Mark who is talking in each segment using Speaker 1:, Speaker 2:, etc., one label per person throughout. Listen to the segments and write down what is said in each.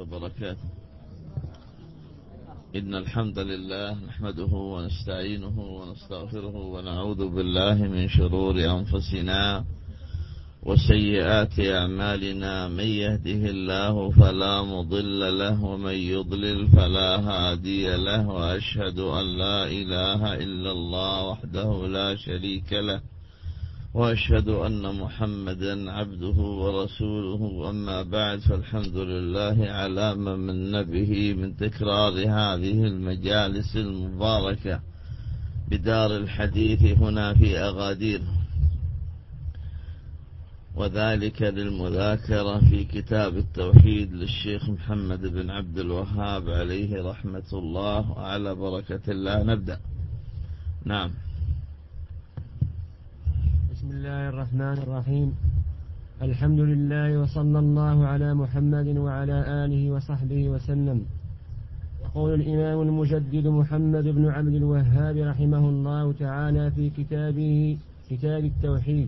Speaker 1: وبركاته. إن الحمد لله نحمده ونستعينه ونستغفره ونعوذ بالله من شرور أنفسنا وسيئات أعمالنا. من يهده الله فلا مضل له ومن يضلل فلا هادي له، وأشهد أن لا إله إلا الله وحده لا شريك له، وأشهد أن محمدا عبده ورسوله. أما بعد، فالحمد لله على ما من به من تكرار هذه المجالس المباركة بدار الحديث هنا في أغادير، وذلك للمذاكرة في كتاب التوحيد للشيخ محمد بن عبد الوهاب عليه رحمة الله وعلى بركة الله. نبدأ. نعم.
Speaker 2: بسم الله الرحمن الرحيم. الحمد لله وصلى الله على محمد وعلى آله وصحبه وسلم. يقول الإمام المجدد محمد بن عبد الوهاب رحمه الله تعالى في كتابه كتاب التوحيد: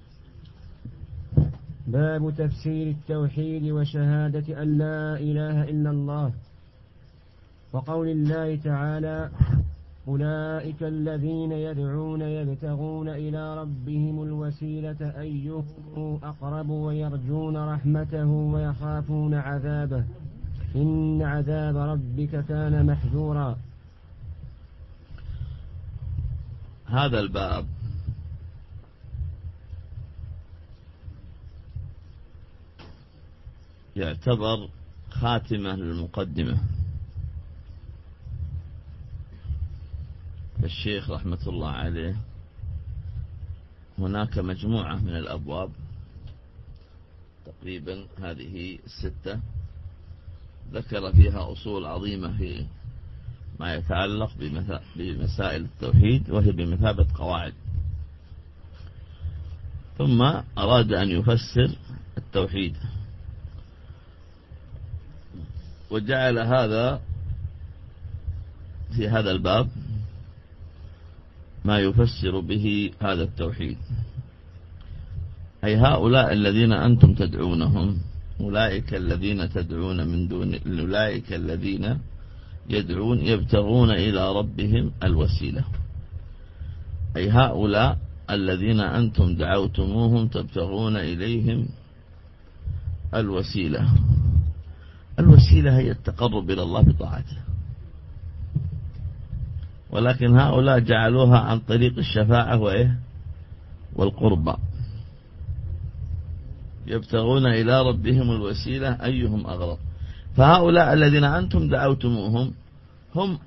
Speaker 2: باب تفسير التوحيد وشهادة أن لا إله إلا الله، وقول الله تعالى: أولئك الذين يدعون يبتغون إلى ربهم الوسيلة أيهم أقرب ويرجون رحمته ويخافون عذابه إن عذاب ربك كان محذورا.
Speaker 1: هذا الباب يعتبر خاتمة للمقدمة. الشيخ رحمة الله عليه هناك مجموعة من الأبواب تقريبا هذه 6 ذكر فيها أصول عظيمة في ما يتعلق بمسائل التوحيد، وهي بمثابة قواعد. ثم أراد أن يفسر التوحيد، وجعل هذا في هذا الباب ما يفسر به هذا التوحيد، أي هؤلاء الذين أنتم تدعونهم، أولئك الذين تدعون من دون، أولئك الذين يدعون يبتغون إلى ربهم الوسيلة، أي هؤلاء الذين أنتم دعوتموهم تبتغون إليهم الوسيلة. الوسيلة هي التقرب إلى الله بطاعته، ولكن هؤلاء جعلوها عن طريق الشفاعة والقربى. يبتغون إلى ربهم الوسيلة أيهم أغرب. فهؤلاء الذين أنتم دعوتموهم هم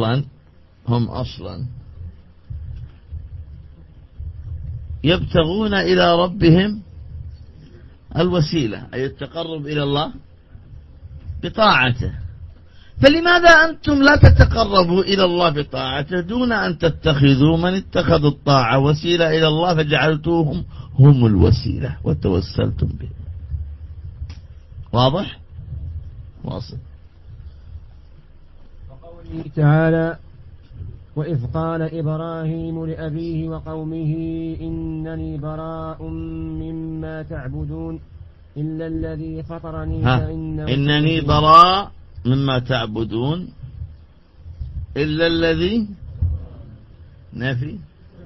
Speaker 1: أصلا يبتغون إلى ربهم الوسيلة، أي التقرب إلى الله بطاعته. فلماذا أنتم لا تتقربوا إلى الله بطاعته دون أن تتخذوا من اتخذوا الطاعة وسيلة إلى الله فجعلتوهم هم الوسيلة وتوسلتم به؟ واضح؟ واصل.
Speaker 2: وقوله تعالى: وإذ قال إبراهيم لأبيه وقومه إنني براء مما تعبدون إلا الذي فطرني فإنه
Speaker 1: إنني براء مما تعبدون إلا الذي نفي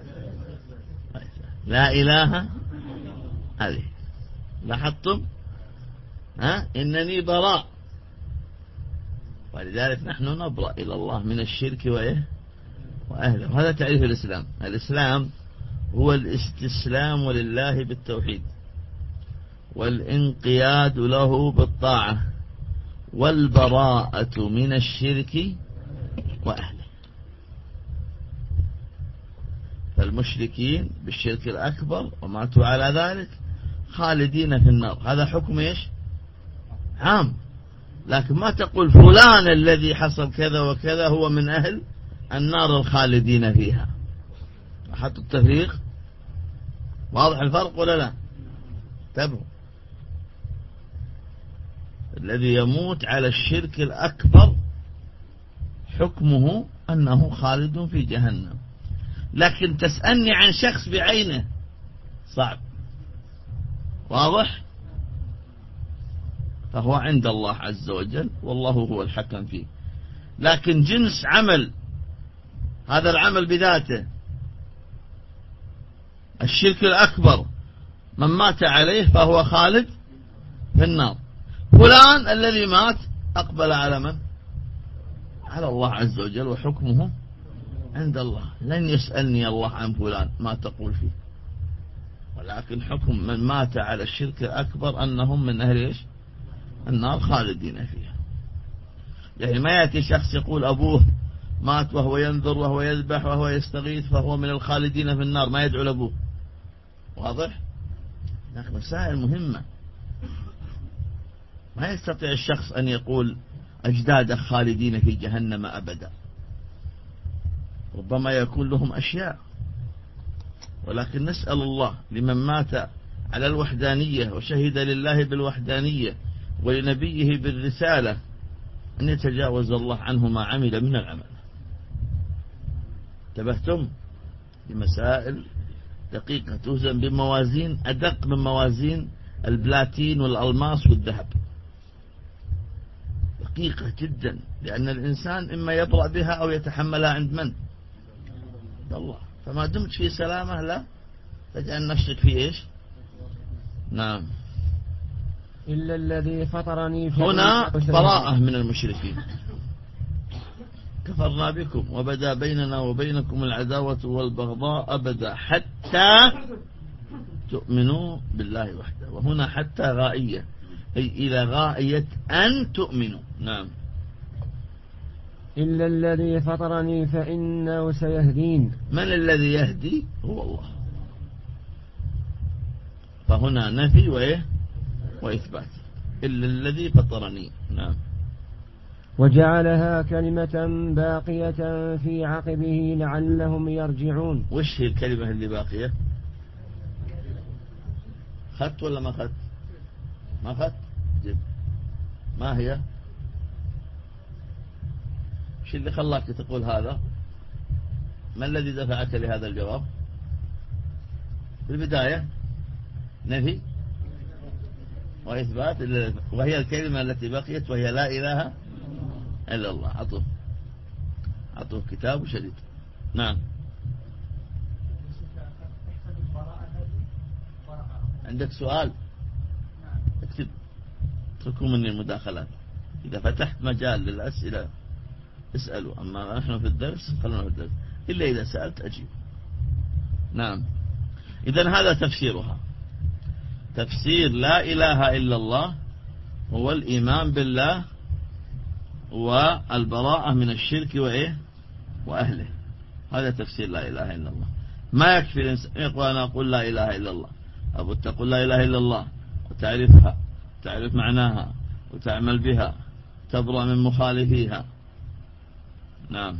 Speaker 1: لا إله. هذه لاحظتم؟ إنني براء، ولذلك نحن نبرأ إلى الله من الشرك وأهله. هذا تعريف الإسلام. الإسلام هو الاستسلام لله بالتوحيد، والانقياد له بالطاعة، والبراءة من الشرك وأهله. فالمشركين بالشرك الأكبر وماتوا على ذلك خالدين في النار. هذا حكم إيش؟ عام. لكن ما تقول فلان الذي حصل كذا وكذا هو من أهل النار الخالدين فيها. حطوا التفريق. واضح الفرق ولا لا؟ تابعوا. الذي يموت على الشرك الأكبر حكمه أنه خالد في جهنم. لكن تسألني عن شخص بعينه صعب. واضح؟ فهو عند الله عز وجل، والله هو الحكم فيه. لكن جنس عمل، هذا العمل بذاته الشرك الأكبر، من مات عليه فهو خالد في النار. فلان الذي مات أقبل على من؟ على الله عز وجل، وحكمه عند الله. لن يسألني الله عن فلان ما تقول فيه، ولكن حكم من مات على الشرك الأكبر أنهم من أهل إيش؟ النار خالدين فيها. يعني ما يأتي شخص يقول أبوه مات وهو ينذر وهو يذبح وهو يستغيث فهو من الخالدين في النار، ما يدعو لأبوه. واضح؟ لكن مسائل مهمة. ما يستطيع الشخص أن يقول أجداد خالدين في جهنم أبدا، ربما يكون لهم أشياء، ولكن نسأل الله لمن مات على الوحدانية وشهد لله بالوحدانية ولنبيه بالرسالة أن يتجاوز الله عنه ما عمل من العمل. انتبهتم لمسائل دقيقة توزن بموازين أدق من موازين البلاتين والألماس والذهب، دقيقة جدا، لأن الإنسان إما يبرأ بها أو يتحملها عند من؟ الله. فما دمت في سلامة لا تجعل نفسك في إيش؟ نعم.
Speaker 2: إلا الذي فطرني
Speaker 1: هنا براءة من المشركين. كفرنا بكم وبدا بيننا وبينكم العداوة والبغضاء أبدا حتى تؤمنوا بالله وحده. وهنا حتى غائية، أي إلى غاية أن تؤمنوا. نعم.
Speaker 2: إلا الذي فطرني فإنه سيهدين.
Speaker 1: من الذي يهدي؟ هو الله. فهنا نفي وإيه وإثبات. إلا الذي فطرني. نعم.
Speaker 2: وجعلها كلمة باقية في عقبه لعلهم يرجعون.
Speaker 1: وش هي الكلمة اللي باقية؟ خدت ولا ما خدت؟ ما خدت؟ جيب. ما هي؟ وش اللي خلاك تقول هذا؟ ما الذي دفعك لهذا الجواب؟ في البداية نفي وإثبات، وهي الكلمة التي بقيت وهي لا إله إلا الله. عطوه كتاب شديد. نعم. عندك سؤال؟ اكتب، اتركوا مني المداخلات. إذا فتحت مجال للأسئلة اسألوا، أما نحن في الدرس خلونا في الدرس، إلا إذا سألت أجيب. نعم. إذن هذا تفسيرها. تفسير لا إله إلا الله هو الإيمان بالله والبراءة من الشرك وإيه وأهله. هذا تفسير لا إله إلا الله. ما يكفي الإنسان يقول أنا أقول لا إله إلا الله، أبو تقول لا إله إلا الله وتعرفها، تعرف معناها وتعمل بها، تبرأ من مخالفيها. نعم.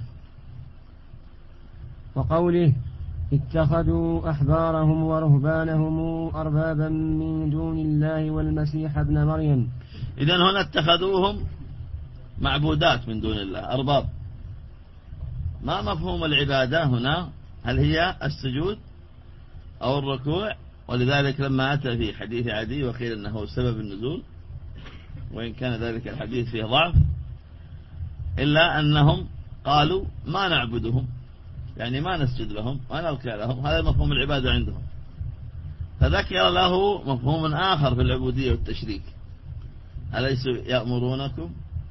Speaker 2: وقوله اتخذوا أحبارهم ورهبانهم أربابا من دون الله والمسيح ابن مريم.
Speaker 1: إذن هنا اتخذوهم معبودات من دون الله، أرباب. ما مفهوم العبادة هنا؟ هل هي السجود أو الركوع؟ ولذلك لما أتى في حديث عدي وقيل أنه سبب النزول، وإن كان ذلك الحديث فيه ضعف، إلا أنهم قالوا ما نعبدهم، يعني ما نسجد لهم ونركع لهم. هذا مفهوم العبادة عندهم. فذكر له مفهوم آخر في العبودية والتشريك: أليسوا يأمرونكم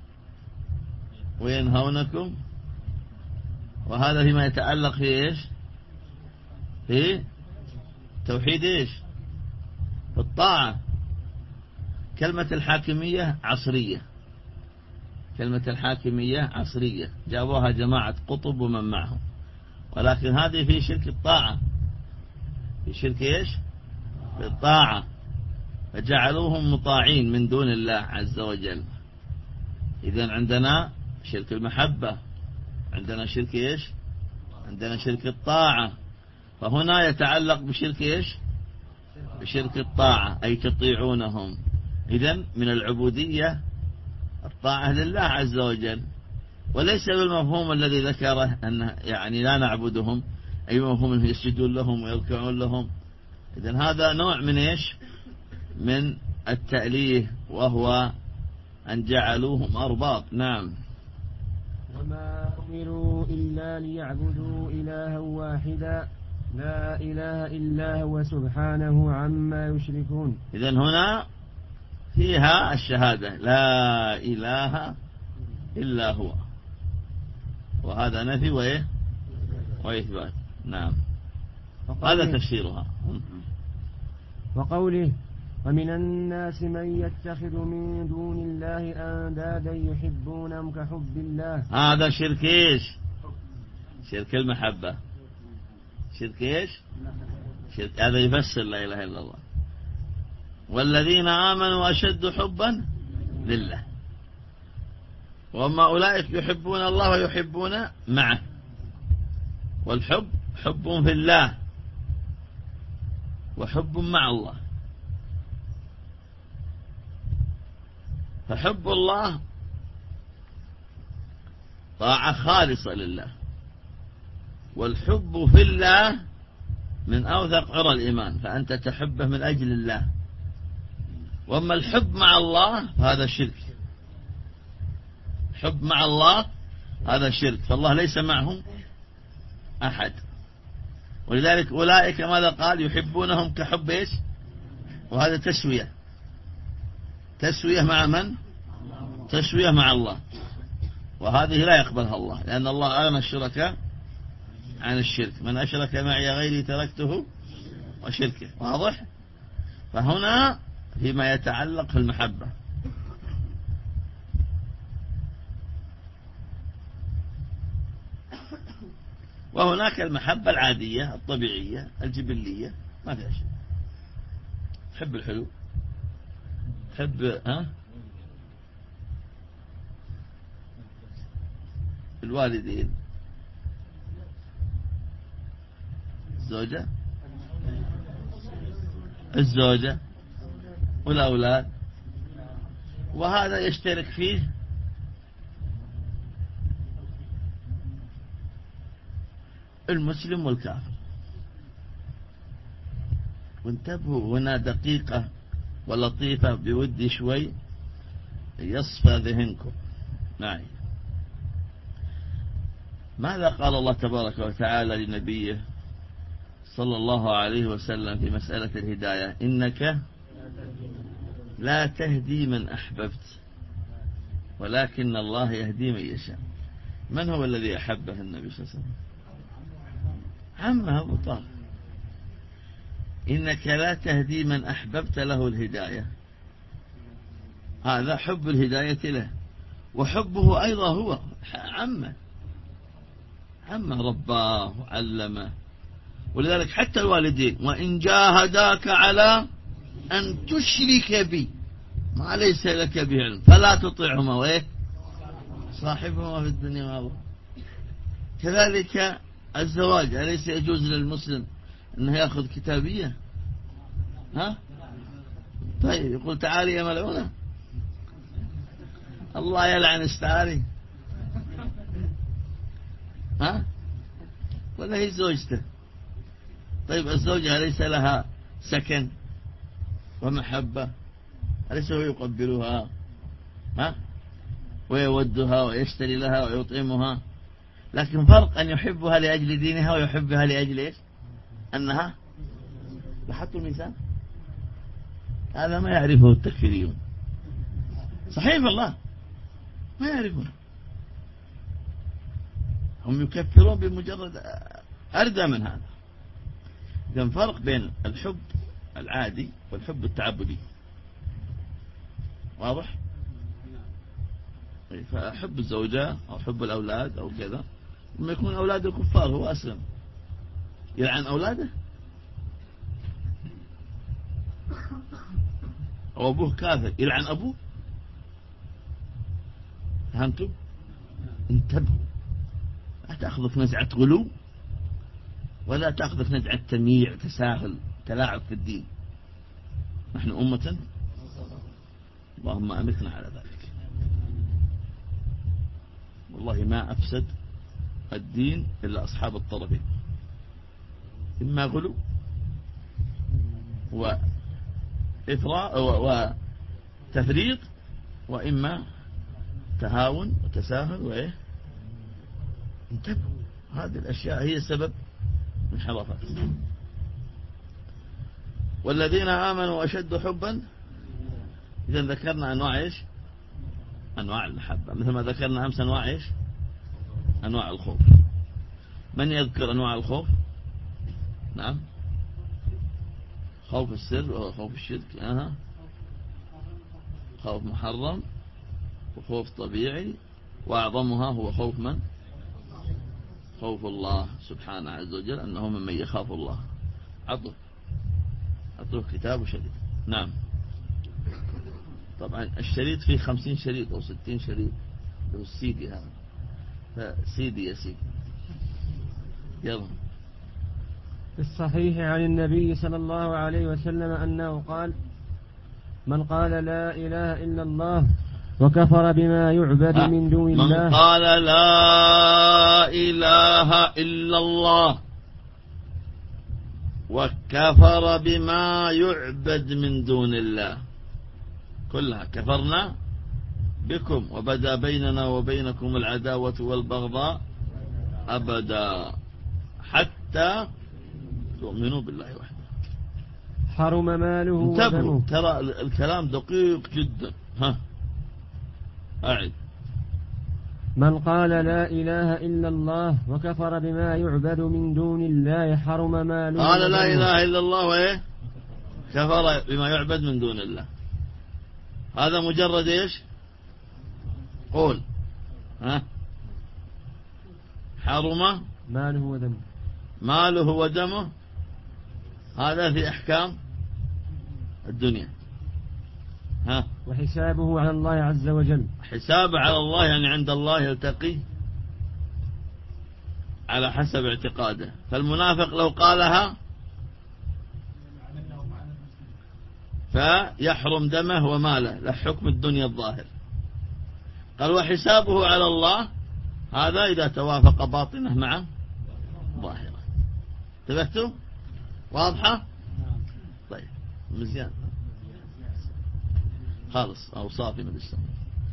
Speaker 1: وينهونكم؟ وهذا فيما يتعلق في إيش؟ في توحيد إيش؟ في الطاعة. كلمة الحاكمية عصرية، كلمة الحاكمية عصرية جابوها جماعة قطب ومن معهم، ولكن هذه في شرك الطاعة، في شرك إيش؟ في الطاعة، فجعلوهم مطاعين من دون الله عز وجل. إذن عندنا شرك المحبة، عندنا شرك إيش؟ عندنا شرك الطاعة. فهنا يتعلق بشرك إيش؟ بشرك الطاعة، أي تطيعونهم. إذن من العبودية الطاعة لله عز وجل، وليس بالمفهوم الذي ذكره أن يعني لا نعبدهم، أي مفهوم أنه يسجدون لهم ويركعون لهم. إذن هذا نوع من إيش؟ من التأليه، وهو أن جعلوهم أرباب. نعم.
Speaker 2: وما أمروا إلا ليعبدوا إلها واحدا لا إله إلا هو سبحانه عما يشركون.
Speaker 1: إذن هنا فيها الشهادة لا إله إلا هو، وهذا نفي وإثبات. نعم، هذا تفسيرها.
Speaker 2: وقوله ومن الناس من يتخذ من دون الله أندادا يحبونهم كحب الله.
Speaker 1: هذا شرك إيش؟ شرك المحبة. شرك إيش؟ شرك. هذا يفسر لا إله إلا الله. والذين آمنوا أشد حبا لله، وأما أولئك يحبون الله ويحبون معه. والحب حب في الله وحب مع الله. فحب الله طاعة خالصة لله، والحب في الله من أوثق عرى الإيمان، فأنت تحبه من أجل الله. وأما الحب مع الله فهذا شرك. حب مع الله هذا شرك، فالله ليس معهم أحد. ولذلك أولئك ماذا قال؟ يحبونهم كحب إيش؟ وهذا تسوية مع من؟ تسوية مع الله، وهذه لا يقبلها الله، لأن الله أغنى الشركاء عن الشرك. من أشرك معي غيري تركته وشركه. واضح؟ فهنا فيما يتعلق في المحبة. وهناك المحبة العادية الطبيعية الجبلية، ما فيها شيء. تحب الحلو، تحب الوالدين، الزوجة والأولاد، وهذا يشترك فيه المسلم والكافر. وانتبهوا هنا دقيقة ولطيفة بودي شوي يصفى ذهنكم معي. ماذا قال الله تبارك وتعالى لنبيه صلى الله عليه وسلم في مسألة الهداية؟ إنك لا تهدي من أحببت ولكن الله يهدي من يشاء. من هو الذي أحبه النبي صلى الله عليه وسلم؟ عمه أبو طالب. إنك لا تهدي من أحببت له الهداية، هذا حب الهداية له، وحبه أيضا هو عمه رباه وعلمه. ولذلك حتى الوالدين وإن جاهداك على أن تشرك بي ما ليس لك به علم فلا تطعهما صاحبهما في الدنيا معروف. كذلك الزواج، أليس يجوز للمسلم أنه يأخذ كتابية؟ طيب يقول تعالي يا ملعونة، الله يلعن استعاري، ولا هي زوجته؟ طيب الزوجة أليس لها سكن ومحبة؟ أليس هو يقبلها ويودها ويشتري لها ويطعمها؟ لكن فرق أن يحبها لأجل دينها ويحبها لأجل إيش؟ أنها لحط الميزان. هذا ما يعرفه التكفيريون، صحيح والله ما يعرفون. هم يكفرون بمجرد أردى من هذا. إذن فرق بين الحب العادي والحب التعبدي. واضح؟ فأحب الزوجة أو حب الأولاد أو كذا، لما يكون أولاده كفار هو أسلم، يلعن أولاده؟ أو أبوه كافر يلعن أبوه؟ فهمتم؟ انتبهوا، لا تأخذك نزعة غلو ولا تأخذك نزعة تمييع تساهل تلاعب في الدين. نحن أمة اللهم أمتنا على ذلك. والله ما أفسد الدين إلا أصحاب الطرفين، إما غلو وإفراط وتفريط، وإما تهاون وتساهل وإيه. انتبهوا، هذه الأشياء هي سبب انحرافات. والذين آمنوا أشد حبا. إذا ذكرنا أنواع إيش؟ أنواع المحبة، مثل ما ذكرنا أمس أنواع إيش؟ أنواع الخوف. من يذكر أنواع الخوف؟ نعم، خوف السر وهو خوف الشرك، خوف محرم وخوف طبيعي، وأعظمها هو خوف من؟ خوف الله سبحانه عز وجل، أنه ممن يخاف الله. أعطوه كتاب وشريط. نعم، طبعا الشريط فيه 50 شريط أو 60 شريط، له السيدي هذا، فسيدي يا سيدي يلا.
Speaker 2: في الصحيح عن النبي صلى الله عليه وسلم أنه قال: من قال لا إله إلا الله وكفر بما يعبد من دون الله.
Speaker 1: من قال لا إله إلا الله وكفر بما يعبد من دون الله، كلها كفرنا بكم وبدا بيننا وبينكم العداوة والبغضاء أبدا حتى تؤمنوا بالله وحده.
Speaker 2: حرم ماله
Speaker 1: انتبهوا،
Speaker 2: ودمه.
Speaker 1: ترى الكلام دقيق جدا. أعد.
Speaker 2: من قال لا إله إلا الله وكفر بما يعبد من دون الله حرم ماله.
Speaker 1: قال لا إله إلا الله وإيه؟ كفر بما يعبد من دون الله. هذا مجرد إيش؟ قول. حرم ماله ودمه. هذا في أحكام الدنيا.
Speaker 2: وحسابه على الله عز وجل.
Speaker 1: حساب على الله يعني عند الله يلتقي على حسب اعتقاده. فالمنافق لو قالها فيحرم دمه وماله لحكم الدنيا الظاهر. قال وحسابه على الله، هذا إذا توافق باطنه مع ظاهره. انتبهتوا؟ واضحة؟ طيب مزيان خالص أو صافي من السماء.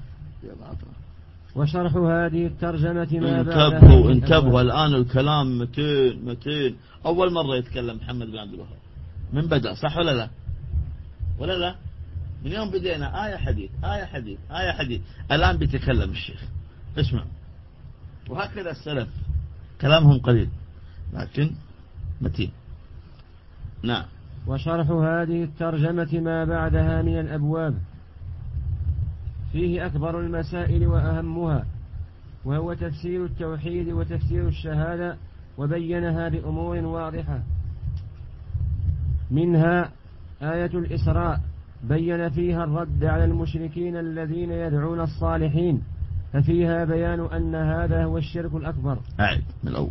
Speaker 2: وشرح هذه الترجمة ما
Speaker 1: بعدها. انتبهوا الآن الكلام متين. أول مرة يتكلم محمد بن عبد الوهاب من بدأ، صح ولا لا؟ ولا لا؟ من يوم بدينا آية حديث آية حديث آية حديث، الآن بيتكلم الشيخ. اسمع، وهكذا السلف كلامهم قليل لكن متين. نعم.
Speaker 2: وشرح هذه الترجمة ما بعدها من الأبواب فيه أكبر المسائل وأهمها، وهو تفسير التوحيد وتفسير الشهادة، وبينها بأمور واضحة. منها آية الإسراء بين فيها الرد على المشركين الذين يدعون الصالحين، ففيها بيان أن هذا هو الشرك الأكبر.
Speaker 1: أعد من الأول.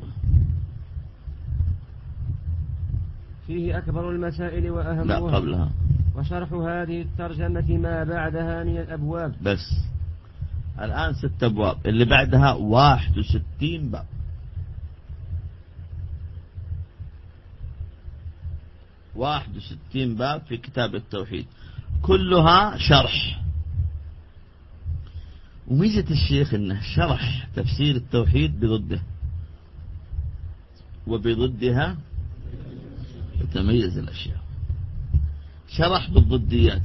Speaker 2: فيه أكبر المسائل وأهمها.
Speaker 1: لا قبلها.
Speaker 2: وشرح هذه الترجمة ما بعدها من الأبواب.
Speaker 1: بس الآن 6 أبواب، اللي بعدها 61 باب. 61 باب في كتاب التوحيد، كلها شرح. وميزة الشيخ انه شرح تفسير التوحيد بضده، وبضدها تتميز الأشياء. شرح بالضديات،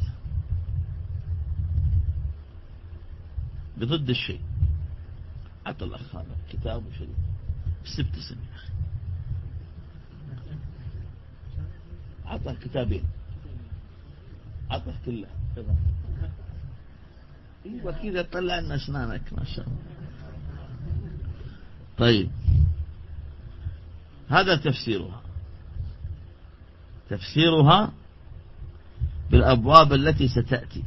Speaker 1: بضد الشيء. عطى الأخ هذا كتاب وشريط بس ابتسم يا أخي. عطى كتابين، عطى كله كذا. ايوه كذا طلع لنا اسنانك ما شاء الله. طيب هذا تفسيرها بالأبواب التي ستأتي.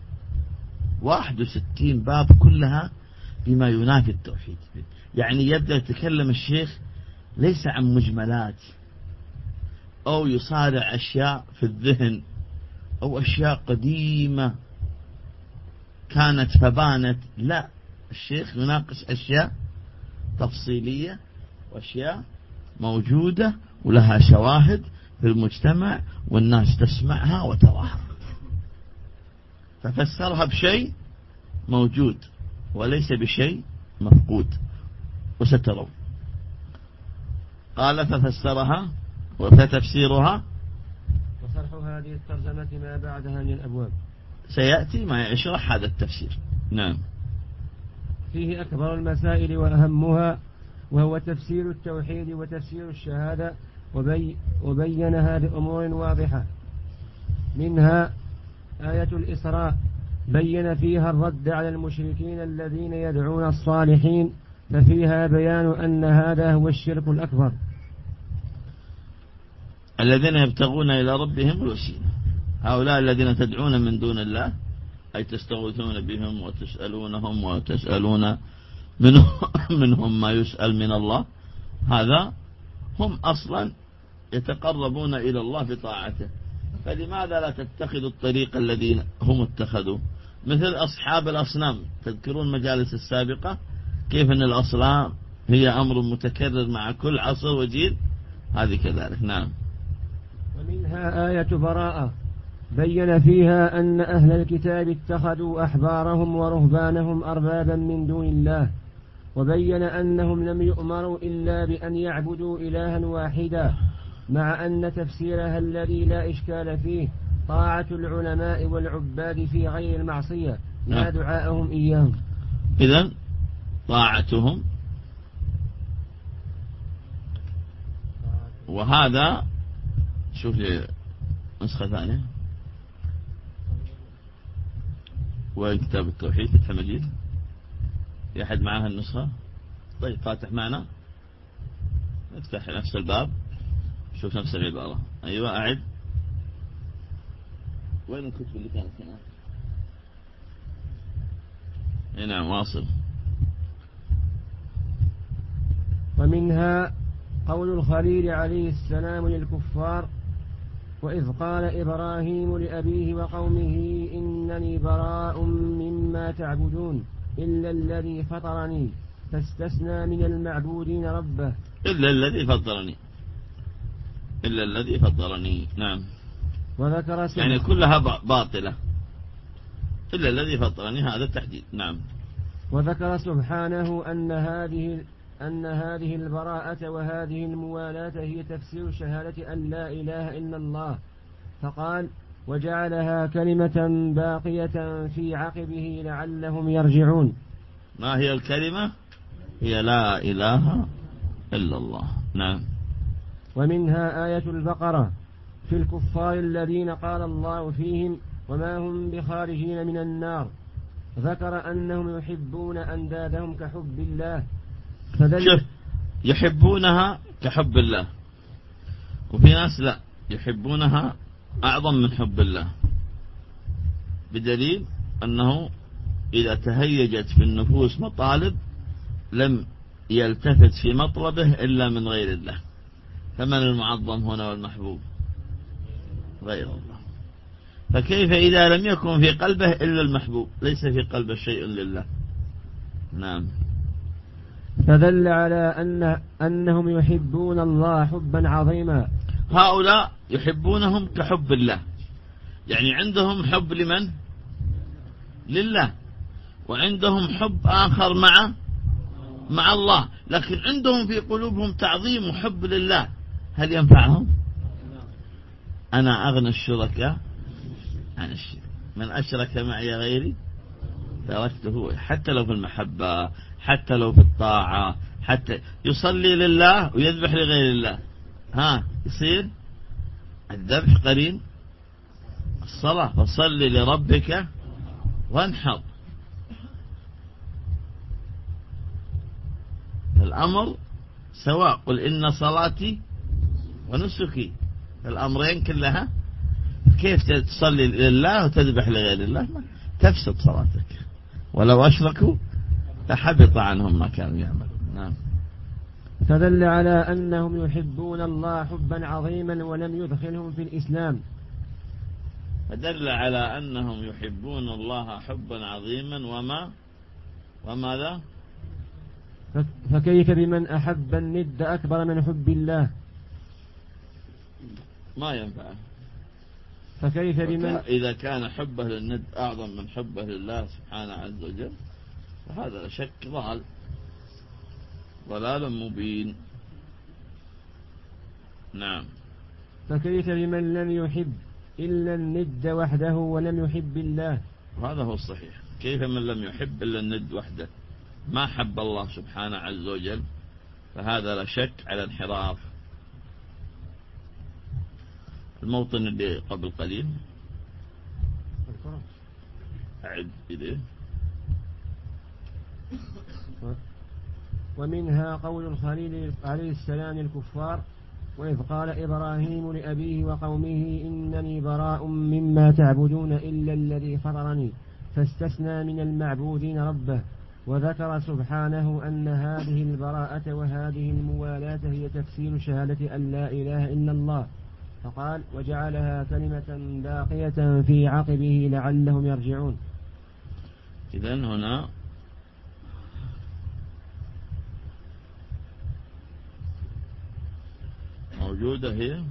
Speaker 1: 61 باب كلها بما ينافي التوحيد. يعني يبدأ يتكلم الشيخ ليس عن مجملات أو يصارع أشياء في الذهن أو أشياء قديمة كانت فبانت، لا، الشيخ يناقش أشياء تفصيلية وأشياء موجودة ولها شواهد في المجتمع والناس تسمعها وتراها، ففسرها بشيء موجود وليس بشيء مفقود، وسترون. قال ففسرها وفتفسيرها
Speaker 2: وشرح هذه الترجمة ما بعدها من الأبواب.
Speaker 1: سيأتي ما يشرح هذا التفسير. نعم.
Speaker 2: فيه أكبر المسائل وأهمها، وهو تفسير التوحيد وتفسير الشهادة، وبينها بأمور واضحة. منها آية الإسراء، بين فيها الرد على المشركين الذين يدعون الصالحين، ففيها بيان أن هذا هو الشرك الأكبر،
Speaker 1: الذين يبتغون إلى ربهم الوسيلة. هؤلاء الذين تدعون من دون الله، أي تستغيثون بهم وتسألونهم وتسألون منهم ما يسأل من الله، هذا هم أصلا يتقربون إلى الله بطاعته. فلماذا لا تتخذوا الطريق الذين هم اتخذوا؟ مثل أصحاب الأصنام، تذكرون مجالس السابقة كيف أن الأصنام هي أمر متكرر مع كل عصر وجيل، هذه كذلك. نعم.
Speaker 2: ومنها آية براءة، بين فيها أن أهل الكتاب اتخذوا أحبارهم ورهبانهم أربابا من دون الله، وبين أنهم لم يؤمروا إلا بأن يعبدوا إلها واحدا، مع أن تفسيرها الذي لا إشكال فيه طاعة العلماء والعباد في غير المعصية لا دعاءهم إياهم.
Speaker 1: إذن طاعتهم، وهذا شوف لي نسخة ثانية، وين كتاب التوحيد فتح مجيد؟ في أحد معها النسخة؟ طيب فاتح معنا، افتح نفس الباب، شوف نفس العبارة. أيوة أعد. وين الكتب اللي كانت هنا؟ نعم واصل.
Speaker 2: ومنها قول الخليل عليه السلام للكفار: وإذ قال إبراهيم لأبيه وقومه إنني براء مما تعبدون إلا الذي فطرني، فاستثنى من المعبودين ربه.
Speaker 1: إلا الذي فطرني، إلا الذي فطرني. نعم.
Speaker 2: وذكر
Speaker 1: يعني كلها باطلة إلا الذي فطرني، هذا التحديد. نعم.
Speaker 2: وذكر سبحانه أن هذه البراءة وهذه الموالاة هي تفسير شهادة أن لا إله إلا الله، فقال: وجعلها كلمة باقية في عقبه لعلهم يرجعون.
Speaker 1: ما هي الكلمة؟ هي لا إله إلا الله. نعم.
Speaker 2: ومنها آية البقرة في الكفار الذين قال الله فيهم: وما هم بخارجين من النار، ذكر أنهم يحبون أندادهم كحب الله،
Speaker 1: شوف، يحبونها كحب الله، وفي ناس لا يحبونها أعظم من حب الله، بدليل أنه إذا تهيجت في النفوس مطالب لم يلتفت في مطلبه إلا من غير الله. فمن المعظم هنا والمحبوب؟ غير الله. فكيف إذا لم يكن في قلبه إلا المحبوب، ليس في قلبه شيء لله؟ نعم.
Speaker 2: فدل على أنهم يحبون الله حبا عظيما.
Speaker 1: هؤلاء يحبونهم كحب الله، يعني عندهم حب لمن؟ لله، وعندهم حب آخر مع الله، لكن عندهم في قلوبهم تعظيم وحب لله. هل ينفعهم؟ أنا أغنى الشركاء عن الشرك، من أشرك معي غيري تركته. حتى لو في المحبة، حتى لو في الطاعة، حتى يصلي لله ويذبح لغير الله، يصير الذبح قرين الصلاة. فصل لربك وانحر. الأمر سواء، قل إن صلاتي ونسكي، الأمرين كلها. كيف تصلي لله وتذبح لغير الله؟ تفسد صلاتك. ولو أشركوا لحبط عنهم ما كانوا يعملون. نعم.
Speaker 2: فدل على أنهم يحبون الله حبا عظيما ولم يدخلهم في الإسلام.
Speaker 1: فدل على أنهم يحبون الله حبا عظيما وماذا؟
Speaker 2: فكيف بمن أحب الند أكبر من حب الله؟
Speaker 1: ما ينفع.
Speaker 2: فكيف بمن
Speaker 1: إذا كان حبه للند أعظم من حبه لله سبحانه عز وجل فهذا لا شك ضلال مبين. نعم.
Speaker 2: فكيف بمن لم يحب إلا الند وحده ولم يحب الله؟
Speaker 1: هذا هو الصحيح. كيف من لم يحب إلا الند وحده ما حب الله سبحانه عز وجل فهذا لا شك على انحراف. الموطن اللي قبل قليل أعد إليه.
Speaker 2: ومنها قول الخليل عليه السلام الكفار: وإذ قال إبراهيم لأبيه وقومه إنني براء مما تعبدون إلا الذي فطرني، فاستثنى من المعبودين ربه. وذكر سبحانه أن هذه البراءة وهذه الموالاة هي تفسير شهادة أن لا إله إلا الله، فقال: وجعلها كلمة باقية في عقبه لعلهم يرجعون.
Speaker 1: إذن هنا موجودة هي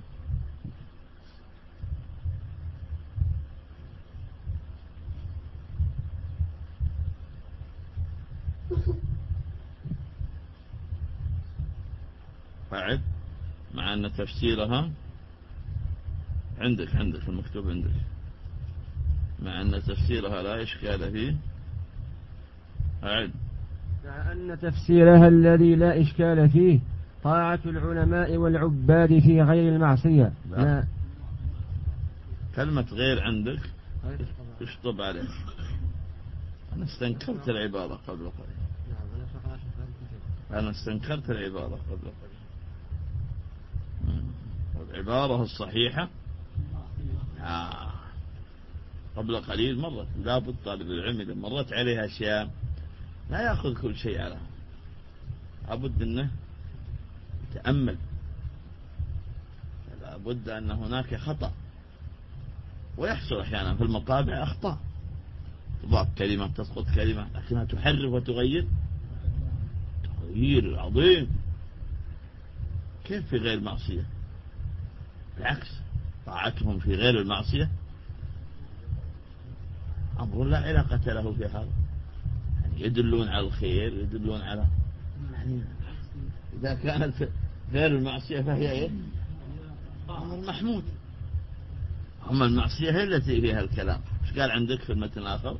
Speaker 1: بعد مع أن تفسيرها عندك المكتوب عندك مع أن تفسيرها لا إشكال فيه. أعد.
Speaker 2: مع أن تفسيرها الذي لا إشكال فيه طاعة العلماء والعباد في غير المعصية. لا.
Speaker 1: كلمة غير عندك اشطب عليه. أنا استنكرت العبارة قبل قليل. العبارة الصحيحة قبل قليل مرت. لا بد طالب العلم إذا مرت عليها أشياء لا يأخذ كل شيء على لابد أنه يتأمل. لابد أن هناك خطأ ويحصل أحيانا في المطابع أخطاء، تضاف كلمة تسقط كلمة لكنها تحرف وتغير تغيير عظيم. كيف في غير معصية؟ بالعكس طاعتهم في غير المعصية أمر لا علاقة له في هذا. يعني يدلون على الخير يدلون على يعني إذا كانت غير المعصية فهي إيه؟ أمر محمود. أما المعصية هي التي فيها الكلام. إيش قال عندك في المتن الآخر؟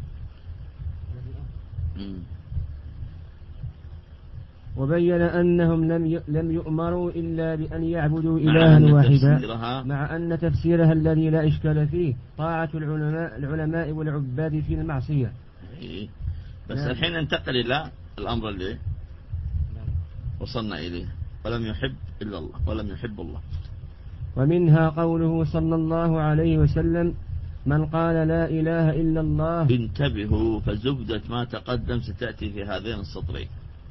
Speaker 2: وبين أنهم لم يؤمروا إلا بأن يعبدوا إلها واحدا، مع أن تفسيرها الذي لا إشكال فيه طاعة العلماء والعباد في المعصية.
Speaker 1: بس الحين انتقل إلى الأمر اللي وصلنا إليه: ولم يحب إلا الله ولم يحب الله.
Speaker 2: ومنها قوله صلى الله عليه وسلم: من قال لا إله إلا الله.
Speaker 1: انتبهوا فزبدة ما تقدم ستأتي في هذين السطرين.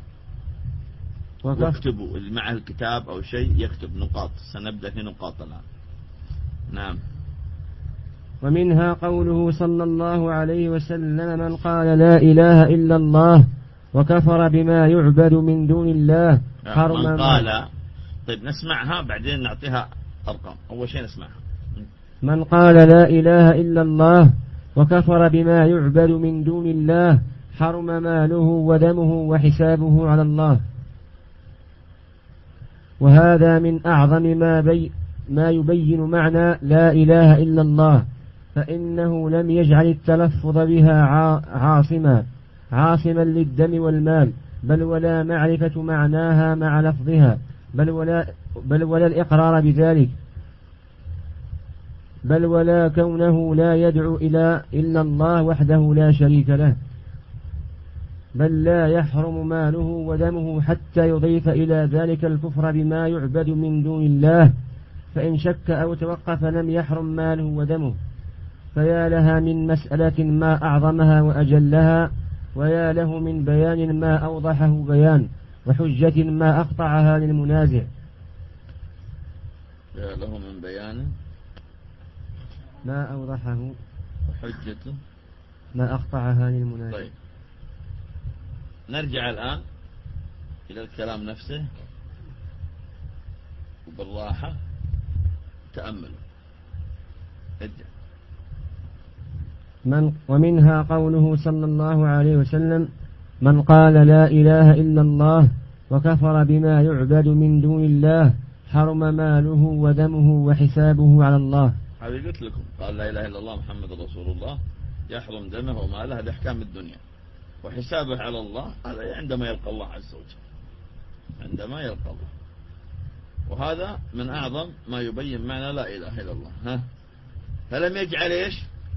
Speaker 1: واكتبوا اللي معه الكتاب أو شيء يكتب نقاط. سنبدأ في نقاط الآن. نعم.
Speaker 2: ومنها قوله صلى الله عليه وسلم: من قال لا إله إلا الله وكفر بما يعبد من دون الله حرم.
Speaker 1: من قال. طيب نسمعها بعدين نعطيها أرقام. أول شيء نسمعها.
Speaker 2: من قال لا إله إلا الله وكفر بما يعبد من دون الله حرم ماله ودمه وحسابه على الله. وهذا من أعظم ما يبين معنى لا إله إلا الله، فإنه لم يجعل التلفظ بها عاصما للدم والمال، بل ولا معرفة معناها مع لفظها، بل ولا الإقرار بذلك، بل ولا كونه لا يدعو إلا الله وحده لا شريك له، بل لا يحرم ماله ودمه حتى يضيف إلى ذلك الكفر بما يعبد من دون الله، فإن شك أو توقف لم يحرم ماله ودمه. فيا لها من مسألة ما أعظمها وأجلها، ويا له من بيان ما أوضحه بيان، وحجة ما أقطعها للمنازع.
Speaker 1: يا له من بيان
Speaker 2: ما أوضحه
Speaker 1: وحجة
Speaker 2: ما أقطعها للمنازع.
Speaker 1: طيب نرجع الآن إلى الكلام نفسه وبالراحة تأملوا. ارجع.
Speaker 2: ومنها قوله صلى الله عليه وسلم: من قال لا إله إلا الله وكفر بما يعبد من دون الله حرم ماله ودمه وحسابه على الله.
Speaker 1: هذه قلت لكم، قال لا إله إلا الله محمد رسول الله يحرم دمه وماله بأحكام الدنيا، وحسابه على الله هذا عندما يلقى الله عز وجل، عندما يلقى الله. وهذا من أعظم ما يبين معنى لا إله إلا الله. فلم يجعل إيش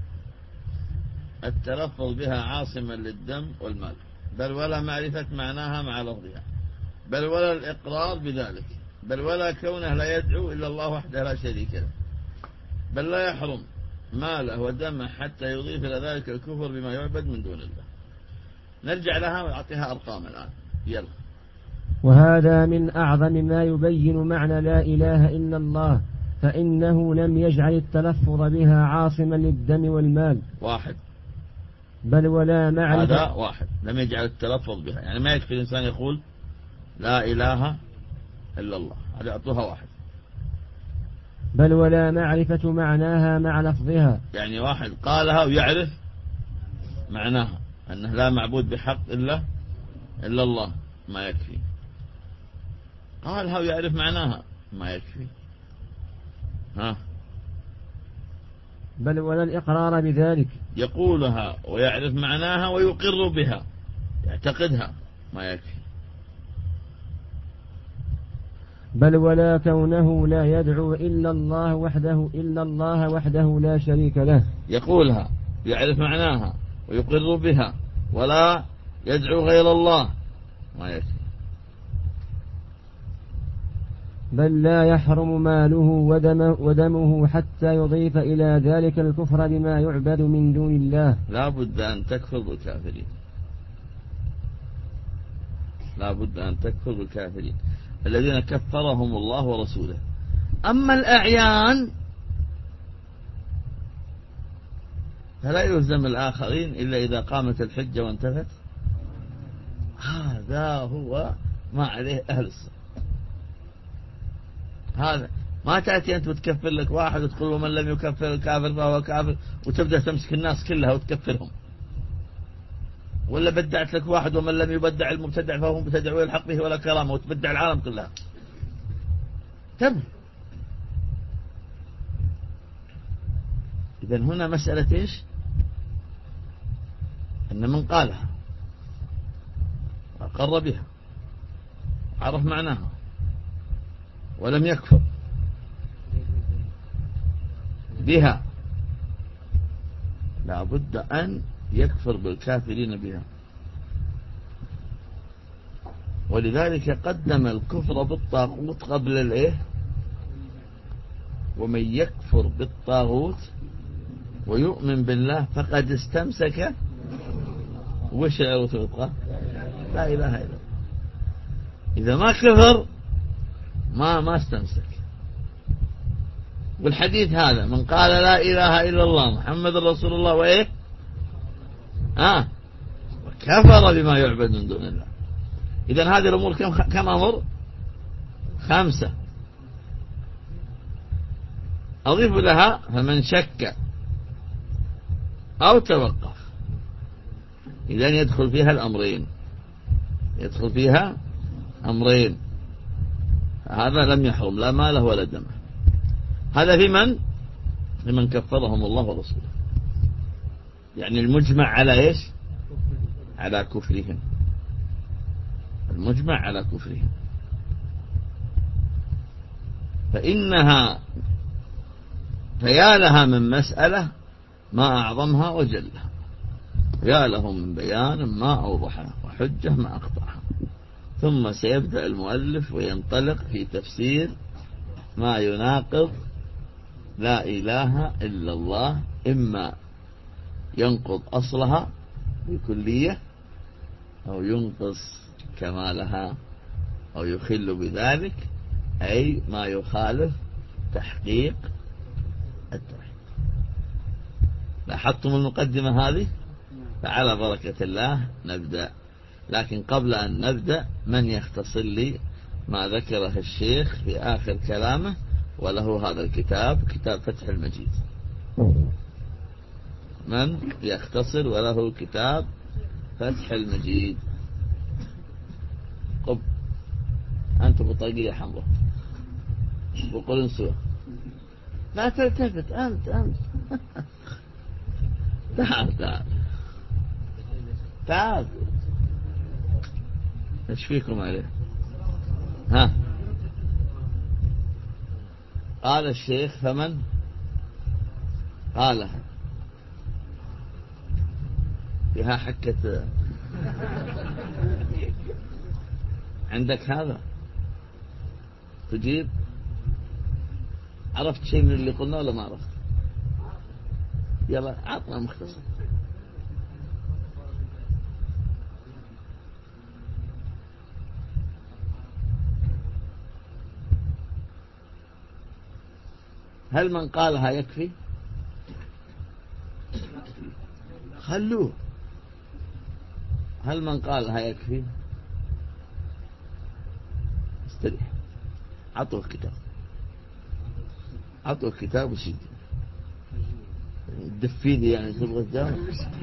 Speaker 1: التلفظ بها عاصما للدم والمال، بل ولا معرفة معناها مع لفظها، بل ولا الإقرار بذلك، بل ولا كونه لا يدعو إلا الله وحده لا شريك له، بل لا يحرم ماله ودمه حتى يضيف إلى ذلك الكفر بما يعبد من دون الله. نرجع لها ونعطيها أرقام الآن. يلا.
Speaker 2: وهذا من أعظم ما يبين معنى لا إله إلا الله، فإنه لم يجعل التلفظ بها عاصما للدم والمال.
Speaker 1: واحد.
Speaker 2: بل ولا معرفة.
Speaker 1: هذا واحد، لم يجعل التلفظ بها، يعني ما يكفي الإنسان يقول لا إله إلا الله، هذا أعطوها واحد.
Speaker 2: بل ولا معرفة معناها مع لفظها،
Speaker 1: يعني واحد قالها ويعرف معناها أنه لا معبود بحق إلا الله، ما يكفي. قالها ويعرف معناها، ما يكفي.
Speaker 2: بل ولا الإقرار بذلك،
Speaker 1: يقولها ويعرف معناها ويقر بها، يعتقدها، ما يكفي.
Speaker 2: بل ولا كونه لا يدعو إلا الله وحده لا شريك له.
Speaker 1: يقولها يعرف معناها ويقر بها ولا يدعو غير الله، ما يكفي.
Speaker 2: بل لا يحرم ماله ودمه حتى يضيف إلى ذلك الكفر بما يعبد من دون الله.
Speaker 1: لا بد أن تكفر بالكافرين، لا بد أن تكفر بالكافرين الذين كفرهم الله ورسوله. أما الأعيان فلا يلزم الآخرين إلا إذا قامت الحجة وانتفت. هذا هو ما عليه أهل السنة. هذا ما تأتي أنت وتكفر لك واحد وتقول ومن لم يكفر الكافر فهو كافر، وتبدأ تمسك الناس كلها وتكفرهم. ولا بدعت لك واحد ومن لم يبدع المبتدع فهو مبتدع ويلحق به ولا كرامة، وتبدع العالم كلها. إذن هنا مسألة إيش؟ أن من قالها وأقر بها عرف معناها ولم يكفر بها لا بد أن يكفر بالكافرين بها. ولذلك قدم الكفر بالطاغوت قبل الإيه؟ ومن يكفر بالطاغوت ويؤمن بالله فقد استمسك. وش العروة؟ لا إله إلا الله. إذا ما كفر ما استمسك. والحديث هذا من قال لا إله إلا الله محمد رسول الله وإيه وكفر بما يعبد من دون الله. إذن هذه الأمور كم أمر؟ 5. أضيف لها فمن شك أو توقف، إذن يدخل فيها الأمرين، يدخل فيها أمرين. هذا لم يحرم لا ماله ولا دمه. هذا في من كفرهم الله ورسوله، يعني المجمع على إيش؟ على كفرهم، المجمع على كفرهم. فيا لها من مسألة ما أعظمها وجلها، يا له من بيان ما أوضحها وحجة ما أقطعها. ثم سيبدأ المؤلف وينطلق في تفسير ما يناقض لا إله إلا الله، إما ينقض أصلها بكلية أو ينقص كمالها أو يخل بذلك، أي ما يخالف تحقيق التوحيد. لاحظتم المقدمة هذه؟ فعلى بركة الله نبدأ. لكن قبل أن نبدأ من يختصر لي ما ذكره الشيخ في آخر كلامه، وله هذا الكتاب، كتاب فتح المجيد. من يختصر وله كتاب فتح المجيد. قب أنت بطاقية حمراء بقول سوى، لا تلتفت أنت تعال ايش فيكم عليه؟ ها قال الشيخ فمن قالها فيها حكة عندك هذا تجيب؟ عرفت شيء من اللي قلنا ولا ما عرفت؟ يلا عطنا مختصر. هل من قالها يكفي؟ خلوه. هل من قالها يكفي؟ استريح. عطوه الكتاب، عطوه الكتاب وسيدي دفيدي يعني تبغى تجاوب.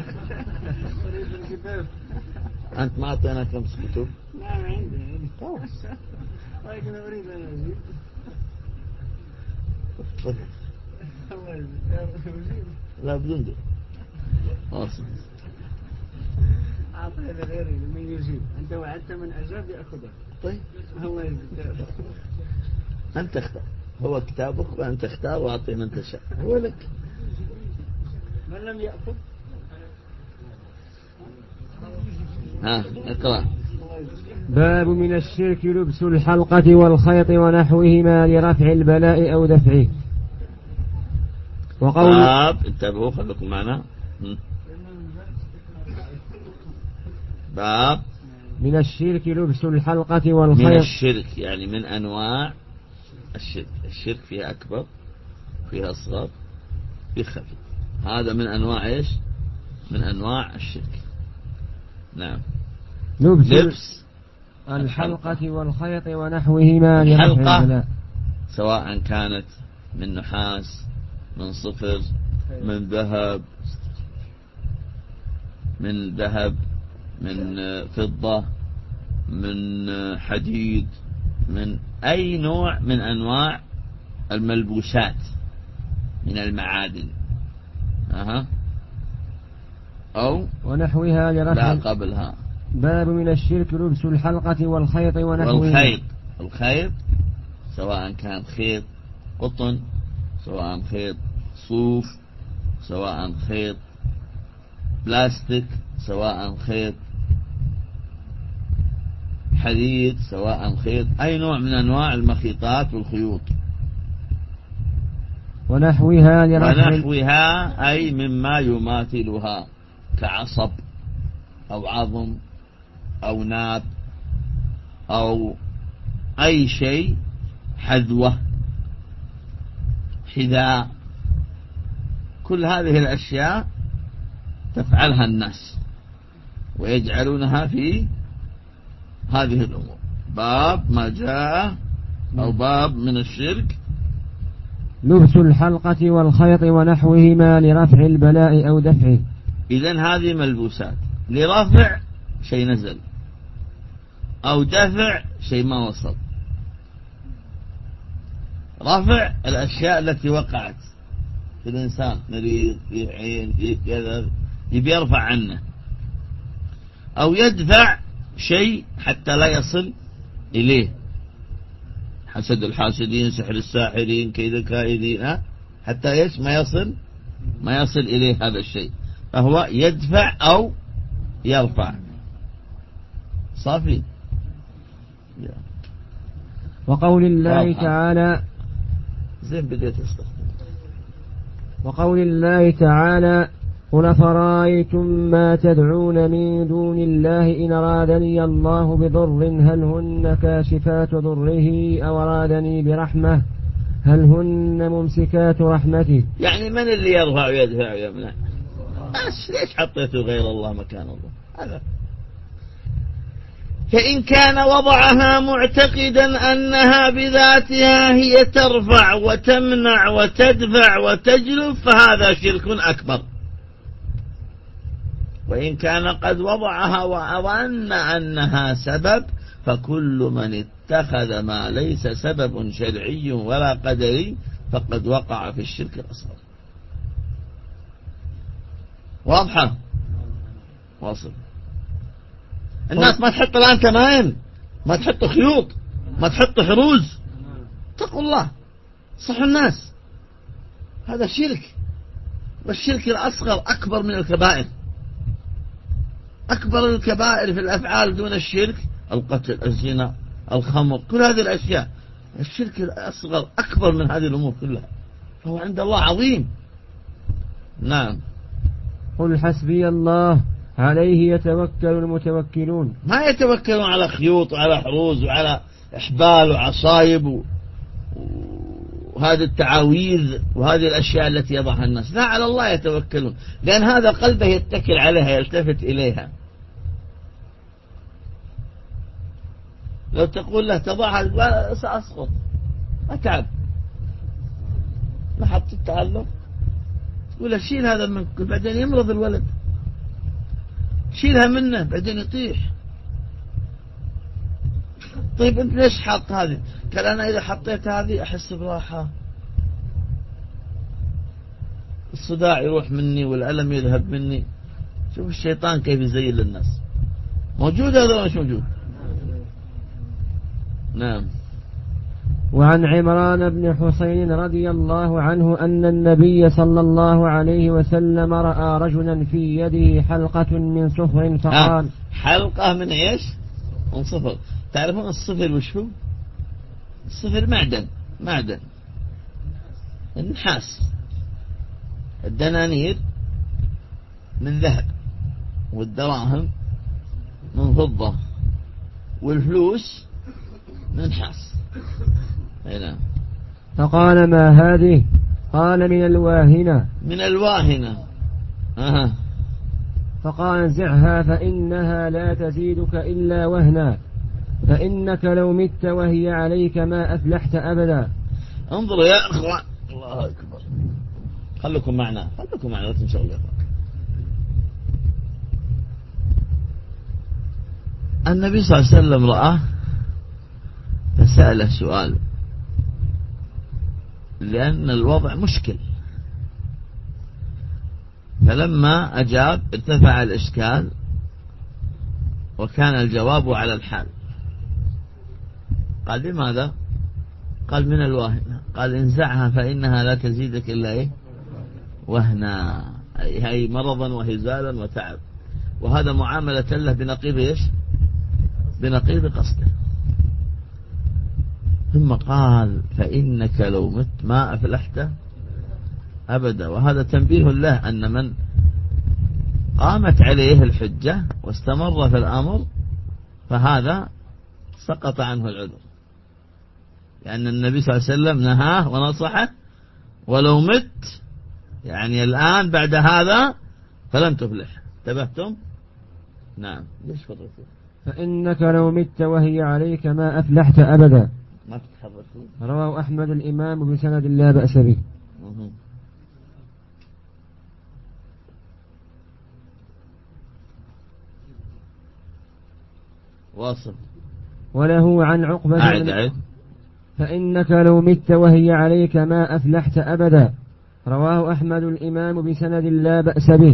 Speaker 1: أنت ما أعطيناك خمس كتب؟
Speaker 2: نعم عندي لكن أريد أن أزيد.
Speaker 1: لا بدون دي واصل.
Speaker 2: أعطينا غيري من يجيب. أنت وعدت من أجاب يأخذه.
Speaker 1: طيب
Speaker 2: الله يجزيك.
Speaker 1: أنت اختار، هو كتابك وأنت اختار وأعطي من تشاء، هو لك.
Speaker 2: من لم يأخذ
Speaker 1: ها اقرأ.
Speaker 2: باب من الشرك لبس الحلقة والخيط ونحوهما لرفع البلاء أو دفعه. وقول
Speaker 1: باب انتبهوا خليكم معنا. باب
Speaker 2: من الشرك لبس الحلقة والخيط.
Speaker 1: من الشرك يعني من أنواع الشرك. الشرك فيها أكبر فيها أصغر فيها خفي. هذا من أنواع إيش؟ من أنواع الشرك. نعم. لبس
Speaker 2: الحلقة والخيط ونحوهما لرفع البلاء،
Speaker 1: سواء كانت من نحاس من صفر من ذهب من فضة من حديد من أي نوع من أنواع الملبوسات من المعادن أو
Speaker 2: ونحوها لرفع.
Speaker 1: لا قبلها.
Speaker 2: باب من الشرك لبس الحلقة والخيط ونحوهما.
Speaker 1: والخيط سواء كان خيط قطن، سواء خيط صوف، سواء خيط بلاستيك، سواء خيط حديد، سواء خيط أي نوع من أنواع المخيطات والخيوط. ونحوها أي مما يماثلها كعصب أو عظم أو ناب أو أي شيء، حذوة حذاء، كل هذه الأشياء تفعلها الناس ويجعلونها في هذه الأمور. باب ما جاء أو باب من الشرك
Speaker 2: لبس الحلقة والخيط ونحوهما لرفع البلاء أو دفعه.
Speaker 1: إذن هذه ملبوسات لرفع شيء نزل أو دفع شيء ما وصل. رفع الأشياء التي وقعت في الإنسان، مريض في عين في كذا يبي يرفع عنه، أو يدفع شيء حتى لا يصل إليه، حسد الحاسدين سحر الساحرين كيد الكائدين، حتى ايش ما يصل إليه هذا الشيء، فهو يدفع أو يرفع. صافي.
Speaker 2: وقول الله تعالى
Speaker 1: زين بديت استخدم.
Speaker 2: وقول الله تعالى قل فرأيتم ما تدعون من دون الله إن أرادني الله بضر هل هن كاشفات ضره أو أرادني برحمة هل هن ممسكات رحمته.
Speaker 1: يعني من اللي يرفع ويدفع ويمنع؟ ليش حطيته غير الله مكان الله؟ هذا. فإن كان وضعها معتقدا أنها بذاتها هي ترفع وتمنع وتدفع وتجلب فهذا شرك أكبر. وإن كان قد وضعها وأظن أنها سبب، فكل من اتخذ ما ليس سبب شرعي ولا قدري فقد وقع في الشرك الأصغر. واضحة؟ واصل. الناس ما تحط الآن تمائم، ما تحط خيوط، ما تحط حروز. اتقوا الله، صح الناس، هذا شرك، والشرك الأصغر أكبر من الكبائر. أكبر الكبائر في الأفعال دون الشرك القتل، الزنا، الخمر، كل هذه الأشياء. الشرك الأصغر أكبر من هذه الأمور كلها، فهو عند الله عظيم. نعم.
Speaker 2: قل حسبي الله عليه يتوكل المتوكلون.
Speaker 1: ما يتوكلون على خيوط وعلى حروز وعلى إحبال وعصايب وهذه التعاويذ وهذه الأشياء التي يضعها الناس. لا، على الله يتوكلون، لأن هذا قلبه يتكل عليها، يلتفت إليها. لو تقول له تضعها سأسقط، أتعب، ما حط التعلق، تقول له شيل هذا منك، بعدين يمرض الولد، شيلها منه بعدين يطيح. طيب أنت ليش حاط هذه؟ قال أنا إذا حطيت هذه أحس براحة، الصداع يروح مني والألم يذهب مني. شوف الشيطان كيف يزين للناس. موجود هذا ولا مش موجود؟ نعم.
Speaker 2: وعن عمران بن حسين رضي الله عنه أن النبي صلى الله عليه وسلم رأى رجلا في يده حلقة من صفر فقال.
Speaker 1: حلقة من إيش؟ من صفر. تعرفون الصفر وش هو؟ الصفر معدن النحاس. الدنانير من ذهب، والدراهم من فضة، والفلوس من نحاس. هنا.
Speaker 2: فقال ما هذه؟ قال من الواهنة.
Speaker 1: من الواهنة.
Speaker 2: فقال انزعها فإنها لا تزيدك إلا وهنا، فإنك لو مت وهي عليك ما أفلحت أبدا.
Speaker 1: انظروا يا أخوان، الله أكبر، خلكم معنا لا تنسوا. النبي صلى الله عليه وسلم رآه فسأله سؤال، لأن الوضع مشكل. فلما أجاب ارتفع الإشكال وكان الجواب على الحال. قال لماذا؟ قال من الواهنة. قال انزعها فإنها لا تزيدك إلا إيه؟ وهنا، أي مرضا وهزالا وتعب. وهذا معاملة له بنقيض إيش؟ بنقيض قصده. ثم قال فإنك لو مت ما أفلحت أبدا. وهذا تنبيه له أن من قامت عليه الحجة واستمر في الأمر فهذا سقط عنه العذر، لأن النبي صلى الله عليه وسلم نهاه ونصحه، ولو مت يعني الآن بعد هذا فلن تفلح. انتبهتم؟ نعم. ليش فرقوا؟
Speaker 2: فإنك لو مت وهي عليك ما أفلحت أبدا.
Speaker 1: ما تتحركوا.
Speaker 2: رواه أحمد الإمام بسند لا بأس به.
Speaker 1: واصل.
Speaker 2: وله عن عقبة
Speaker 1: أعد.
Speaker 2: فإنك لو مت وهي عليك ما أفلحت أبدا. رواه أحمد الإمام بسند لا بأس به.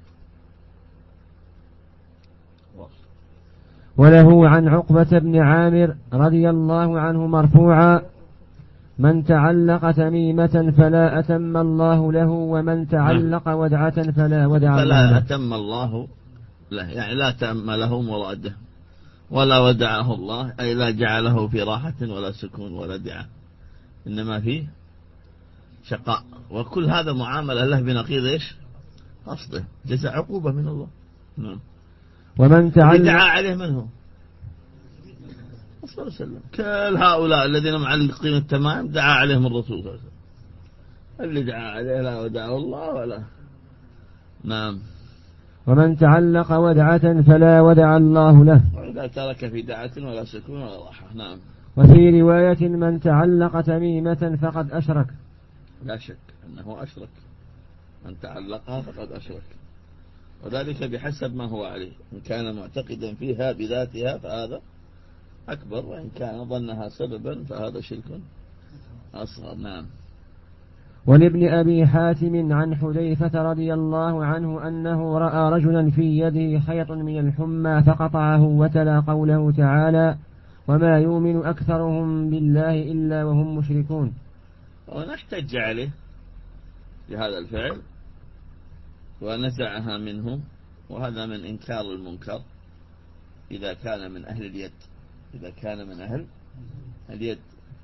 Speaker 2: وله عن عقبة بن عامر رضي الله عنه مرفوعا من تعلق تميمة فلا أتم الله له، ومن تعلق ودعة فلا ودع الله له.
Speaker 1: فلا أتم الله له، يعني لا تم له مراده، ولا ودعه الله، أي لا جعله في راحة ولا سكون ولا دعاء، إنما في شقاء. وكل هذا معاملة له بنقيض إيش؟ قصده، جزاء عقوبة من الله. نعم.
Speaker 2: ومن تعلق
Speaker 1: دعا عليه من هو؟ صلى الله عليه وسلم. كل هؤلاء الذين معلقين التمائم دعا عليهم الرسول صلى الله عليه وسلم. اللي دعا عليه لا ودعه الله ولا. نعم.
Speaker 2: ومن تعلق ودعة فلا ودع الله له،
Speaker 1: وإذا ترك في دعة ولا سكون ولا راحة. نعم.
Speaker 2: وفي رواية من تعلق تميمة فقد أشرك.
Speaker 1: لا شك أنه أشرك، من تعلقها فقد أشرك. وذلك بحسب ما هو عليه، إن كان معتقدا فيها بذاتها فهذا أكبر، وإن كان ظنها سببا فهذا شرك أصغر. نعم.
Speaker 2: ولابن أبي حاتم عن حذيفة رضي الله عنه أنه رأى رجلا في يده خيط من الحمى فقطعه وتلا قوله تعالى: وما يؤمن أكثرهم بالله إلا وهم مشركون.
Speaker 1: ونحتج عليه بهذا الفعل ونزعها منه، وهذا من إنكار المنكر إذا كان من أهل اليد. إذا كان من أهل اليد.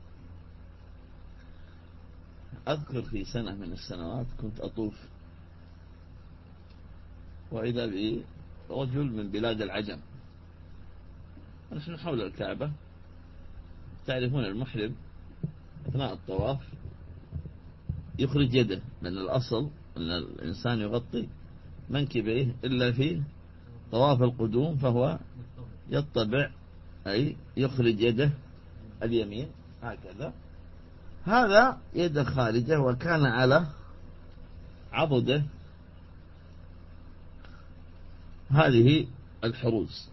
Speaker 1: أذكر في سنة من السنوات كنت أطوف، وإذا بي رجل من بلاد العجم، نحن حول الكعبة. تعرفون المحرم أثناء الطواف يخرج يده، لأن الأصل أن الإنسان يغطي منكبيه إلا في طواف القدوم، فهو يطبع أي يخرج يده اليمين هكذا، هذا يد خارجة، وكان على عضده هذه الحروز،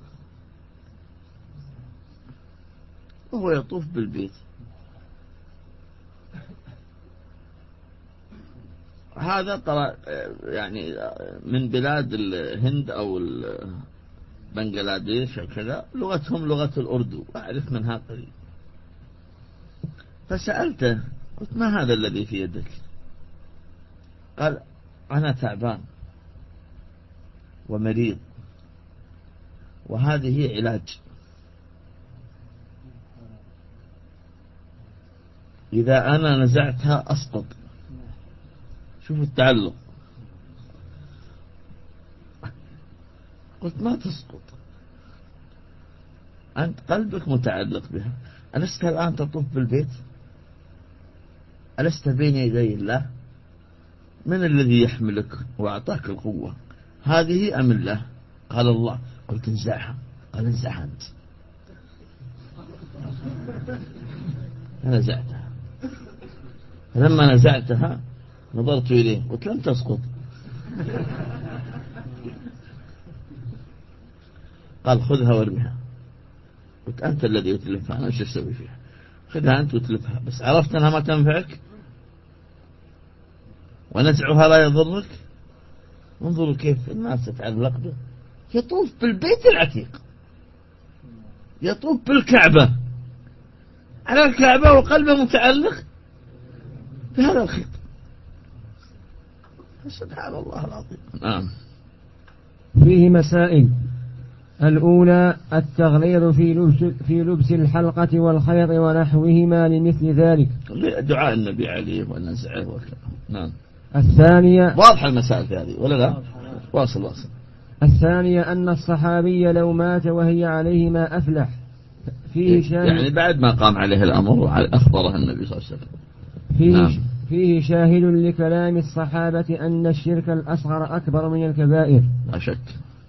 Speaker 1: وهو يطوف بالبيت. هذا يعني من بلاد الهند أو بنغلاديش أو كذا، لغتهم لغة الأردو، أعرف منها قليل. فسألته، قلت: ما هذا الذي في يدك؟ قال: أنا تعبان ومريض، وهذه علاج، إذا أنا نزعتها أسقط. شوفوا التعلق. قلت: ما تسقط، أنت قلبك متعلق بها. ألست الآن تطوف بالبيت؟ ألست بين يدي الله؟ من الذي يحملك وأعطاك القوة؟ هذه أم الله؟ قال: الله. قلت: انزعها. قال: انزعها أنت. نزعتها. لما نزعتها نظرت إليه، قلت: لم تسقط. قال: خذها وارمها. قلت: أنت الذي يتلفها، أنا ايش أسوي فيها؟ خذها أنت وتلفها، بس عرفت أنها ما تنفعك ونزعها لا يضرك. انظروا كيف الناس تتعلق به. يطوف بالبيت العتيق، يطوف بالكعبة، على الكعبة وقلبه متعلق بهذا الخيط. سبحان الله العظيم. نعم.
Speaker 2: فيه مسائل. الأولى: التغليظ في لبس الحلقة والخيط ونحوهما لمثل ذلك،
Speaker 1: دعاء النبي عليه ونزعه وكذا. نعم.
Speaker 2: الثانية:
Speaker 1: واضح المسائل في هذه ولا لا؟ واصل.
Speaker 2: الثانية: أن الصحابي لو مات وهي عليه ما أفلح. فيه شاهد،
Speaker 1: يعني بعد ما قام عليه الأمر أخبره النبي صلى الله عليه وسلم.
Speaker 2: فيه شاهد لكلام الصحابة أن الشرك الأصغر أكبر من الكبائر،
Speaker 1: لا شك.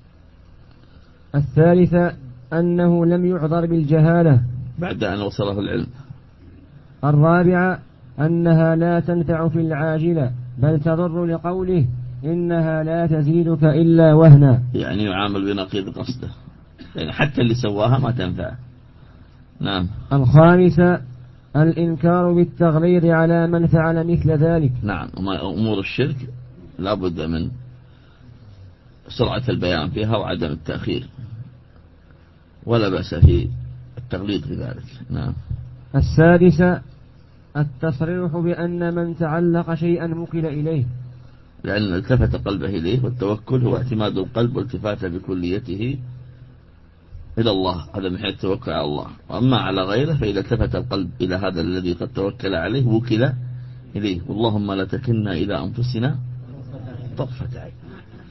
Speaker 2: الثالثة: أنه لم يعذر بالجهالة
Speaker 1: بعد أن وصله العلم.
Speaker 2: الرابعة: أنها لا تنفع في العاجلة، بل تضر، لقوله: إنها لا تزيدك إلا وهنا.
Speaker 1: يعني يعامل بنقيض قصده، يعني حتى اللي سواها ما تنفع. نعم.
Speaker 2: الخامسة: الإنكار بالتغليظ على من فعل مثل ذلك.
Speaker 1: نعم. أمور الشرك لا بد من سرعة البيان فيها وعدم التأخير، ولا بأس في التغليظ في ذلك. نعم.
Speaker 2: السادسة: التصريح بأن من تعلق شيئا وكل إليه،
Speaker 1: لأن التفت قلبه إليه، والتوكل هو اعتماد القلب والتفاته بكليته إلى الله، هذا من حيث التوكل على الله. وأما على غيره فإذا التفت القلب إلى هذا الذي قد توكل عليه وكل إليه. اللهم لا تكلنا إلى أنفسنا طرفة عين.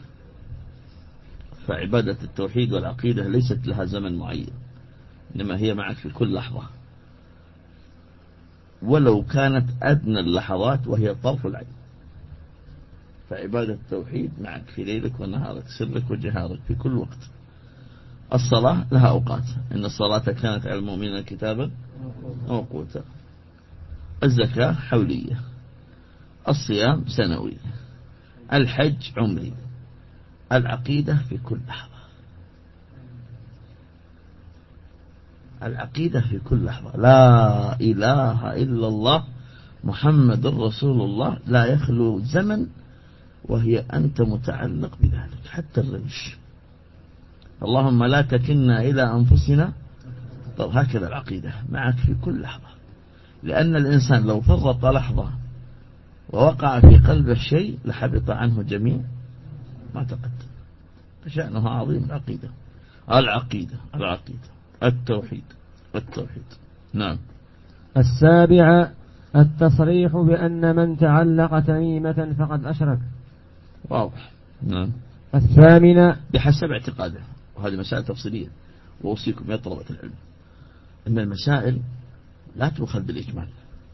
Speaker 1: فعبادة التوحيد والعقيدة ليست لها زمن معين، إنما هي معك في كل لحظة، ولو كانت أدنى اللحظات وهي طرف العين. فعبادة التوحيد معك في ليلك ونهارك، سرك وجهارك، في كل وقت. الصلاة لها أوقات، إن الصلاة كانت على المؤمنين كتابا موقوتا. الزكاة حولية، الصيام سنوي، الحج عمري، العقيدة في كل لحظة، العقيدة في كل لحظة. لا إله إلا الله محمد رسول الله، لا يخلو زمن وهي أنت متعلق بذلك حتى الرمش. اللهم لا تكلنا إلى أنفسنا. طب هكذا العقيدة معك في كل لحظة، لأن الإنسان لو فرط لحظة ووقع في قلبه شيء لحبط عنه جميع ما تقدم. فشأنها عظيم العقيدة. العقيدة العقيدة التوحيد التوحيد. نعم.
Speaker 2: السابعة التصريح بأن من تعلق تميمة فقد أشرك.
Speaker 1: واضح. نعم.
Speaker 2: الثامنة
Speaker 1: بحسب اعتقاده، وهذه مسائل تفصيلية، وأوصيكم يا طلبة العلم أن المسائل لا تؤخذ بالإجمال،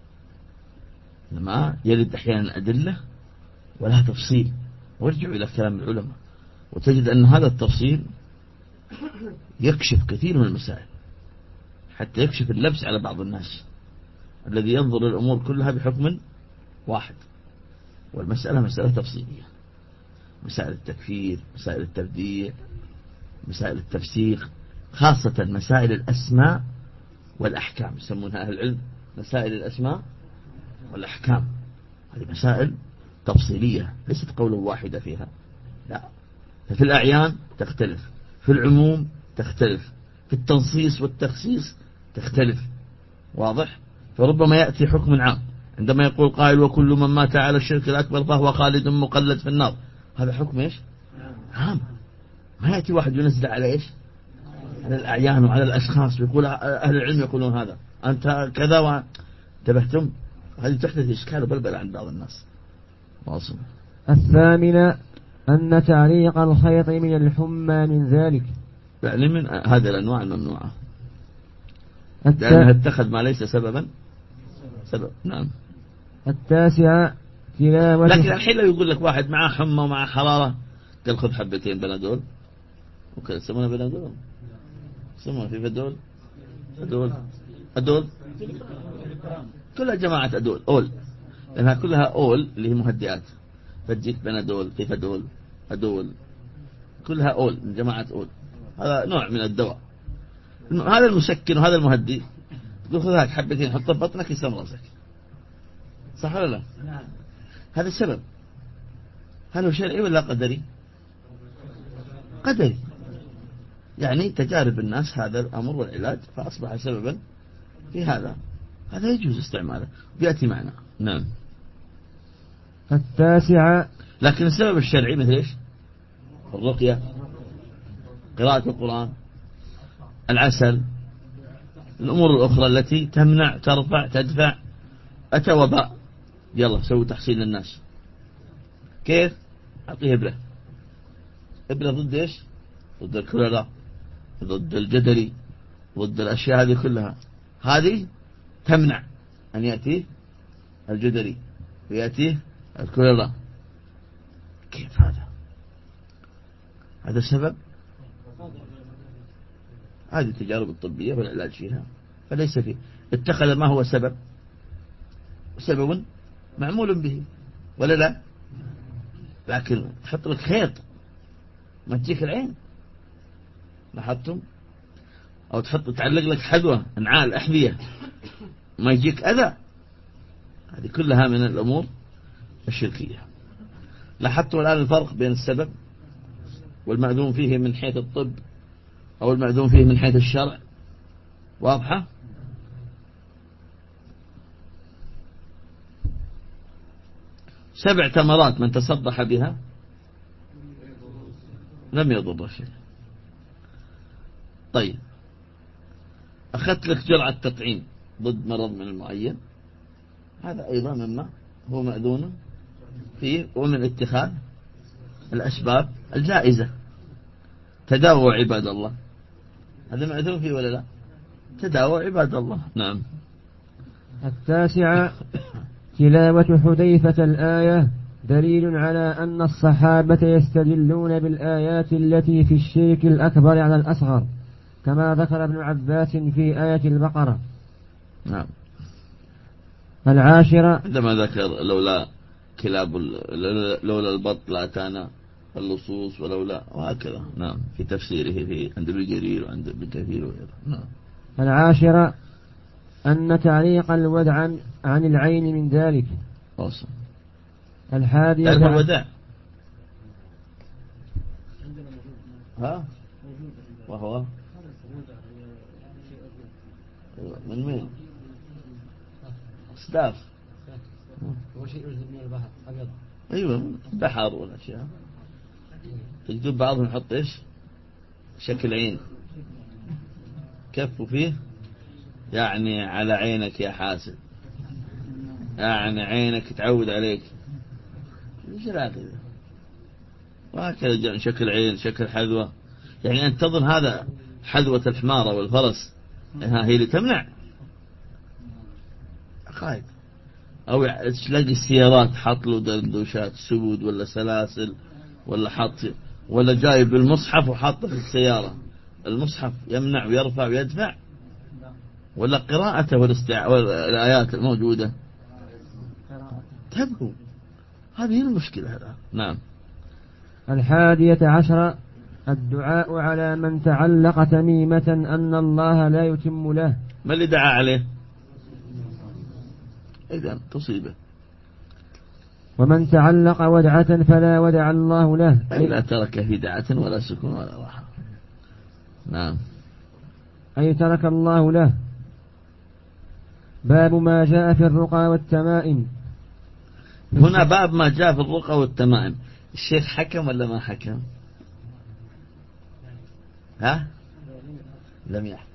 Speaker 1: لما يرد أحيانا أدلة ولها تفصيل، وارجعوا إلى كلام العلماء وتجد أن هذا التفصيل يكشف كثير من المسائل، حتى يكشف اللبس على بعض الناس الذي ينظر للأمور كلها بحكم واحد. والمسألة مسألة تفصيلية، مسائل التكفير، مسائل التبديع، مسائل التفسيق، خاصة مسائل الأسماء والأحكام، يسمونها أهل العلم مسائل الأسماء والأحكام. هذه مسائل تفصيلية ليست قولا واحدة فيها، لا. ففي الأعيان تختلف، في العموم تختلف، في التنصيص والتخصيص تختلف. واضح؟ فربما يأتي حكم عام عندما يقول قائل وكل من مات على الشرك الأكبر فهو خالد مقلد في النار، هذا حكم إيش؟ عام. ما يأتي واحد ينزل على إيش؟ على الأعيان وعلى الأشخاص ويقول أهل العلم يقولون هذا أنت كذا انتبهتم؟ هذه تحدث إشكال وبلبل عند بعض الناس. واصل.
Speaker 2: الثامنة أن تعليق الخيط من الحمى من ذلك،
Speaker 1: يعني من هذه الأنواع الممنوعة، لأنها اتخذ ما ليس سببا سبب. نعم.
Speaker 2: التاسعة تلاوة.
Speaker 1: لكن الحين لو يقول لك واحد معه حمى ومعه حرارة قال خذ حبتين بنادول، وكذا يسمونه بنادول، يسمونه في فدول أدول كلها جماعة أدول أول، لأنها كلها أول اللي هي مهدئات، فتجيك بنادول في فدول أدول كلها أول من جماعة أول. هذا نوع من الدواء، هذا المسكن وهذا المهدئ، تقول خذ هاك حبتين حطه ببطنك يسلم راسك، صح ولا لا؟ هذا السبب. هل هو شرعي ولا قدري؟ قدري، يعني تجارب الناس هذا الأمر والعلاج فأصبح سببا في هذا يجوز استعماله بيأتي معنا. نعم.
Speaker 2: التاسعة.
Speaker 1: لكن السبب الشرعي مثل إيش؟ الرقية، قراءة القرآن، العسل، الأمور الأخرى التي تمنع ترفع تدفع. أتى وباء، يلا سووا تحصيل للناس، كيف؟ أعطيه إبرة ضد إيش؟ ضد الكوليرا، ضد الجدري، ضد الأشياء هذه كلها، هذه تمنع أن يأتيه الجدري ويأتيه الكوليرا. كيف هذا سبب؟ هذه التجارب الطبية والعلاج فيها، فليس فيه اتخذ ما هو سبب معمول به ولا لا. لكن تحط لك خيط ما تجيك العين، لاحظتم؟ أو تعلق لك حذوة انعال أحذية ما يجيك أذى، هذه كلها من الأمور الشركية. لاحظتم الآن الفرق بين السبب والمأذون فيه من حيث الطب أو المأذون فيه من حيث الشرع؟ واضحة؟ سبع تمرات من تصبح بها لم يضر شيء. طيب أخذت لك جرعة تطعيم ضد مرض من المعين، هذا أيضا مما هو مأذون فيه ومن اتخاذ الأسباب الجائزة. تداووا عباد الله، هذا مأذون فيه ولا لا؟ تداووا عباد الله. نعم.
Speaker 2: التاسعة تلاوة حذيفة الآية دليل على أن الصحابة يستدلون بالآيات التي في الشرك الأكبر على الأصغر، كما ذكر ابن عباس في آية البقرة.
Speaker 1: نعم.
Speaker 2: العاشرة
Speaker 1: عندما ذكر لولا البط لأتانا اللصوص ولولا وهكذا. نعم، في تفسيره في عند ابن جرير وعند ابن كثير وغيره. نعم.
Speaker 2: العاشرة أن تعليق الودع عن العين من ذلك.
Speaker 1: أوصل.
Speaker 2: الحادية
Speaker 1: الوداع ها وهو من مين؟ أصداف.
Speaker 2: هو شيء يجذب من البحر أبيض.
Speaker 1: أيوة، بحر والأشياء. تجدون بعضهم يحط إيش؟ شكل عين كفوا فيه، يعني على عينك يا حاسد، يعني عينك تعود عليك. ايش العقيدة؟ وهكذا شكل عين، شكل حذوة. يعني أنت تظن هذا حذوة الحمار والفرس هي اللي تمنع عقائد. أو تلاقي السيارات حط له دردوشات سود ولا سلاسل، ولا حط، ولا جايب المصحف وحطه في السيارة. المصحف يمنع ويرفع ويدفع، ولا قراءته والآيات الموجودة تبهو. هذه المشكلة هذا. نعم.
Speaker 2: الحادية عشر الدعاء على من تعلق تميمة أن الله لا يتم له.
Speaker 1: ما اللي دعا عليه؟ إذن تصيبه.
Speaker 2: ومن تعلق ودعة فلا ودع الله له
Speaker 1: إلا ترك في دعة ولا سكون ولا راحة. نعم.
Speaker 2: أي ترك الله له. باب ما جاء في الرقى والتمائم.
Speaker 1: هنا باب ما جاء في الرقى والتمائم. الشيخ حكم ولا ما حكم؟ ها؟ لم يحكم،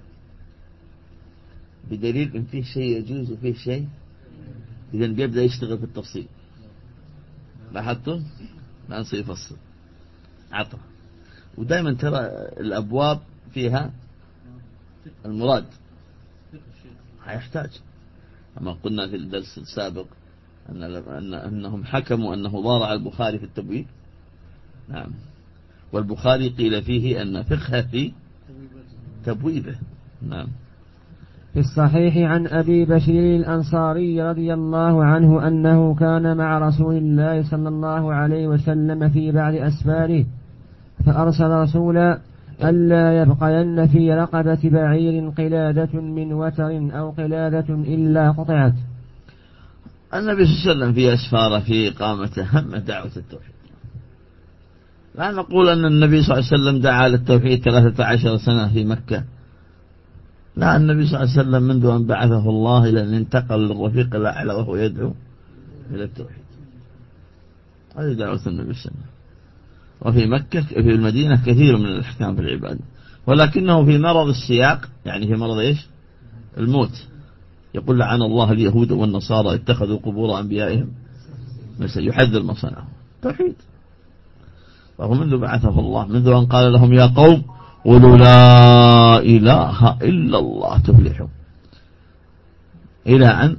Speaker 1: بدليل إن فيه شيء يجوز وفيه شيء إذن بيبدأ يشتغل في التفصيل. لاحظتم؟ لا نصير يفصل عطى. ودائما ترى الأبواب فيها المراد هيحتاج. أما قلنا في الدرس السابق أنهم حكموا أنه ضارع البخاري في التبويب. نعم. والبخاري قيل فيه أن فقه في تبويبه. نعم.
Speaker 2: في الصحيح عن أبي بشير الأنصاري رضي الله عنه أنه كان مع رسول الله صلى الله عليه وسلم في بعض أسفاره، فأرسل رسولا ألا يبقين في رقبة بعير قلادة من وتر أو قلادة إلا قطعت.
Speaker 1: النبي صلى الله عليه وسلم في أسفاره في إقامته هم دعوة التوحيد. لا نقول أن النبي صلى الله عليه وسلم دعا للتوحيد 13 سنة في مكة. لا، النبي صلى الله عليه وسلم منذ أن بعثه الله إلى أن انتقل للرفيق الأعلى وهو يدعو إلى التوحيد. هذه دعوة النبي صلى الله عليه وسلم. وفي مكة في المدينة كثير من الأحكام في العبادة، ولكنه في مرض السياق، يعني في مرض إيش؟ الموت. يقول لعن الله اليهود والنصارى اتخذوا قبور أنبيائهم يحذر ما صنعوا. توحيد. وهو منذ بعثه الله، منذ أن قال لهم يا قوم قولوا لا إله إلا الله تفلحوا، إلى أن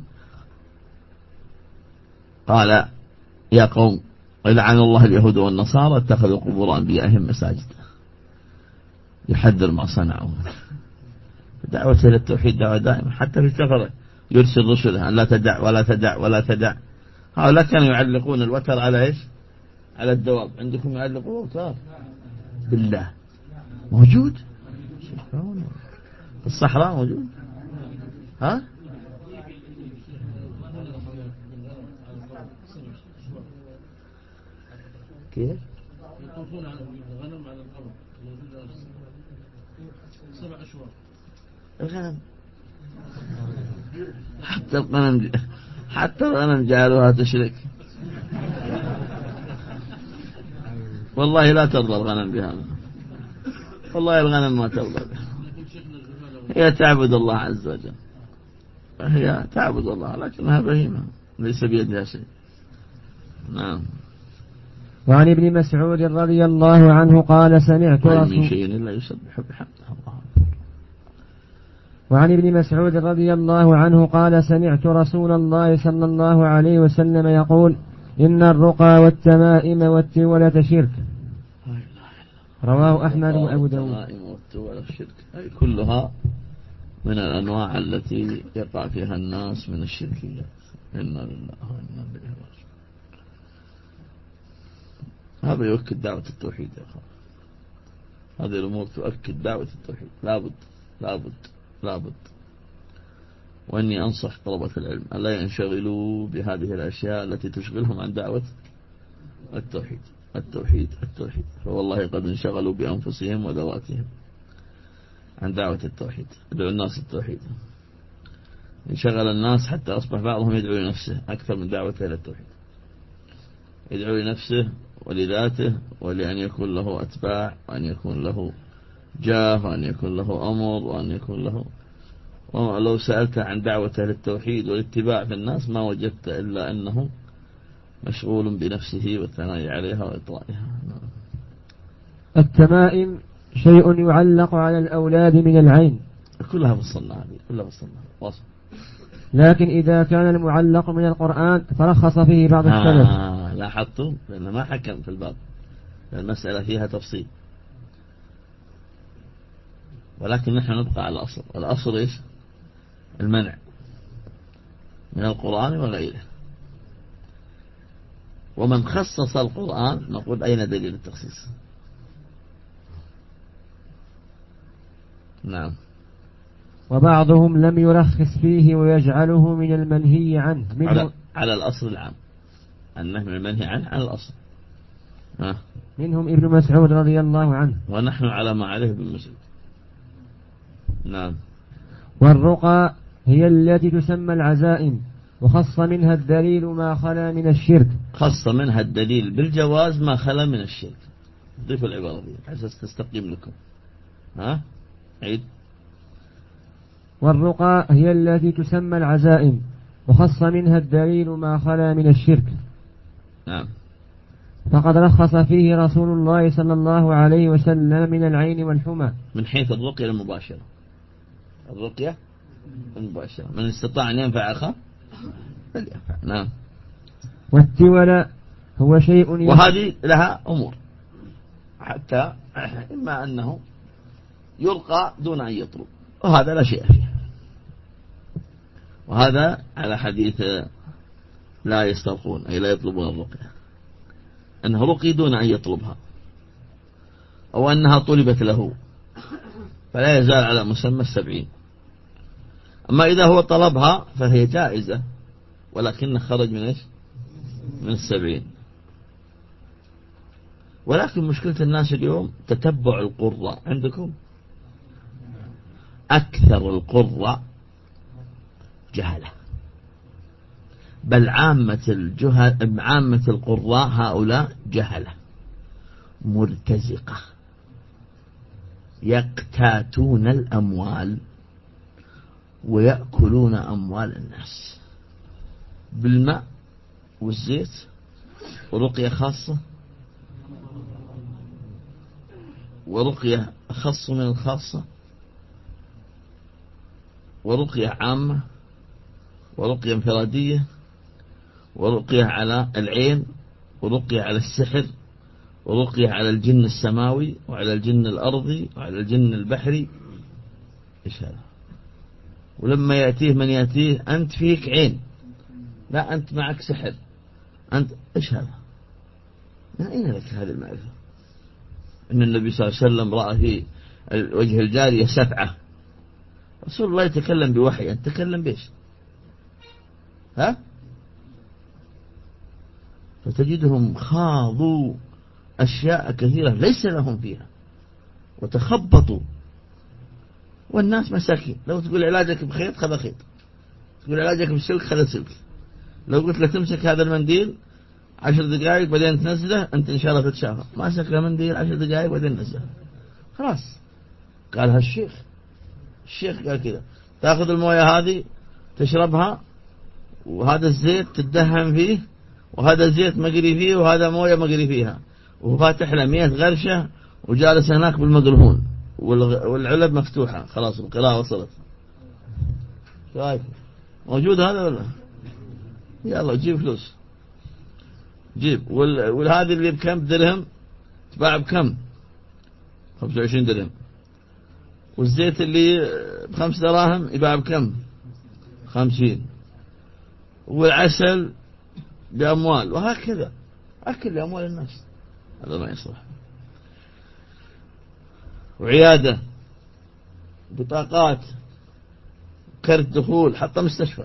Speaker 1: قال يا قوم لعن الله اليهود والنصارى اتخذوا قبور أنبيائهم مساجد. يحذر ما صنعوا. دعوة إلى التوحيد دعوة دائمة. حتى في السفر يرسل رسله أن لا تدع ولا تدع ولا تدع. هؤلاء كانوا يعلقون الوتر على إيش؟ على الدواب. عندكم يعلقون وتر؟ بالله موجود في الصحراء، موجود. ها؟ كيف؟ يطوفون على الغنم على الأرض موجودة 7 أشواط. الغنم حتى الغنم جعلوها تشرك. والله لا ترضى الغنم بهذا. والله الغنم ما ترضى بها. هي تعبد الله عز وجل، هي تعبد الله لكنها بهيمة ليس بيدها شيء. نعم.
Speaker 2: وعن ابن مسعود رضي الله عنه قال سمعت
Speaker 1: من شيء إلا يسبح بحمده الله.
Speaker 2: وعن ابن مسعود رضي الله عنه قال سمعت رسول الله صلى الله عليه وسلم يقول إن الرقى والتمائم والتولة شرك. رواه أحمد وأبو داود.
Speaker 1: التمائم والتولة الشرك أي كلها من الأنواع التي يقع فيها الناس من الشركيات. إنا لله وإنا إليه راجعون. هذا يؤكد دعوة التوحيد يا أخوان. هذه الأمور تؤكد دعوة التوحيد. لابد لابد لابد. وإني أنصح طلبة العلم ألا ينشغلوا بهذه الأشياء التي تشغلهم عن دعوة التوحيد. التوحيد التوحيد. فوالله قد انشغلوا بأنفسهم وذواتهم عن دعوة التوحيد. يدعو الناس التوحيد. انشغل الناس حتى أصبح بعضهم يدعو لنفسه أكثر من دعوته إلى التوحيد. يدعو لنفسه ولذاته ولأن يكون له أتباع وأن يكون له جاه وأن يكون له أمر وأن يكون له. ولو سألت عن دعوته للتوحيد والاتباع في الناس ما وجدت إلا أنه مشغول بنفسه والثناء عليها وإطرائها.
Speaker 2: التمائم شيء يعلق على الأولاد من العين.
Speaker 1: كلها فصلنا هذه كلها فصلنا واصل.
Speaker 2: لكن إذا كان المعلق من القرآن فرخص فيه بعض السلف.
Speaker 1: لاحظتم لأنه ما حكم في الباب. المسألة فيها تفصيل ولكن نحن نبقى على الأصل. الأصل إيش؟ المنع من القرآن وغيره. ومن خصص القرآن نقول أين دليل التخصيص؟ نعم.
Speaker 2: وبعضهم لم يرخص فيه ويجعله من المنهي عنه
Speaker 1: على الأصل العام. النهي من المنهي عنه على الأصل.
Speaker 2: منهم ابن مسعود رضي الله عنه.
Speaker 1: ونحن على ما عليه ابن مسعود. نعم.
Speaker 2: والرقى هي التي تسمى العزائم وخص منها الدليل ما خلا من الشرك.
Speaker 1: خص منها الدليل بالجواز ما خلا من الشرك. ضيفوا العبارة دي حتى تستقيم لكم. عيد.
Speaker 2: والرقى هي التي تسمى العزائم وخص منها الدليل ما خلا من الشرك.
Speaker 1: نعم.
Speaker 2: فقد رخص فيه رسول الله صلى الله عليه وسلم من العين والحمى.
Speaker 1: من حيث الرقية المباشرة. الرقية المباشرة. من استطاع أن ينفع أخاه فلينفع. نعم.
Speaker 2: والتولى هو شيء
Speaker 1: وهذه لها أمور حتى إما أنه يرقى دون أن يطلب وهذا لا شيء فيه. وهذا على حديث لا يسترقون أي لا يطلبون الرقية. أنه رقي دون أن يطلبها أو أنها طلبت له فلا يزال على مسمى 70. أما إذا هو طلبها فهي جائزة ولكن خرج من إيش؟ من 70. ولكن مشكلة الناس اليوم تتبع القرى. عندكم أكثر القرى جهلة. بل عامة القراء هؤلاء جهلة مرتزقة يقتاتون الأموال ويأكلون أموال الناس بالماء والزيت ورقية خاصة ورقية أخص من الخاصة ورقية عامة ورقية انفرادية ورقية على العين ورقية على السحر ورقية على الجن السماوي وعلى الجن الأرضي وعلى الجن البحري. إيش هذا؟ ولما يأتيه من يأتيه أنت فيك عين لا أنت معك سحر أنت إيش هذا؟ من أين لك هذه المعرفة؟ إن النبي صلى الله عليه وسلم رأى في وجه الجارية سفعة. رسول الله يتكلم بوحي أنت تتكلم بيش؟ فتجدهم خاضوا أشياء كثيرة ليس لهم فيها وتخبطوا. والناس مساكين. لو تقول علاجك بخيط خذ خيط، تقول علاجك بسلك خذ سلك. لو قلت له تمسك هذا المنديل 10 دقائق بعدين تنزله أنت إن شاء الله تتشافى. ماسك له منديل 10 دقائق بعدين نزله خلاص. قالها الشيخ قال كذا تأخذ الموية هذه تشربها وهذا الزيت تدهن فيه وهذا الزيت مقري فيه وهذا موية مقري فيها وفاتح له 100 غرشة وجالس هناك بالمقرهون والعلب مفتوحة خلاص القراءة وصلت. شايف موجود هذا ولا؟ يلا جيب فلوس جيب. والهذه اللي بكم درهم تباع بكم 25 درهم. والزيت اللي ب5 دراهم يباع بكم 50. والعسل بأموال وهكذا أكل لأموال الناس. هذا ما يصلح. وعيادة، بطاقات، كرت دخول، حتى مستشفى.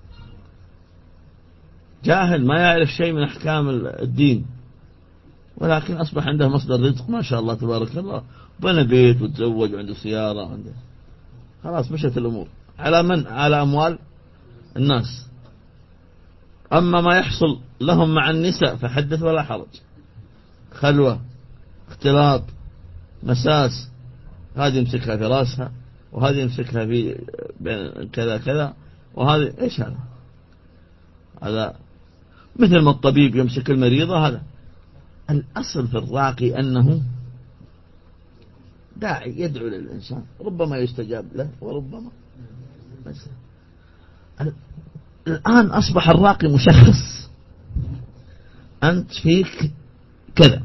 Speaker 1: جاهل ما يعرف شيء من أحكام الدين، ولكن أصبح عنده مصدر رزق ما شاء الله تبارك الله، بنى بيت وتزوج وعنده سيارة وعنده، خلاص مشت الأمور. على من؟ على أموال الناس. أما ما يحصل لهم مع النساء فحدث ولا حرج، خلوة، اختلاط، مساس، هذه يمسكها في راسها وهذه يمسكها في كذا كذا، وهذه إيش هذا؟ هذا مثل ما الطبيب يمسك المريضة. هذا الأصل في الراقي أنه داعي يدعو للإنسان، ربما يستجاب له وربما بس. الآن أصبح الراقي مشخص، أنت فيك كذا،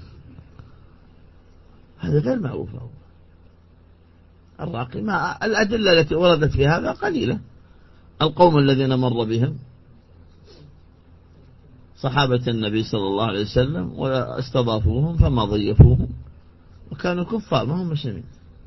Speaker 1: هذا غير معروف. الراقي ما الأدلة التي وردت في هذا قليلة. القوم الذين مر بهم صحابة النبي صلى الله عليه وسلم واستضافوهم فما ضيفوهم، وكانوا كفار ما هم مسلمين،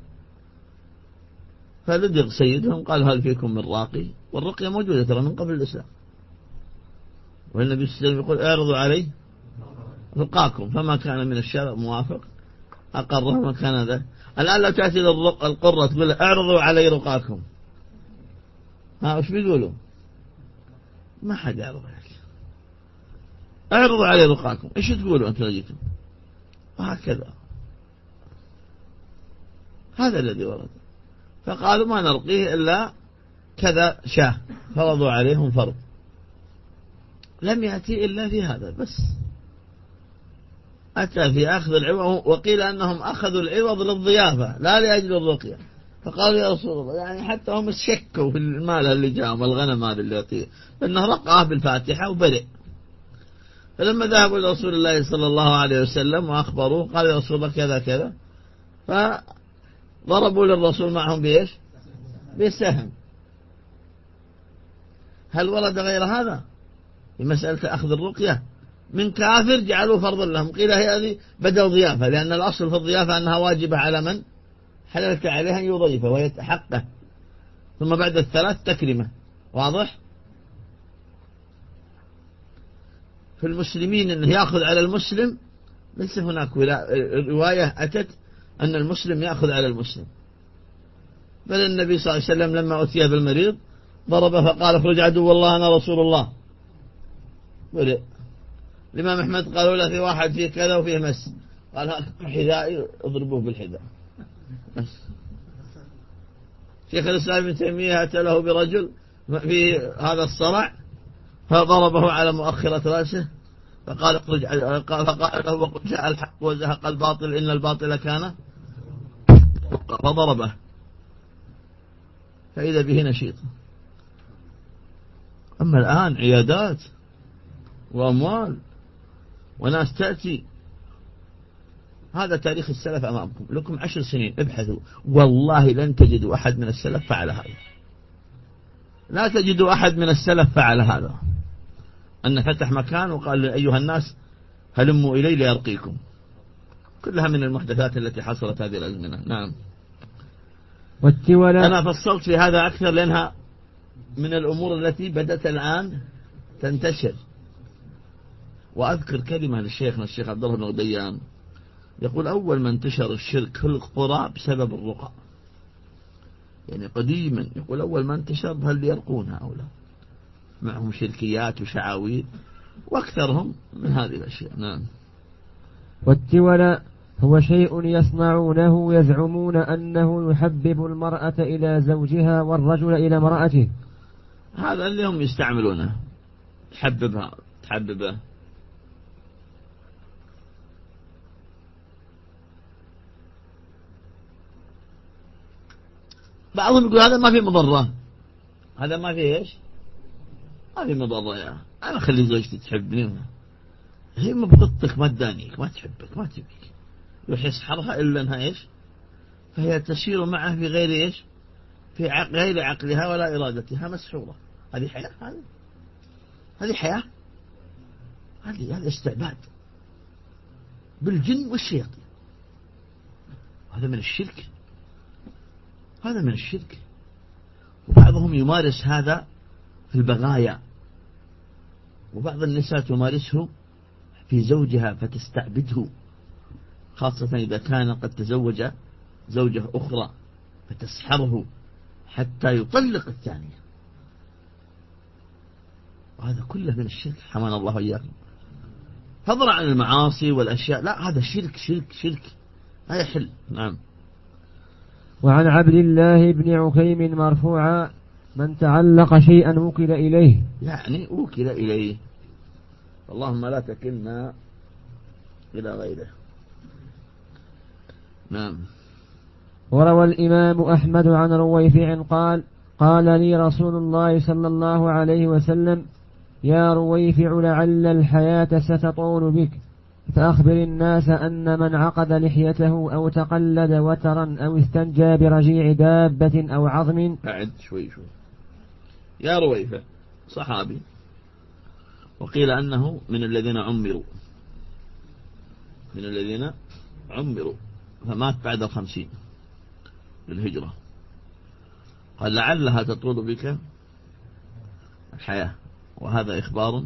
Speaker 1: فلدغ سيدهم قال هل فيكم من راقي؟ والرقية موجودة ترى من قبل الإسلام، والنبي صلى الله عليه وسلم يقول اعرضوا عليه رقاكم، فما كان من الشرع موافق أقره ما كان ذا. الآن لو تأتي القرة تقول اعرضوا علي رقاكم، ها وش بيقولوا؟ ما حد يعرض عليك، اعرضوا علي رقاكم، ايش تقولوا أنت لجيتم؟ وهكذا. هذا الذي ورد. فقالوا ما نرقيه إلا كذا شاه، فرضوا عليهم فرض، لم يأتي إلا في هذا بس. أتى في أخذ العوض، وقيل أنهم أخذوا العوض للضيافة لا لأجل الرقية. فقالوا يا رسول الله، يعني حتى هم شكوا في المال اللي جاءهم، الغنم هذا اللي يعطيه، لأنه رقاه بالفاتحة وبرئ. فلما ذهبوا إلى رسول الله صلى الله عليه وسلم وأخبروه، قال يا رسول الله كذا كذا، فضربوا للرسول معهم بإيش؟ بسهم. هل ورد غير هذا في مسألة أخذ الرقية من كافر جعلوا فرضا لهم؟ قيل هذه بدل ضيافة، لأن الأصل في الضيافة أنها واجبة على من حللت عليها أن يضيفه ويتحقه، ثم بعد الثلاث تكرمة. واضح؟ في المسلمين أنه يأخذ على المسلم، ليس هناك رواية أتت أن المسلم يأخذ على المسلم، بل النبي صلى الله عليه وسلم لما أتي بالمريض ضربه فقال اخرج عدو الله أنا رسول الله، برئ. الإمام أحمد قالوا له في واحد فيه كذا وفيه مس، قال حذائي اضربوه بالحذاء بس. شيخ الإسلام ابن تيمية أتى له برجل في هذا الصرع فضربه على مؤخرة رأسه فقال له وقل جاء الحق وزهق الباطل إن الباطل كان، فضربه فإذا به نشيط. أما الآن عيادات وأموال وناس تأتي. هذا تاريخ السلف أمامكم، لكم 10 سنين ابحثوا، والله لن تجدوا أحد من السلف فعل هذا، لا تجدوا أحد من السلف فعل هذا، أن فتح مكان وقال أيها الناس هلموا إلي ليرقيكم. كلها من المحدثات التي حصلت هذه الأزمنة. نعم. أنا فصلت في هذا أكثر لأنها من الأمور التي بدأت الآن تنتشر. وأذكر كلمة للشيخنا الشيخ عبد الله بن غديان يقول أول ما انتشر الشرك في القرى بسبب الرقى، يعني قديما يقول أول ما انتشر هل يرقون هؤلاء معهم شركيات وشعاويذ، وأكثرهم من هذه الأشياء. نعم.
Speaker 2: والتولى هو شيء يصنعونه يزعمون أنه يحبب المرأة إلى زوجها والرجل إلى امرأته.
Speaker 1: هذا اللي هم يستعملونه، تحببه. بعضهم يقول هذا ما في مضرة، هذا ما في إيش، ما في مضرة، يا أنا خلي زوجتي تحبني، هي ما بغضتك ما تدانيك ما تحبك ما تبيك، يروح يسحرها إلا أنها إيش، فهي تسير معه في غير إيش، في غير عقلها ولا إرادتها، مسحورة. هذه حياة، هذه حياة، هذا استعباد. بالجن والشياطين. هذا من الشرك، هذا من الشرك. وبعضهم يمارس هذا في البغايا، وبعض النساء تمارسه في زوجها فتستعبده، خاصة إذا كان قد تزوج زوجة أخرى فتسحره حتى يطلق الثانية. وهذا كله من الشرك، حمانا الله إياكم. فضلا عن المعاصي والأشياء، لا هذا شرك شرك شرك، لا يحل. نعم.
Speaker 2: وعن عبد الله بن عكيم مرفوعا: من تعلق شيئا وكل إليه،
Speaker 1: يعني وكل إليه، اللهم لا تكلنا إلى غيره. نعم.
Speaker 2: وروى الإمام أحمد عن رويفع قال: قال لي رسول الله صلى الله عليه وسلم: يا رويفع لعل الحياة ستطول بك، فأخبر الناس أن من عقد لحيته أو تقلد وترا أو استنجى برجيع دابة أو عظم.
Speaker 1: أعد شوي. يا رويفع صحابي، وقيل أنه من الذين عمروا، فمات بعد 50 للهجرة. قال لعلها تطول بك الحياة، وهذا إخبار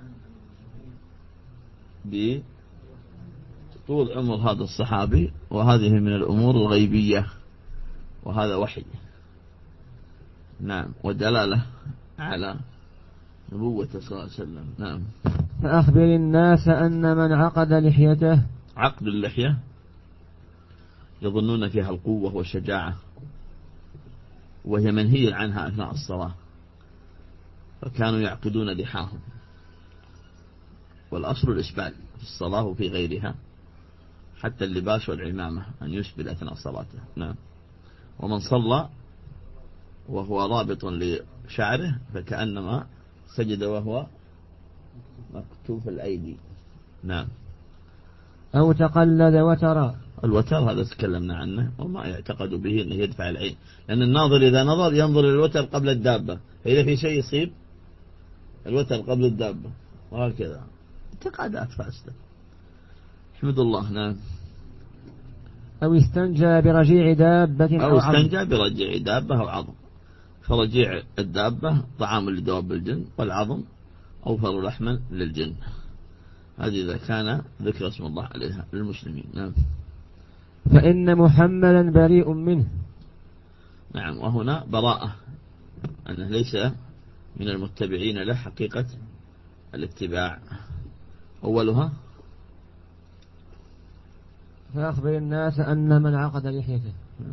Speaker 1: بطول عمر هذا الصحابي، وهذه من الأمور الغيبية، وهذا وحي. نعم، ودلالة على نبوة صلى الله عليه وسلم. نعم.
Speaker 2: فأخبر الناس أن من عقد لحيته،
Speaker 1: عقد اللحية يظنون فيها القوة والشجاعة، وهي منهي عنها أثناء الصلاة، فكانوا يعقدون لحاهم. والأصل الإسبال في الصلاة وفي غيرها، حتى اللباس والعمامة أن يسبل أثناء صلاته. نعم. ومن صلى وهو رابط لشعره فكأنما سجد وهو مكتوف الأيدي. نعم.
Speaker 2: أو تقلد وترى.
Speaker 1: الوتر هذا تكلمنا عنه، وما يعتقد به أنه يدفع العين، لأن الناظر إذا نظر ينظر للوتر قبل الدابة، فإذا في شيء يصيب الوتر قبل الدابة، وهكذا اعتقادات فاسدة. احمد الله. نعم.
Speaker 2: أو استنجى برجيع دابة
Speaker 1: أو استنجى برجيع دابة أو عظم. فرجيع الدابة طعام لدواب الجن، والعظم أوفر لحما للجن. هذه إذا كان ذكر اسم الله عليها للمسلمين. نعم.
Speaker 2: فإن محمدا بريء منه.
Speaker 1: نعم. وهنا براءة، أنه ليس من المتبعين له حقيقة الاتباع. أولها
Speaker 2: فأخبر الناس أن من عقد لحيته.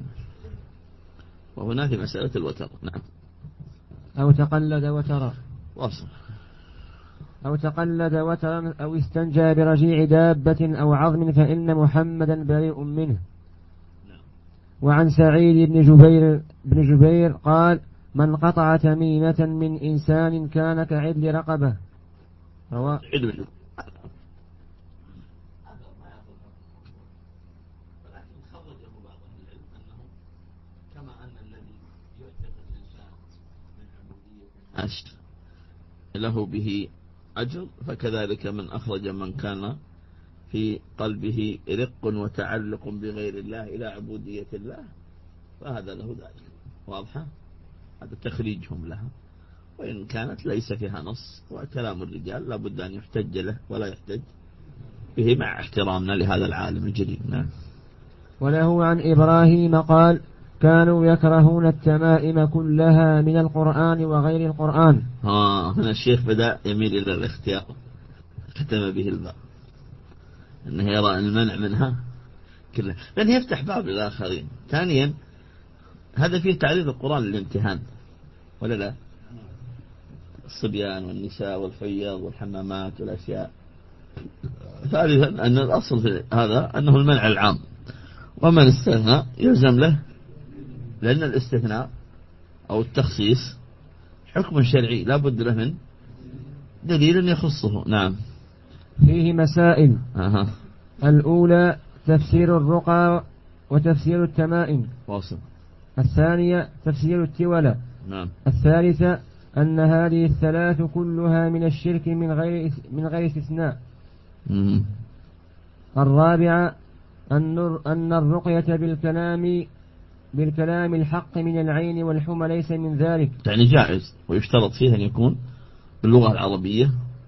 Speaker 1: وهنا في مسألة الوتر. نعم.
Speaker 2: أو تقلد وترى.
Speaker 1: واصل.
Speaker 2: أو تقلد وترا أو استنجى برجيع دابة أو عظم فإن محمدا بريء منه. وعن سعيد بن جبير قال: من قطع تميمة من إنسان كان كعدل رقبة.
Speaker 1: له به أجر، فكذلك من أخرج من كان في قلبه رق وتعلق بغير الله إلى عبودية الله، فهذا له ذلك. واضحة؟ هذا تخريجهم لها، وإن كانت ليس فيها نص، وكلام الرجال لا بد أن يحتج له ولا يحتج به، مع احترامنا لهذا العالم الجليل. نعم.
Speaker 2: وله عن إبراهيم قال: كانوا يكرهون التمائم كلها من القرآن وغير القرآن.
Speaker 1: هنا الشيخ بدأ يميل إلى الاختيار، ختم به الباب، أنه يرى المنع منها كلها، لأن يفتح باب للآخرين. ثانيا هذا فيه تعريض القرآن للامتهان، ولا لا؟ الصبيان والنساء والحيض والحمامات والأشياء. ثالثا أن الأصل في هذا أنه المنع العام، ومن استثنى يلزم له، لأن الاستثناء أو التخصيص حكم شرعي لا بد له من دليل يخصه. نعم.
Speaker 2: فيه مسائل. الأولى تفسير الرقى وتفسير التمائم.
Speaker 1: واصل.
Speaker 2: الثانية تفسير التولى.
Speaker 1: نعم.
Speaker 2: الثالثة أن هذه الثلاث كلها من الشرك من غير استثناء. الرابعة أن الرقية بالكلام الحق من العين والحمى ليس من ذلك،
Speaker 1: يعني جائز، ويشترط فيه أن يكون باللغة العربية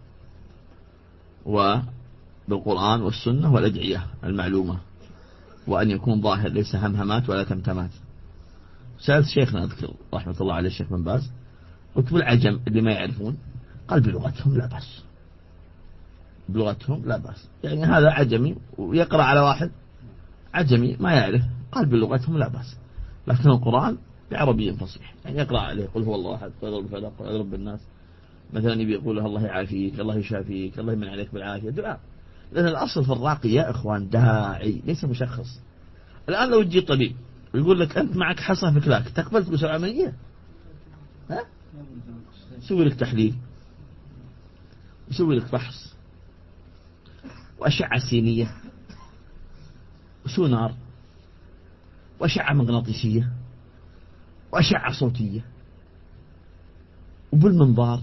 Speaker 1: وبالقرآن والسنة والأدعية المعلومة، وأن يكون ظاهر ليس همهمات ولا تمتمات. سألت شيخنا أذكر رحمة الله عليه الشيخ بن باز، قلت بالعجم اللي ما يعرفون، قال بلغتهم لا بأس، بلغتهم لا بأس، يعني هذا عجمي ويقرأ على واحد عجمي ما يعرف، قال بلغتهم لا بأس، لكن القرآن بعربي فصيح، يعني يقرأ عليه قل هو الله أحد، قل رب الفلق، قل رب الناس، مثلا يبي يقول الله يعافيك، الله يشافيك، الله يمن عليك بالعافية، دعاء. لأن الأصل في الراقي يا إخوان داعي ليس مشخص. الآن لو تجي طبيب ويقول لك أنت معك حصى في كلاك، تقبل تسوي عملية؟ ها؟ يسوي لك تحليل، يسوي لك فحص وأشعة سينية وسونار وأشعة مغناطيسية وأشعة صوتية وبالمنظار،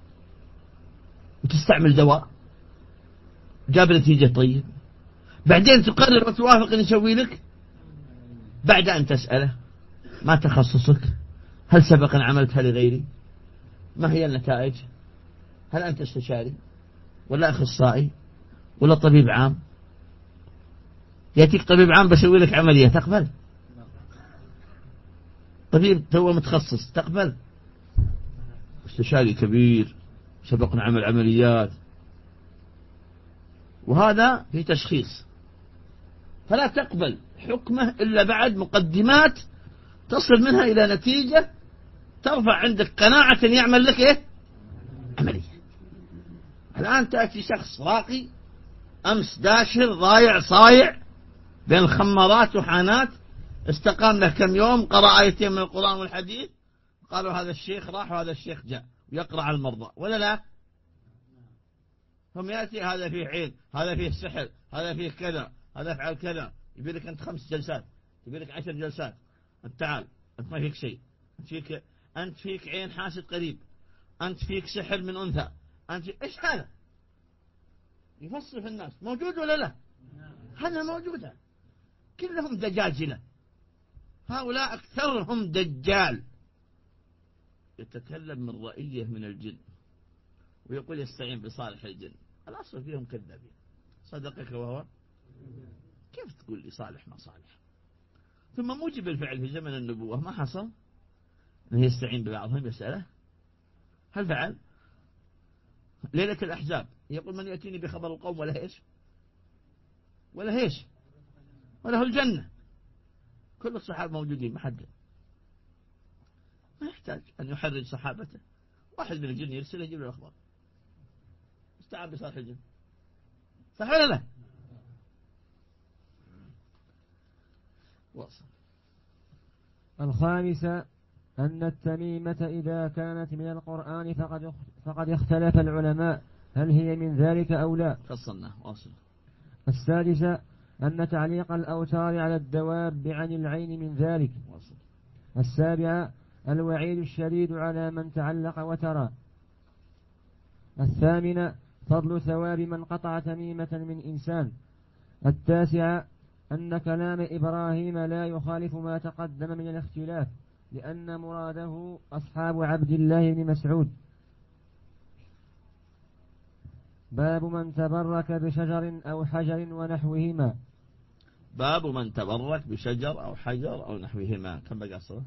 Speaker 1: وتستعمل دواء جاب نتيجة طيب، بعدين تقرر وتوافق أن يسوي لك بعد أن تسأله ما تخصصك، هل سبق أن عملتها لغيري، ما هي النتائج، هل أنت استشاري ولا أخصائي ولا طبيب عام؟ يأتيك طبيب عام بسوي لك عملية تقبل؟ طبيب تو متخصص تقبل؟ استشاري كبير سبقنا عمل عمليات، وهذا في تشخيص، فلا تقبل حكمه إلا بعد مقدمات تصل منها إلى نتيجة ترفع عندك قناعة يعمل لك إيه؟ عملية. الآن تأتي شخص راقي أمس داشر ضايع صايع بين الخمارات وحانات، استقام له كم يوم، قرأ آيتين من القرآن والحديث، قالوا هذا الشيخ راح وهذا الشيخ جاء، ويقرأ على المرضى ولا لا؟ ثم يأتي هذا فيه عين، هذا فيه سحر، هذا فيه كذا، هذا يفعل كذا، يبي لك أنت 5 جلسات، يبي لك 10 جلسات، أنت تعال، أنت ما فيك شيء، أنت فيك عين حاسد قريب، أنت فيك سحر من أنثى، إيش هذا؟ يفصل في الناس، موجود ولا لا؟ هذا موجودة، كلهم دجاجلة، هؤلاء أكثرهم دجال، يتكلم من رأيه من الجن ويقول يستعين بصالح الجن، الأصل فيهم كذابين، صدقك وهو كيف تقول لي صالح ما صالح؟ ثم موجب الفعل في زمن النبوة ما حصل أنه يستعين ببعضهم يسأله، هل فعل؟ ليلة الأحزاب يقول من يأتيني بخبر القوم ولا هيش ولا هيش وله الجنة، كل الصحابة موجودين، ما حد ما يحتاج أن يحرج صحابته، واحد من الجن يرسل يجيب له الأخبار، استعان بصالح الجن، صح ولا لا؟ واصل.
Speaker 2: الخامسة أن التميمة إذا كانت من القرآن فقد اختلف العلماء هل هي من ذلك أو لا،
Speaker 1: فصلنا واصل.
Speaker 2: السادسة أن تعليق الأوتار على الدواب عن العين من ذلك،
Speaker 1: واصل.
Speaker 2: السابعة الوعيد الشديد على من تعلق وترى، الثامنة فضل ثواب من قطع تميمة من إنسان، التاسعة أن كلام إبراهيم لا يخالف ما تقدم من الاختلاف، لأن مراده أصحاب عبد الله بن مسعود. باب من تبرك بشجر أو حجر ونحوهما.
Speaker 1: باب من تبرك بشجر أو حجر أو نحوهما. كم بقى الصلاة؟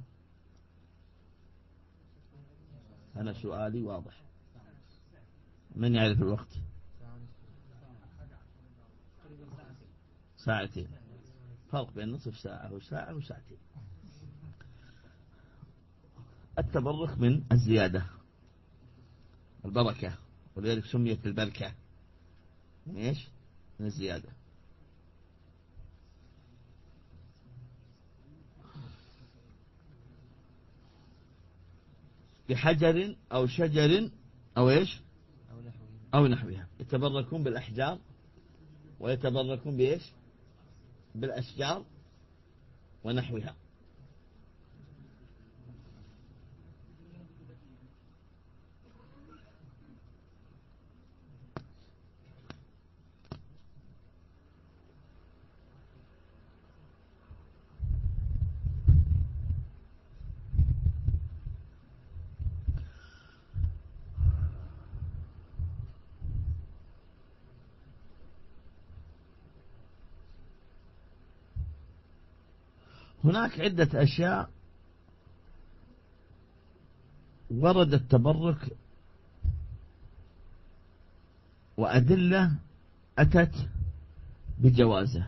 Speaker 1: أنا سؤالي واضح، من يعرف الوقت؟ ساعتين، فرق بين نصف ساعة وساعة وساعتين. التبرك من الزيادة، البركة، ولذلك سميت البركة من إيش؟ من الزيادة. بحجر أو شجر أو إيش؟ أو نحوها. يتبركون بالأحجار ويتبركون بإيش؟ بالأشجار ونحوها. هناك عدة أشياء ورد التبرك وأدلة أتت بجوازه،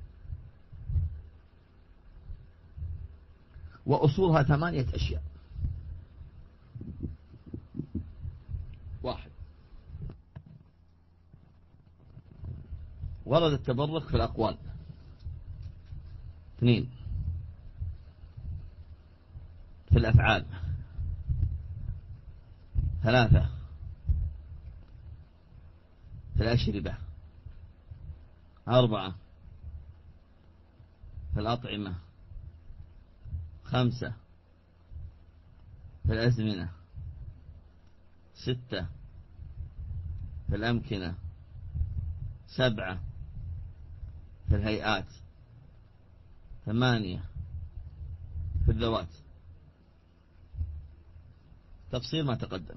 Speaker 1: وأصولها 8 أشياء. 1، ورد التبرك في الأقوال. 2، في الأفعال. 3، في الأشربة. 4، في الأطعمة. 5، في الأزمنة. 6، في الأمكنة. 7، في الهيئات. 8، في الذوات. تفصيل ما تقدم.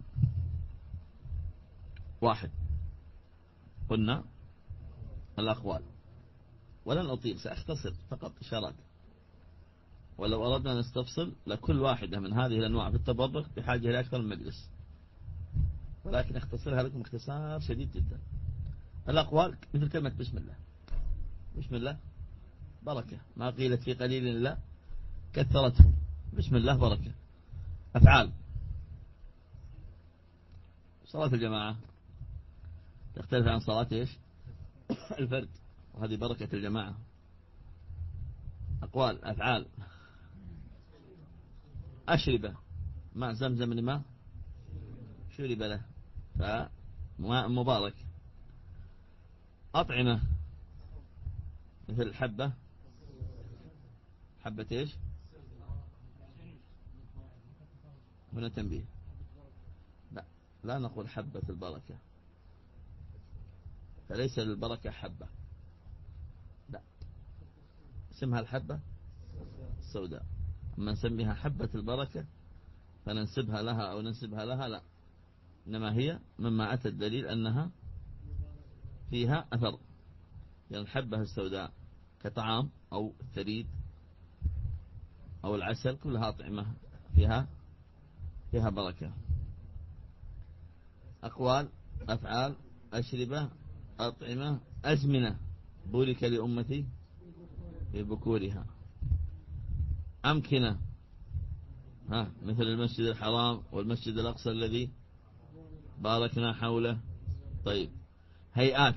Speaker 1: 1، قلنا الأقوال، ولن أطيل، سأختصر فقط إشارات، ولو أردنا نستفصل لكل واحدة من هذه الأنواع في التبرك بحاجة إلى أكثر من مجلس، ولكن أختصرها لكم اختصار شديد جدا. الأقوال مثل كلمة بسم الله. بسم الله بركة، ما قيلت في قليل الله كثرته. بسم الله بركة. أفعال، صلاة الجماعة تختلف عن صلاة إيش؟ الفرد، وهذه بركة الجماعة. أقوال، أفعال. أشربة، ماء زمزم لما شرب له فماء مبارك. أطعمة، مثل الحبة. حبة إيش؟ هنا تنبيه، لا نقول حبة البركة، فليس للبركة حبة، لا، اسمها الحبة السوداء. أما نسميها حبة البركة فننسبها لها أو ننسبها لها، لا، إنما هي مما أتى الدليل أنها فيها أثر. يعني الحبة السوداء كطعام أو الثريد أو العسل، كلها أطعمة فيها بركة. أقوال، أفعال، أشربة، أطعمة، أزمنة، بورك لأمتي في بكورها. أمكنة، مثل المسجد الحرام والمسجد الأقصى الذي باركنا حوله. طيب، هيئات،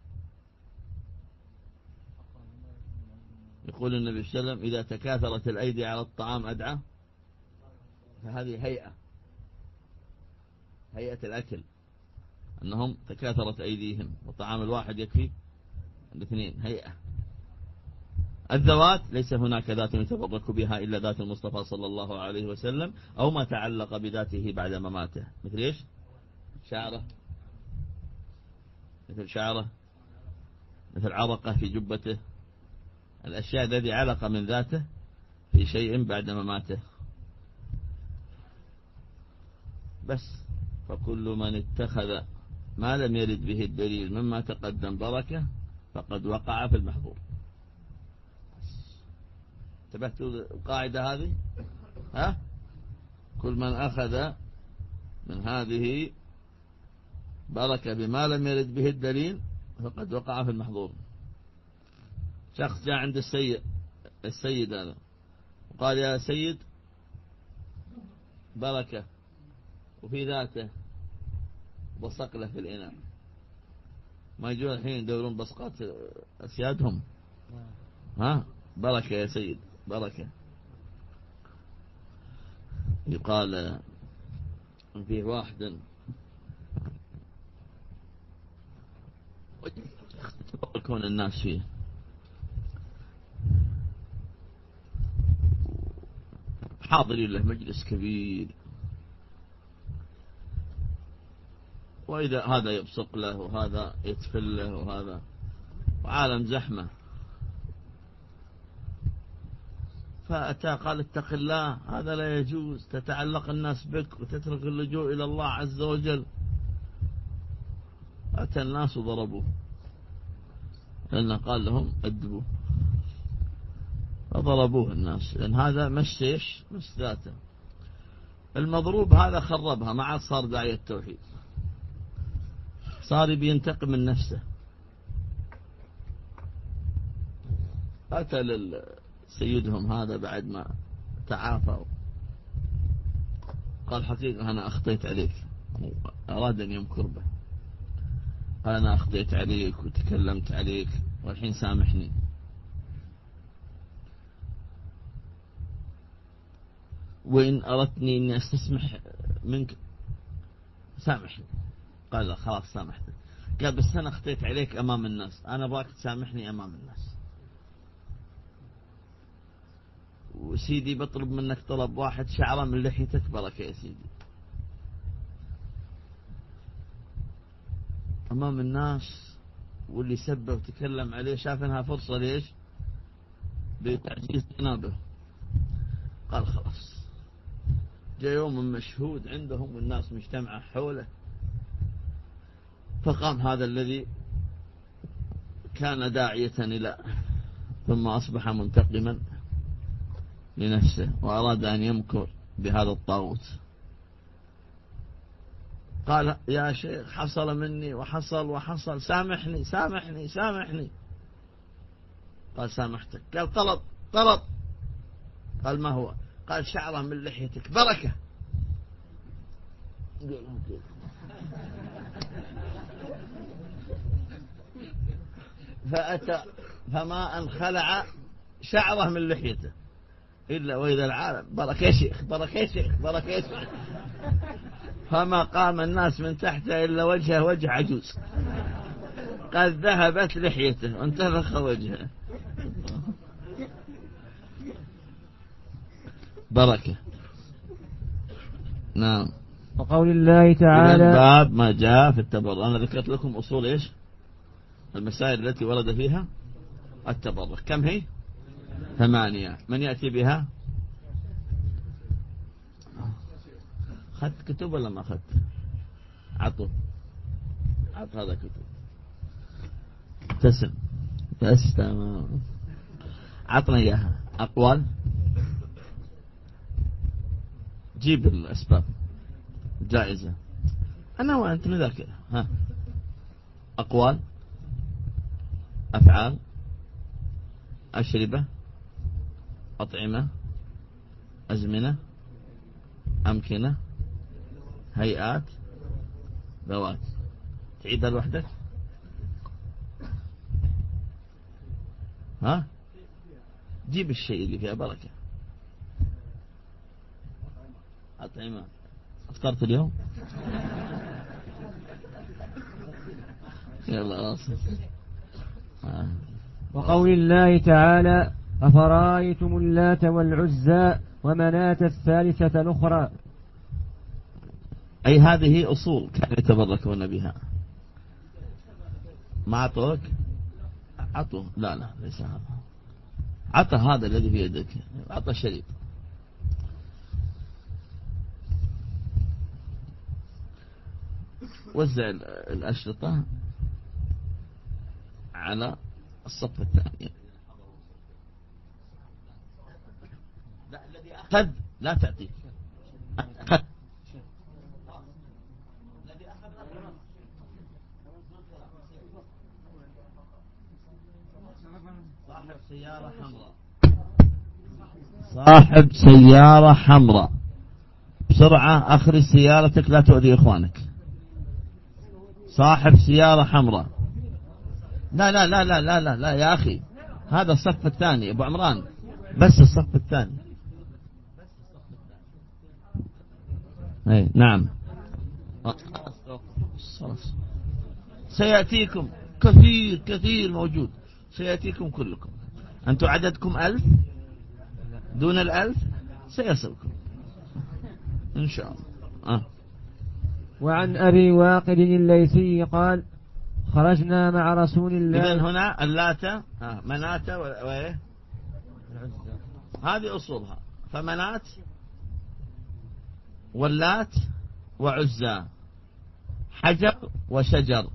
Speaker 1: يقول النبي صلى الله عليه وسلم إذا تكاثرت الأيدي على الطعام أدعى، فهذه هيئة الأكل، أنهم تكاثرت أيديهم وطعام الواحد يكفي الاثنين، هيئة. الذوات، ليس هناك ذات يتبرك بها إلا ذات المصطفى صلى الله عليه وسلم أو ما تعلق بذاته بعد مماته، مثل إيش؟ شعره، مثل عرقه في جبته، الأشياء الذي علق من ذاته في شيء بعد مماته. بس، فكل من اتخذ ما لم يرد به الدليل مما تقدم بركة فقد وقع في المحظور. انتبهتوا القاعدة هذه؟ كل من أخذ من هذه بركة بما لم يرد به الدليل فقد وقع في المحظور. شخص جاء عند السيد هذا وقال يا سيد بركة، وفي ذاته بصق له في الإناء، ما يجون الحين يدورون بصقات أسيادهم. بركة يا سيد، بركة. يقال فيه واحد يكون الناس فيه حاضرين له مجلس كبير، وإذا هذا يبصق له وهذا يتفل له وهذا، وعالم زحمة. فأتى قال اتق الله، هذا لا يجوز، تتعلق الناس بك وتترك اللجوء إلى الله عز وجل. أتى الناس وضربوه، لأنه قال لهم أدبوا. فضربوه الناس، لأن هذا مس إيش؟ مس ذاته. المضروب هذا خربها، ما عاد صار داعية التوحيد، صار بينتقم من نفسه. قتل سيدهم هذا بعد ما تعافوا، قال حقيقة أنا أخطيت عليك، أراد أن يمكر به، قال أنا أخطيت عليك وتكلمت عليك والحين سامحني. وإن أردتني أني أستسمح منك سامحني. قال لا خلاص سامحتك. قال بس أنا أخطيت عليك أمام الناس، أنا أبغاك تسامحني أمام الناس. وسيدي بطلب منك طلب واحد، شعره من لحيتك بركة يا سيدي أمام الناس. واللي سبه وتكلم عليه شاف انها فرصة ليش؟ بتعزيز جنابه. قال خلاص. جاء يوم مشهود عندهم والناس مجتمعة حوله، فقام هذا الذي كان داعية إلى، ثم أصبح منتقما لنفسه وأراد أن يمكر بهذا الطاغوت. قال يا شيخ حصل مني وحصل، سامحني سامحني سامحني. قال سامحتك. قال طلب. قال ما هو؟ قال شعره من لحيتك بركة. فأتى فما أن خلع شعره من لحيته إلا وإذا العالم بركة يا شيخ بركة يا شيخ بركة يا شيخ. فما قام الناس من تحته إلا وجهه وجه عجوز قد ذهبت لحيته وانتفخ وجهه. بركة. نعم.
Speaker 2: وقول الله تعالى
Speaker 1: باب ما جاء في التبرع. أنا ذكرت لكم أصول إيش المسائل التي ورد فيها التبرع. كم هي؟ 8. من يأتي بها؟ أخذت كتب ولا ما أخذت؟ عط هذا كتب. تمام. عطنا إياها. أقوال، جيب الأسباب جائزة. أنا وأنت نذاكر. ها. أقوال، أفعال، أشربة، أطعمة، أزمنة، أمكنة، هيئات، ذوات. تعيد الوحدة. ها. جيب الشيء اللي فيها بركة. أطعمة. أفطرت اليوم؟ يلا أصل.
Speaker 2: وقول الله تعالى أفرأيتم اللات والعزى ومناة الثالثة الأخرى.
Speaker 1: أي هذه أصول كانوا يتبركون بها. ما أعطوك؟ عطوا. لا ليس هذا. عطى هذا الذي في يدك، عطى شريط. وزع الأشرطة على الصف الثاني. لا الذي أخذ لا تعطيه. أخذ. صاحب سيارة حمراء بسرعة أخرج سيارتك لا تؤذي إخوانك. صاحب سيارة حمراء. لا يا أخي، هذا الصف الثاني أبو عمران، بس الصف الثاني. أي نعم. سيأتيكم كثير موجود، سيأتيكم كلكم. أنتم عددكم 1000 دون 1000 سيصلكم إن شاء الله.
Speaker 2: وعن أبي واقد الليثي قال خرجنا مع رسول الله.
Speaker 1: إذن هنا اللات مناة وإيه هذه أصولها. فمناة واللات وعزى، حجر وشجر.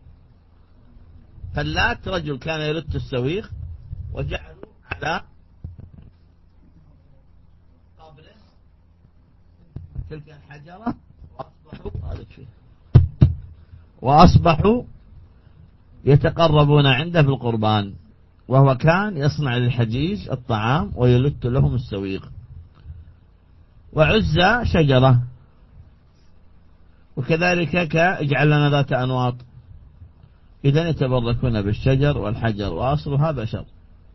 Speaker 1: فاللات رجل كان يلت السويق وجعله على تلك الحجرة وأصبحوا يتقربون عنده بالقربان، وهو كان يصنع للحجيج الطعام ويلت لهم السويق. وعزى شجرة، وكذلك اجعل لنا ذات أنواط، إذن يتبركون بالشجر والحجر، وأصلها بشر.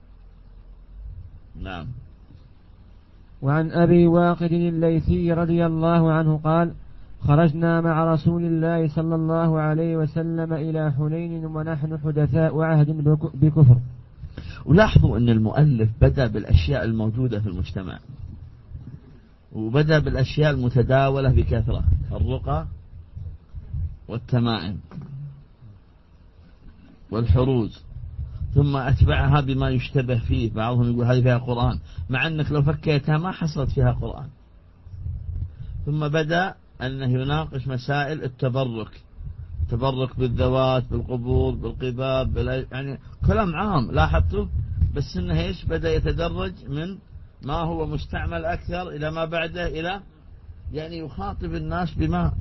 Speaker 1: نعم.
Speaker 2: وعن أبي واقد الليثي رضي الله عنه قال: خرجنا مع رسول الله صلى الله عليه وسلم إلى حنين ونحن حدثاء عهد بكفر.
Speaker 1: ولاحظوا أن المؤلف بدأ بالأشياء الموجودة في المجتمع، وبدأ بالأشياء المتداولة بكثرة، الرقى والتمائم والحروز، ثم أتبعها بما يشتبه فيه. بعضهم يقول هذه فيها قرآن، مع أنك لو فكيتها ما حصلت فيها قرآن. ثم بدأ أنه يناقش مسائل التبرك بالذوات، بالقبور، بالقباب، يعني كلام عام لاحظته، بس أنه إيش بدأ يتدرج من ما هو مستعمل أكثر إلى ما بعده، إلى يعني يخاطب الناس بما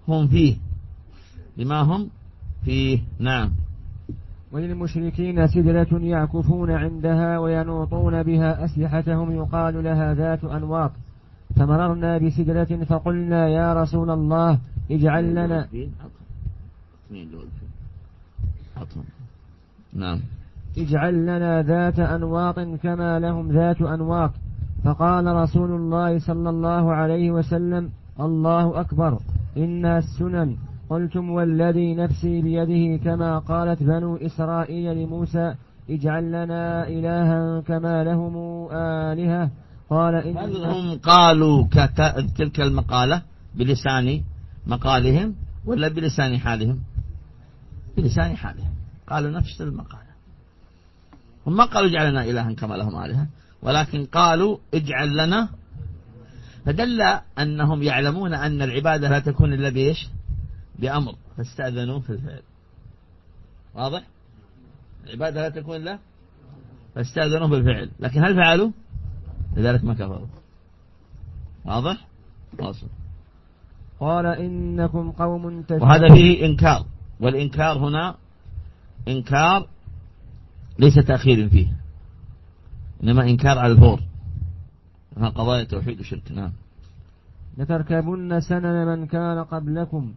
Speaker 1: هم فيه. نعم.
Speaker 2: وللمشركين سدرة يعكفون عندها وينوطون بها أسلحتهم يقال لها ذات أنواط، فمررنا بسدرة فقلنا يا رسول الله اجعل لنا
Speaker 1: نعم
Speaker 2: اجعل لنا ذات أنواط كما لهم ذات أنواط. فقال رسول الله صلى الله عليه وسلم: الله أكبر، إنها السنن. قلتم والذي نفسي بيده كما قالت بنو إسرائيل لموسى اجعل لنا إلها كما لهم آلهة. قال
Speaker 1: هل هم قالوا تلك المقالة بلسان مقالهم ولا بلسان حالهم؟ بلسان حالهم، قالوا نفس المقالة. هم ما قالوا اجعل لنا إلها كما لهم آلهة، ولكن قالوا اجعل لنا، فدل أنهم يعلمون أن العبادة لا تكون إلا بإيش؟ بأمر، فاستأذنوا في الفعل. واضح؟ العبادة لا تكون إلا فاستأذنوا بالفعل، لكن هل فعلوا؟ لذلك ما كفروا. واضح؟ واصل.
Speaker 2: قال إنكم قوم
Speaker 1: وهذا فيه إنكار، والإنكار هنا إنكار ليس تأخير فيه، إنما إنكار على الفور، هذا قضايا توحيد وشرك. نعم.
Speaker 2: لتركبن سنن من كان قبلكم،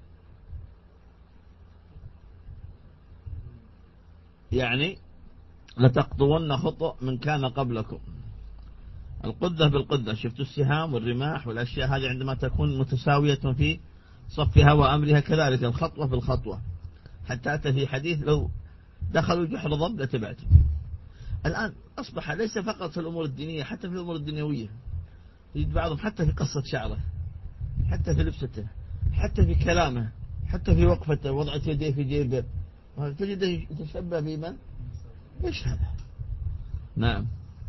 Speaker 1: يعني لتقطون خطأ من كان قبلكم. القدة بالقدة، شفتوا السهام والرماح والأشياء هذه عندما تكون متساوية في صفها وأمرها، كذلك الخطوة بالخطوة، حتى أتى في حديث لو دخلوا جحر ضب لتبعته. الآن أصبح ليس فقط في الأمور الدينية، حتى في الأمور الدنيوية يجد بعضهم حتى في قصة شعره، حتى في لبسته، حتى في كلامه، حتى في وقفته، وضعت يديه في جيبه، تجده يتشبه بمن؟ إيش هذا؟ نعم.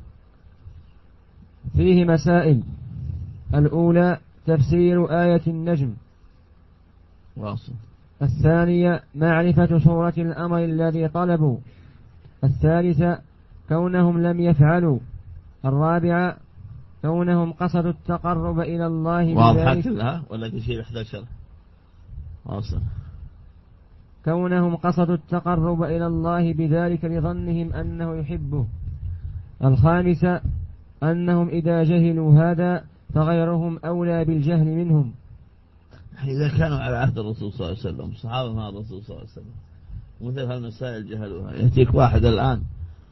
Speaker 2: فيه مسائل. الأولى تفسير آية النجم.
Speaker 1: واصل.
Speaker 2: الثانية معرفة صورة الأمر الذي طلبوا. الثالثة كونهم لم يفعلوا. الرابعة كونهم قصدوا التقرب إلى الله
Speaker 1: واضحة كلها ولا في شيء 11؟ واصل.
Speaker 2: كونهم قصدوا التقرب إلى الله بذلك لظنهم أنه يحبه. الخامسة أنهم إذا جهلوا هذا فغيرهم أولى بالجهل منهم.
Speaker 1: إذا كانوا على عهد الرسول صلى الله عليه وسلم، صحابة مع الرسول صلى الله عليه وسلم، مثل هالمسائل جهلوها. يأتيك واحد الآن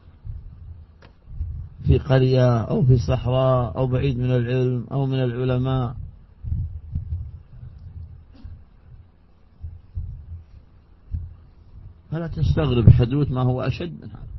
Speaker 1: في قرية أو في صحراء أو بعيد من العلم أو من العلماء، فلا تستغرب حدوث ما هو أشد من هذا،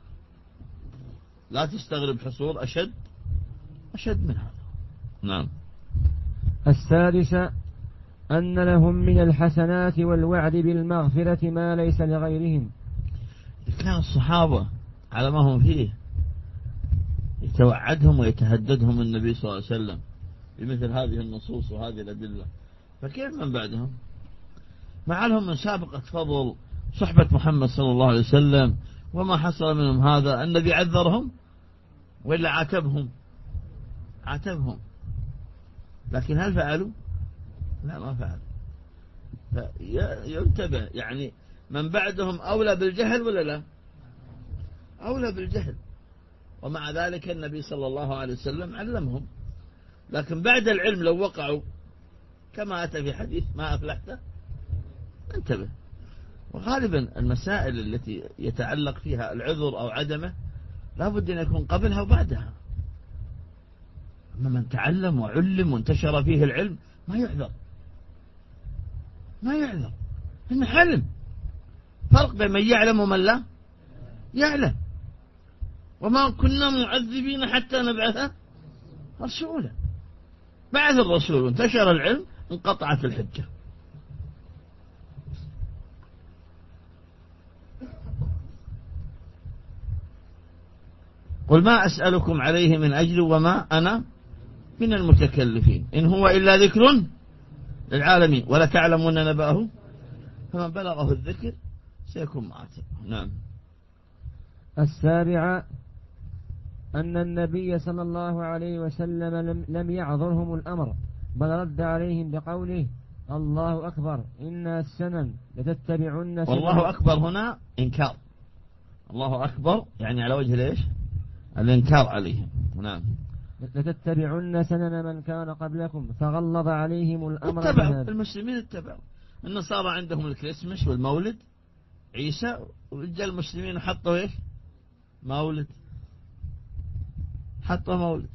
Speaker 1: لا تستغرب حصول أشد من هذا. نعم.
Speaker 2: السادسة أن لهم من الحسنات والوعد بالمغفرة ما ليس لغيرهم.
Speaker 1: كان الصحابة على ما هم فيه يتوعدهم ويتهددهم النبي صلى الله عليه وسلم بمثل هذه النصوص وهذه الأدلة، فكيف من بعدهم؟ مع لهم من سابقة فضل صحبة محمد صلى الله عليه وسلم، وما حصل منهم هذا. النبي عذرهم وإلا عاتبهم. لكن هل فعلوا؟ لا، ما فعلوا. ينتبه، يعني من بعدهم أولى بالجهل ولا لا؟ أولى بالجهل، ومع ذلك النبي صلى الله عليه وسلم علمهم. لكن بعد العلم لو وقعوا كما أتى في حديث ما أفلحت، انتبه. وغالبا المسائل التي يتعلق فيها العذر أو عدمه لا بد أن يكون قبلها وبعدها. أما من تعلم وعلم وانتشر فيه العلم ما يعذر، ما يعذر، إنه حلم. فرق بين من يعلم ومن لا يعلم. وما كنا معذبين حتى نبعث رسولا. بعث الرسول وانتشر العلم انقطعت الحجة. قل ما أسألكم عليه من أجر وما أنا من المتكلفين إن هو إلا ذكر للعالمين ولا تعلمون نبأه فمن بلغه الذكر سيكون معتب. نعم.
Speaker 2: 7 أن النبي صلى الله عليه وسلم لم يعذرهم الأمر، بل رد عليهم بقوله: الله أكبر إن السنن لتتبعن سنن.
Speaker 1: والله أكبر هنا إنكار. الله أكبر يعني على وجه ليش؟ الإنكار عليهم. نعم.
Speaker 2: لتتبعن سنن من كان قبلكم، فغلظ عليهم الأمر.
Speaker 1: اتبعوا المسلمين، اتبعوا. النصارى عندهم الكريسماس والمولد عيسى، ورجال المسلمين حطوا ايش؟ مولد، حطوا مولد.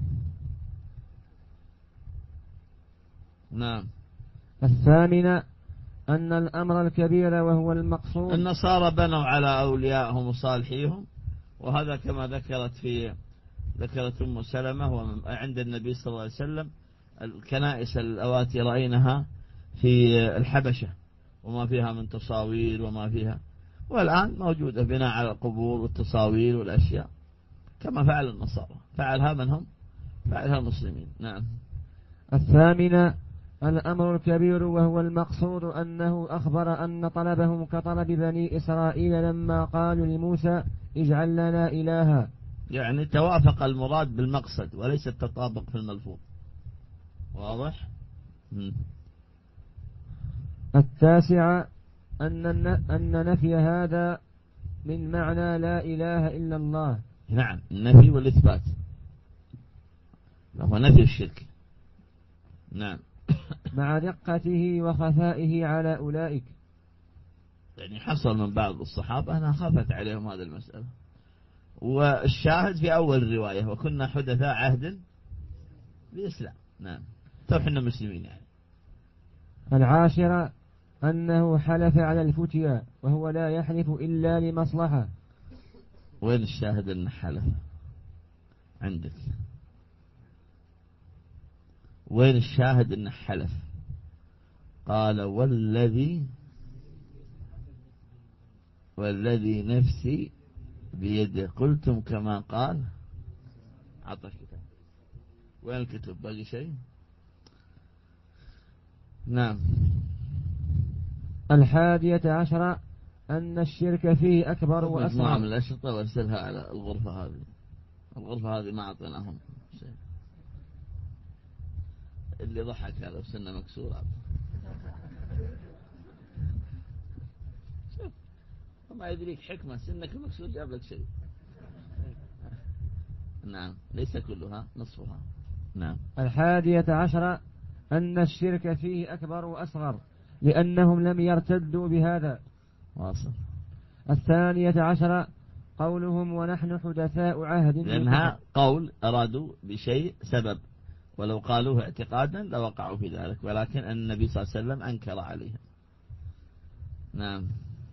Speaker 1: نعم.
Speaker 2: 8 أن الأمر الكبير وهو المقصود.
Speaker 1: النصارى بنوا على أوليائهم وصالحيهم، وهذا كما ذكرت أم سلمة وعند النبي صلى الله عليه وسلم الكنائس الأواتي رأيناها في الحبشة وما فيها من تصاوير وما فيها، والآن موجودة بناء على القبور والتصاوير والأشياء كما فعل النصارى. فعلها من هم؟ فعلها المسلمين. نعم.
Speaker 2: 8 الأمر الكبير وهو المقصود أنه أخبر أن طلبهم كطلب بني إسرائيل لما قالوا لموسى: اجعل لنا إلها.
Speaker 1: يعني توافق المراد بالمقصد وليس التطابق في الملفوظ. واضح؟
Speaker 2: 9 أن نفي هذا من معنى لا إله إلا الله.
Speaker 1: نعم، النفي والإثبات، هو نفي الشرك. نعم.
Speaker 2: مع دقته وخفائه على أولئك.
Speaker 1: يعني حصل من بعض الصحابة أنها خافت عليهم هذه المسألة، والشاهد في أول الرواية: وكنا حدثاء عهد بالإسلام. نعم. تو حنا مسلمين يعني.
Speaker 2: 10 أنه حلف على الفتيا وهو لا يحلف إلا لمصلحة.
Speaker 1: وين الشاهد أن حلف عندك؟ وين الشاهد أن حلف؟ قال: والذي نفسي بيده قلتم كما قال. عطش كتاب. وين الكتب؟ باقي شيء؟ نعم.
Speaker 2: 11 أن الشرك فيه أكبر وأصغر.
Speaker 1: مجموعة من الأشرطة وارسلها على الغرفة هذه. الغرفة هذه ما أعطيناهم شيء. اللي ضحك هذا بسنة مكسورة. شوف، ما يدريك حكمة، سنك مكسور جاب لك شيء. نعم. ليس كلها، نصفها. نعم.
Speaker 2: 11 أن الشرك فيه أكبر وأصغر لأنهم لم يرتدوا بهذا.
Speaker 1: واصل.
Speaker 2: 12 قولهم ونحن حدثاء عهد.
Speaker 1: لأنها قول أرادوا بشيء سبب، ولو قالوه اعتقادا لوقعوا في ذلك، ولكن النبي صلى الله عليه وسلم أنكر عليهم. نعم.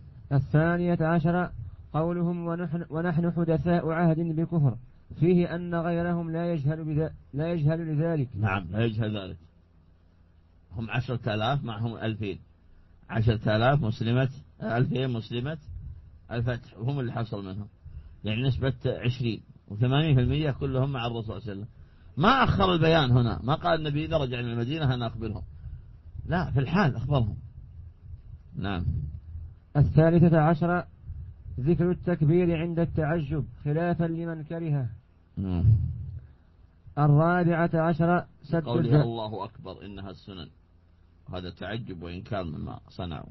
Speaker 2: 12 قولهم ونحن حدثاء عهد بكفر، فيه أن غيرهم لا يجهل لذلك.
Speaker 1: نعم، لا يجهل ذلك. هم 10,000 معهم 2000، 10,000 مسلمة، 2000 مسلمة الفتح، وهم اللي حصل منهم، يعني نسبة 20 و80% كلهم مع الرسول صلى الله عليه وسلم. ما أخر البيان هنا، ما قال النبي إذا رجع من المدينة أنا أخبرهم، لا، في الحال أخبرهم. نعم.
Speaker 2: 13 ذكر التكبير عند التعجب خلافا لمن كرهه. الرابعة عشر سد
Speaker 1: قولها الله أكبر إنها السنن، هذا تعجب وإنكار مما صنعوا.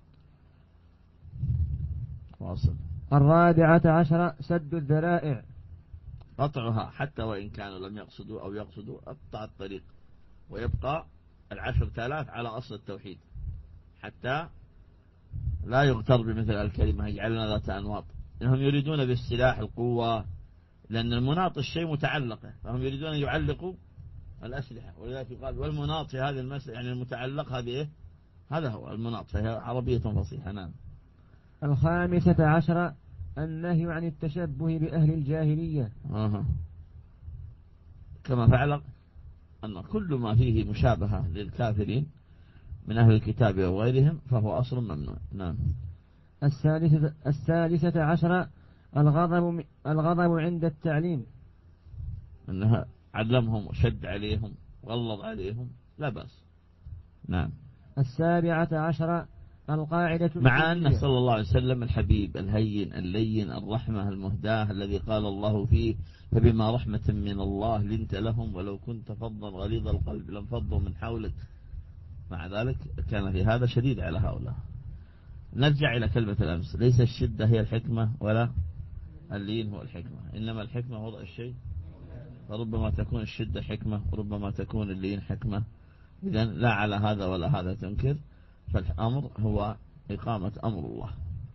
Speaker 1: واصل.
Speaker 2: الرابعة عشر سد الذرائع،
Speaker 1: قطعها حتى وإن كانوا لم يقصدوا أو يقصدوا، أقطع الطريق ويبقى 10,000 على أصل التوحيد، حتى لا يغتر بمثل الكلمة يجعلنا ذات أنواط. إنهم يريدون بالسلاح القوة، لأن المناط الشيء متعلقة، فهم يريدون أن يعلقوا الأسلحة، ولذلك يقال والمناط في هذه المسألة يعني المتعلق، هذه إيه؟ هذا هو المناط، فهي عربية فصيحة. نعم.
Speaker 2: الخامسة عشر النهي عن التشبه بأهل الجاهلية،
Speaker 1: كما فعل أن كل ما فيه مشابهة للكافرين من أهل الكتاب وغيرهم فهو أصل ممنوع. نعم.
Speaker 2: الثالثة عشر الغضب عند التعليم،
Speaker 1: أنها علمهم وشد عليهم وغلظ عليهم لا بأس. نعم.
Speaker 2: السابعة عشر القاعدة
Speaker 1: مع أن صلى الله عليه وسلم الحبيب الهين اللين الرحمة المهداة الذي قال الله فيه فبما رحمة من الله لنت لهم ولو كنت فظا غليظ القلب لانفضوا من حولك، مع ذلك كان في هذا شديد على هؤلاء. نرجع إلى كلمة الأمس، ليس الشدة هي الحكمة ولا اللين هو الحكمة، إنما الحكمة وضع الشيء، فربما تكون الشدة حكمة وربما تكون اللين حكمة. إذن لا على هذا ولا هذا تنكر، فالأمر هو إقامة أمر الله.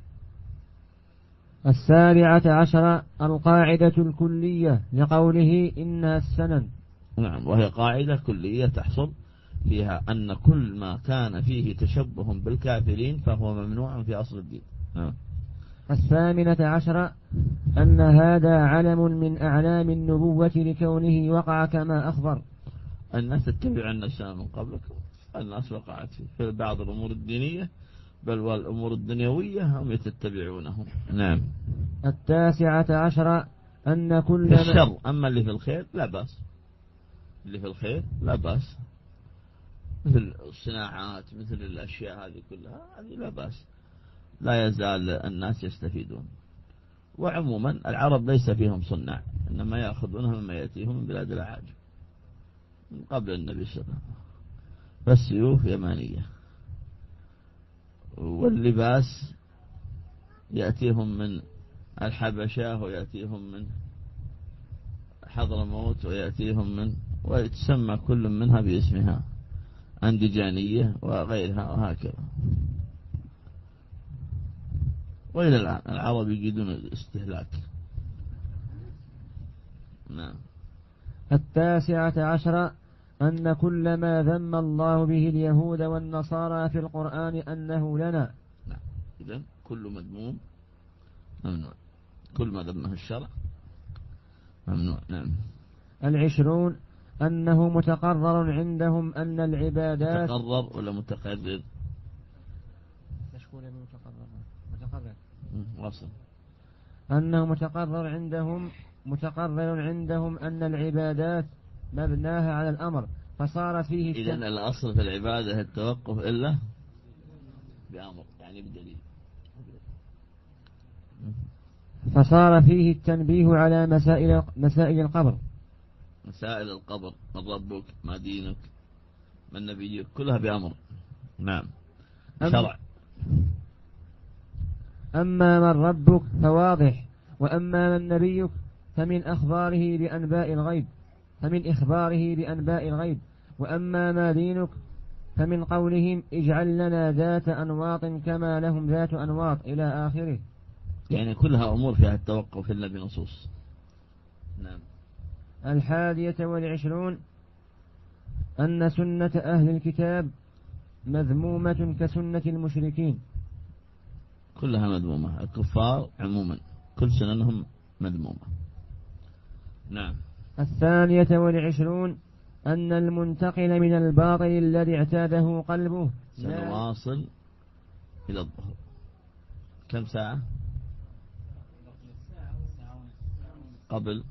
Speaker 2: السابعة عشر القاعدة الكلية لقوله إنها السنن.
Speaker 1: نعم، وهي قاعدة كلية تحصل فيها أن كل ما كان فيه تشبه بالكافرين فهو ممنوع في أصل الدين. نعم.
Speaker 2: الثامنة عشر أن هذا علم من أعلام النبوة لكونه وقع كما أخبر.
Speaker 1: الناس تتبع الناس من قبلك، الناس وقعت في بعض الأمور الدينية بل والأمور الدنيوية هم يتبعونه. نعم.
Speaker 2: التاسعة عشر أن كل
Speaker 1: في الشر، أما اللي في الخير لا بأس، اللي في الخير لا بأس، مثل الصناعات مثل الأشياء هذه كلها هذه لا بأس، لا يزال الناس يستفيدون. وعموما العرب ليس فيهم صناع، إنما يأخذونها مما يأتيهم من بلاد الأعاجم من قبل النبي صلى الله عليه وسلم، فالسيوف يمانية، واللباس يأتيهم من الحبشة ويأتيهم من حضرموت ويأتيهم من، ويتسمى كل منها باسمها، أندجانية وغيرها وهكذا. وإلى الآن العرب يجدون الاستهلاك. نعم.
Speaker 2: التاسعة عشر أن كل ما ذم الله به اليهود والنصارى في القرآن أنه لنا.
Speaker 1: نعم. إذن كل مذموم ممنوع، كل ما ذمه الشرع ممنوع. نعم.
Speaker 2: العشرون أنه متقرر عندهم أن العبادات
Speaker 1: متقرر ولا متقرر؟
Speaker 2: متقرر.
Speaker 1: وصل.
Speaker 2: أنه متقرر عندهم أن العبادات مبناها على الأمر، فصار فيه
Speaker 1: إذن الأصل في العبادة التوقف إلا بأمر، يعني بدليل.
Speaker 2: فصار فيه التنبيه على مسائل القبر،
Speaker 1: مسائل القبر، من ربك ما دينك من نبيك، كلها بأمر. نعم. شرع.
Speaker 2: أما من ربك فواضح، وأما من نبيك فمن إخباره بأنباء الغيب، وأما ما دينك فمن قولهم اجعل لنا ذات أنواط كما لهم ذات أنواط إلى آخره.
Speaker 1: يعني كلها أمور فيها التوقف إلا بنصوص. نعم.
Speaker 2: 21 أن سنة أهل الكتاب مذمومة كسنة المشركين.
Speaker 1: كلها مذمومة، الكفار عموما كل سننهم مذمومة. نعم.
Speaker 2: 22 أن المنتقل من الباطل الذي اعتاده قلبه.
Speaker 1: سنواصل إلى الظهر. كم ساعة؟ قبل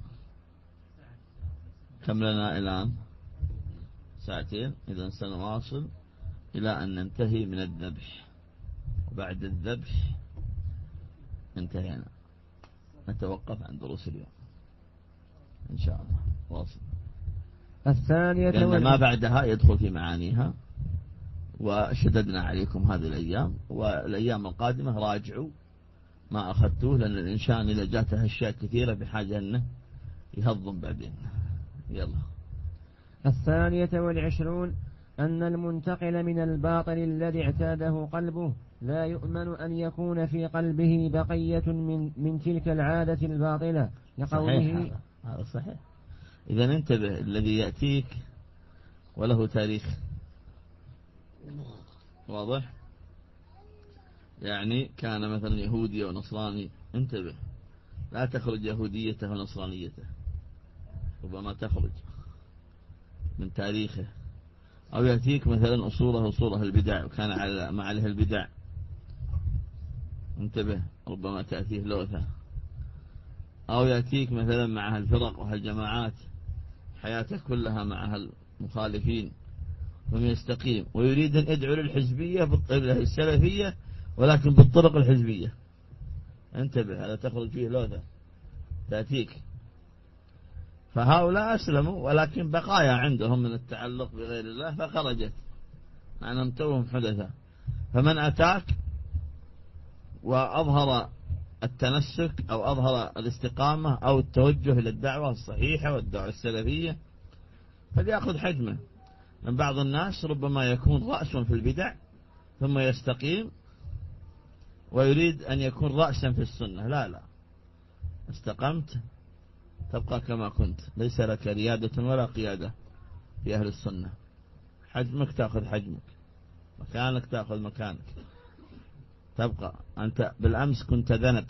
Speaker 1: كم لنا الآن؟ ساعتين. إذن سنواصل إلى أن ننتهي من الذبح، وبعد الذبح انتهينا، نتوقف عن دروس اليوم إن شاء الله. واصل.
Speaker 2: الثانية
Speaker 1: لأن ما بعدها يدخل في معانيها. وشددنا عليكم هذه الأيام، والأيام القادمة راجعوا ما أخذتوه، لأن الإنسان إذا جاته أشياء كثيرة بحاجة أنه يهضم بعدين. يلا.
Speaker 2: 22 أن المنتقل من الباطل الذي اعتاده قلبه لا يؤمن أن يكون في قلبه بقية من تلك العادة الباطلة، لقوله
Speaker 1: صحيح. هذا صحيح. إذا انتبه، الذي يأتيك وله تاريخ واضح، يعني كان مثلا يهودي أو نصراني، انتبه لا تخرج يهوديته ونصرانيته، ربما تخرج من تاريخه. أو يأتيك مثلا أصوله البدع، وكان ما عليه البدع، انتبه ربما تأتيه لوثة. أو يأتيك مثلا مع الفرق وهالجماعات، حياته كلها مع المخالفين، ثم يستقيم ويريد أن يدعو للحزبية السلفية ولكن بالطرق الحزبية، انتبه هذا تخرج فيه لوثة تأتيك. فهؤلاء أسلموا ولكن بقايا عندهم من التعلق بغير الله فخرجت، مع أنهم توهم حدثا. فمن أتاك وأظهر التنسك أو أظهر الاستقامة أو التوجه إلى الدعوة الصحيحة والدعوة السلفية فليأخذ حجمه. من بعض الناس ربما يكون رأس في البدع ثم يستقيم ويريد أن يكون رأسا في السنة. لا، استقمت تبقى كما كنت، ليس لك ريادة ولا قيادة في أهل السنة. حجمك تأخذ حجمك، مكانك تأخذ مكانك، تبقى أنت. بالأمس كنت ذنب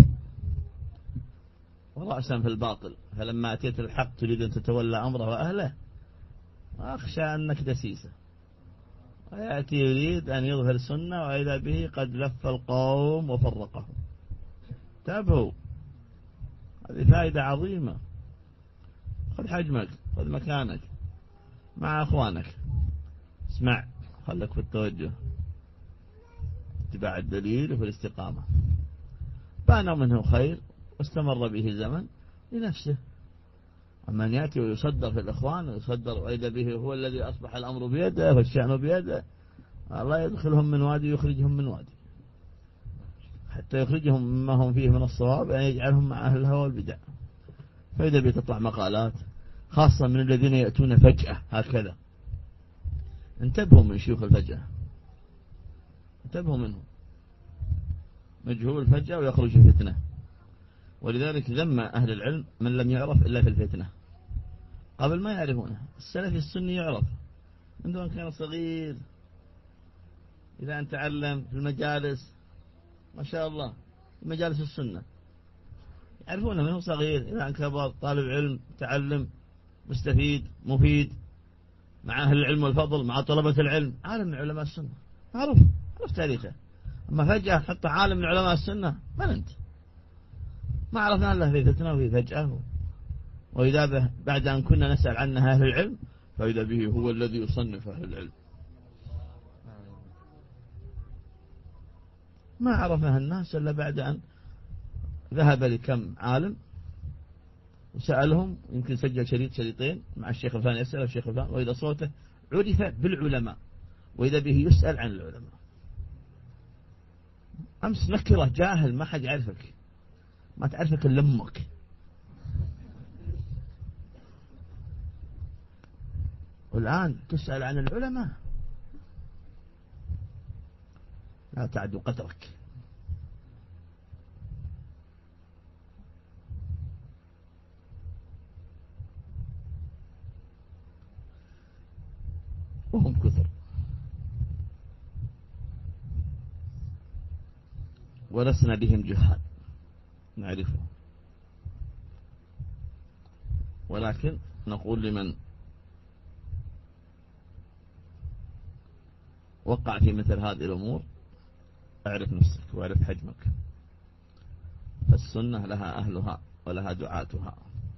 Speaker 1: ورأسا في الباطل، فلما أتيت الحق تريد أن تتولى أمره وأهله، أخشى أنك دسيسة. ويأتي يريد أن يظهر سنة وإذا به قد لف القوم وفرقهم. تابعوا، هذه فائدة عظيمة. خذ حجمك، خذ مكانك مع أخوانك، اسمع، خلك في التوجه، اتباع الدليل وفي الاستقامة. بان منه خير واستمر به زمن لنفسه. أما أن يأتي ويصدر في الإخوان ويصدر وإذا به هو الذي أصبح الأمر بيده والشأن بيده، الله يدخلهم من وادي ويخرجهم من وادي، حتى يخرجهم مما هم فيه من الصواب أن يجعلهم مع أهل الهوى والبدع. فإذا بتطلع مقالات خاصة من الذين يأتون فجأة هكذا، انتبهوا من شيوخ الفجأة، انتبهوا منهم، مجهول فجأة ويخرج في فتنة. ولذلك ذم أهل العلم من لم يعرف إلا في الفتنة، قبل ما يعرفونه. السلفي السني يعرف منذ أن كان صغير، إذا أن تعلم في المجالس ما شاء الله، في مجالس السنة يعرفونه منه صغير، إذا أن كبر طالب علم تعلم مستفيد مفيد مع أهل العلم والفضل مع طلبة العلم، عالم من علماء السنة عرف تاريخه. أما فجأة حتى عالم من علماء السنة، من أنت؟ ما عرفنا الله في فتنة وفي فجأة. وإذا به بعد أن كنا نسأل عنه أهل العلم فإذا به هو الذي يصنف أهل العلم. ما عرفها الناس إلا بعد أن ذهب لكم عالم وسألهم، يمكن سجل شريطين مع الشيخ الفلاني يسأل الشيخ الفلاني، وإذا صوته عرف بالعلماء وإذا به يسأل عن العلماء. أمس نكرة جاهل ما حد يعرفك، ما تعرفك إلا أمك. والآن تسأل عن العلماء، لا تعد قدرك. وهم كثر ولسنا بهم جهال نعرفه، ولكن نقول لمن وقع في مثل هذه الأمور اعرف نفسك واعرف حجمك. فالسنة لها أهلها ولها دعاتها،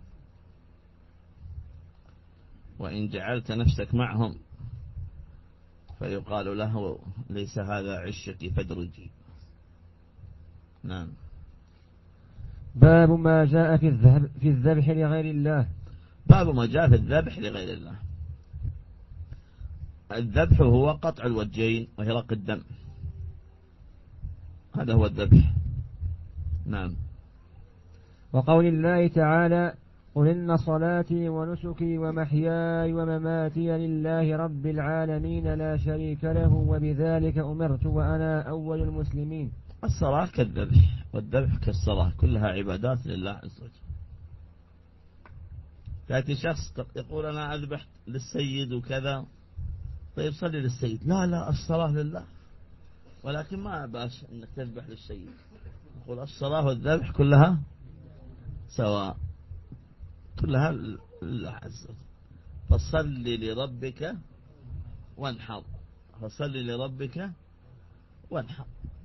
Speaker 1: وإن جعلت نفسك معهم فيقال له ليس هذا عشتي فادرجي. نعم.
Speaker 2: باب ما جاء في الذبح لغير الله.
Speaker 1: باب ما جاء في الذبح لغير الله. الذبح هو قطع الوجهين وهراق الدم، هذا هو الذبح. نعم.
Speaker 2: وقول الله تعالى: قل إن صلاتي ونسكي ومحياي ومماتي لله رب العالمين لا شريك له وبذلك أمرت وأنا أول المسلمين.
Speaker 1: الصلاة كالذبح والذبح كالصلاة، كلها عبادات لله عز وجل. يأتي شخص يقول أنا أذبح للسيد وكذا، طيب صلي للسيد. لا الصلاة لله، ولكن ما باش أنك تذبح للسيد. نقول الصلاة والذبح كلها سواء، كلها لله عز وجل. فصل لربك وانحر، فصل لربك وانحر.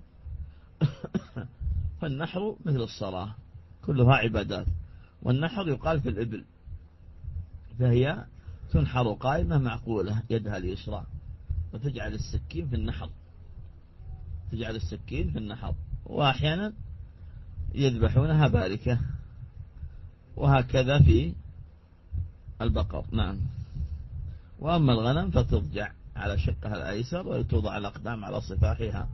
Speaker 1: فالنحر مثل الصلاة كلها عبادات. والنحر يقال في الإبل، فهي تنحر قائمة معقولة يدها اليسرى، وتجعل السكين في النحر، تجعل السكين في النحر. وأحيانا يذبحونها باركة، وهكذا في البقر. نعم. وأما الغنم فتضجع على شقها الأيسر وتوضع الأقدام على صفاحها.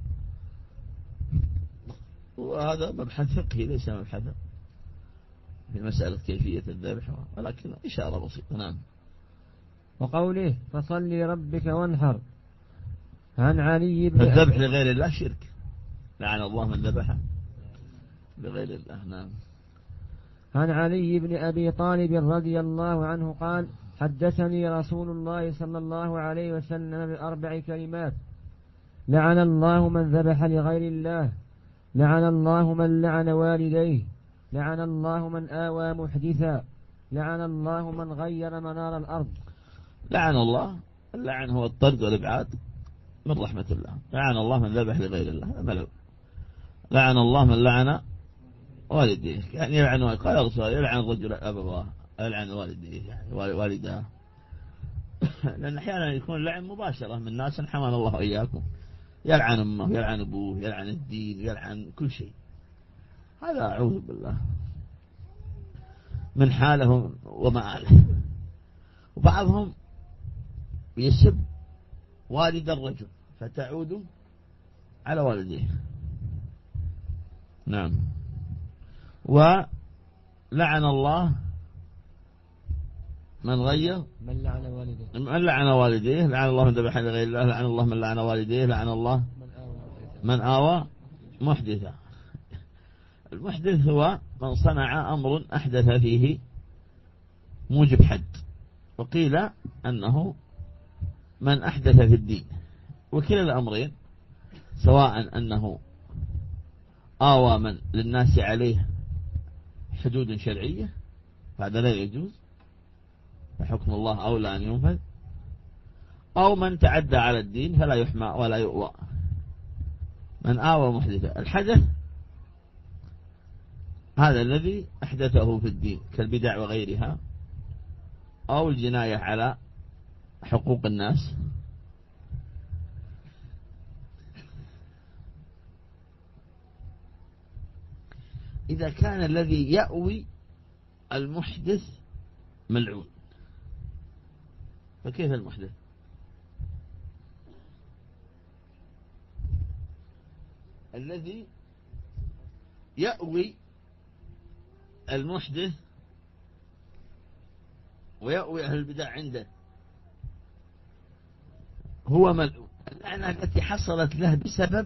Speaker 1: وهذا مبحث فقهي ليس مبحثا في مسألة كيفية الذبح، ولكن إشارة بسيطة. نعم.
Speaker 2: وقوله فصل لربك وانحر، عن علي بن
Speaker 1: الذبح لغير الله شرك، لعن الله من ذبح لغير الله. نعم.
Speaker 2: عن علي بن أبي طالب رضي الله عنه قال: حدثني رسول الله صلى الله عليه وسلم بأربع كلمات: لعن الله من ذبح لغير الله، لعن الله من لعن والديه، لعن الله من آوى محدثا، لعن الله من غير منار الأرض.
Speaker 1: لعن الله، اللعن هو الطرد والإبعاد من رحمة الله. لعن الله من ذبح لغير الله، ملعون. لعن الله من لعن والديه، يعني يلعن، قال الرسول يلعن الرجل أبواه، يلعن والديه يعني والداه. لأن أحيانا يكون اللعن مباشرة من ناس حمانا الله وإياكم، يلعن أمه، يلعن أبوه، يلعن الدين، يلعن كل شيء. هذا أعوذ بالله من حاله ومآله. وبعضهم يسب والد الرجل فتعود على والديه. نعم. ولعن الله من غير،
Speaker 2: من لعن والديه،
Speaker 1: من لعن والديه، لعن الله من ذبح لغير الله، لعن الله من لعن والديه، لعن الله من آوى محدثا. المحدث هو من صنع أمر أحدث فيه موجب حد، وقيل أنه من أحدث في الدين. وكلا الأمرين سواء أنه آوى من للناس عليه حدود شرعية فهذا لا يجوز، فحكم الله أولى أن ينفذ، أو من تعدى على الدين فلا يحمى ولا يؤوى. من آوى محدثا، الحدث هذا الذي أحدثه في الدين كالبدع وغيرها، أو الجناية على حقوق الناس. إذا كان الذي يأوي المحدث ملعون، فكيف المحدث؟ الذي يأوي المحدث ويأوي أهل البدع عنده هو ملعون. اللعنة التي حصلت له بسبب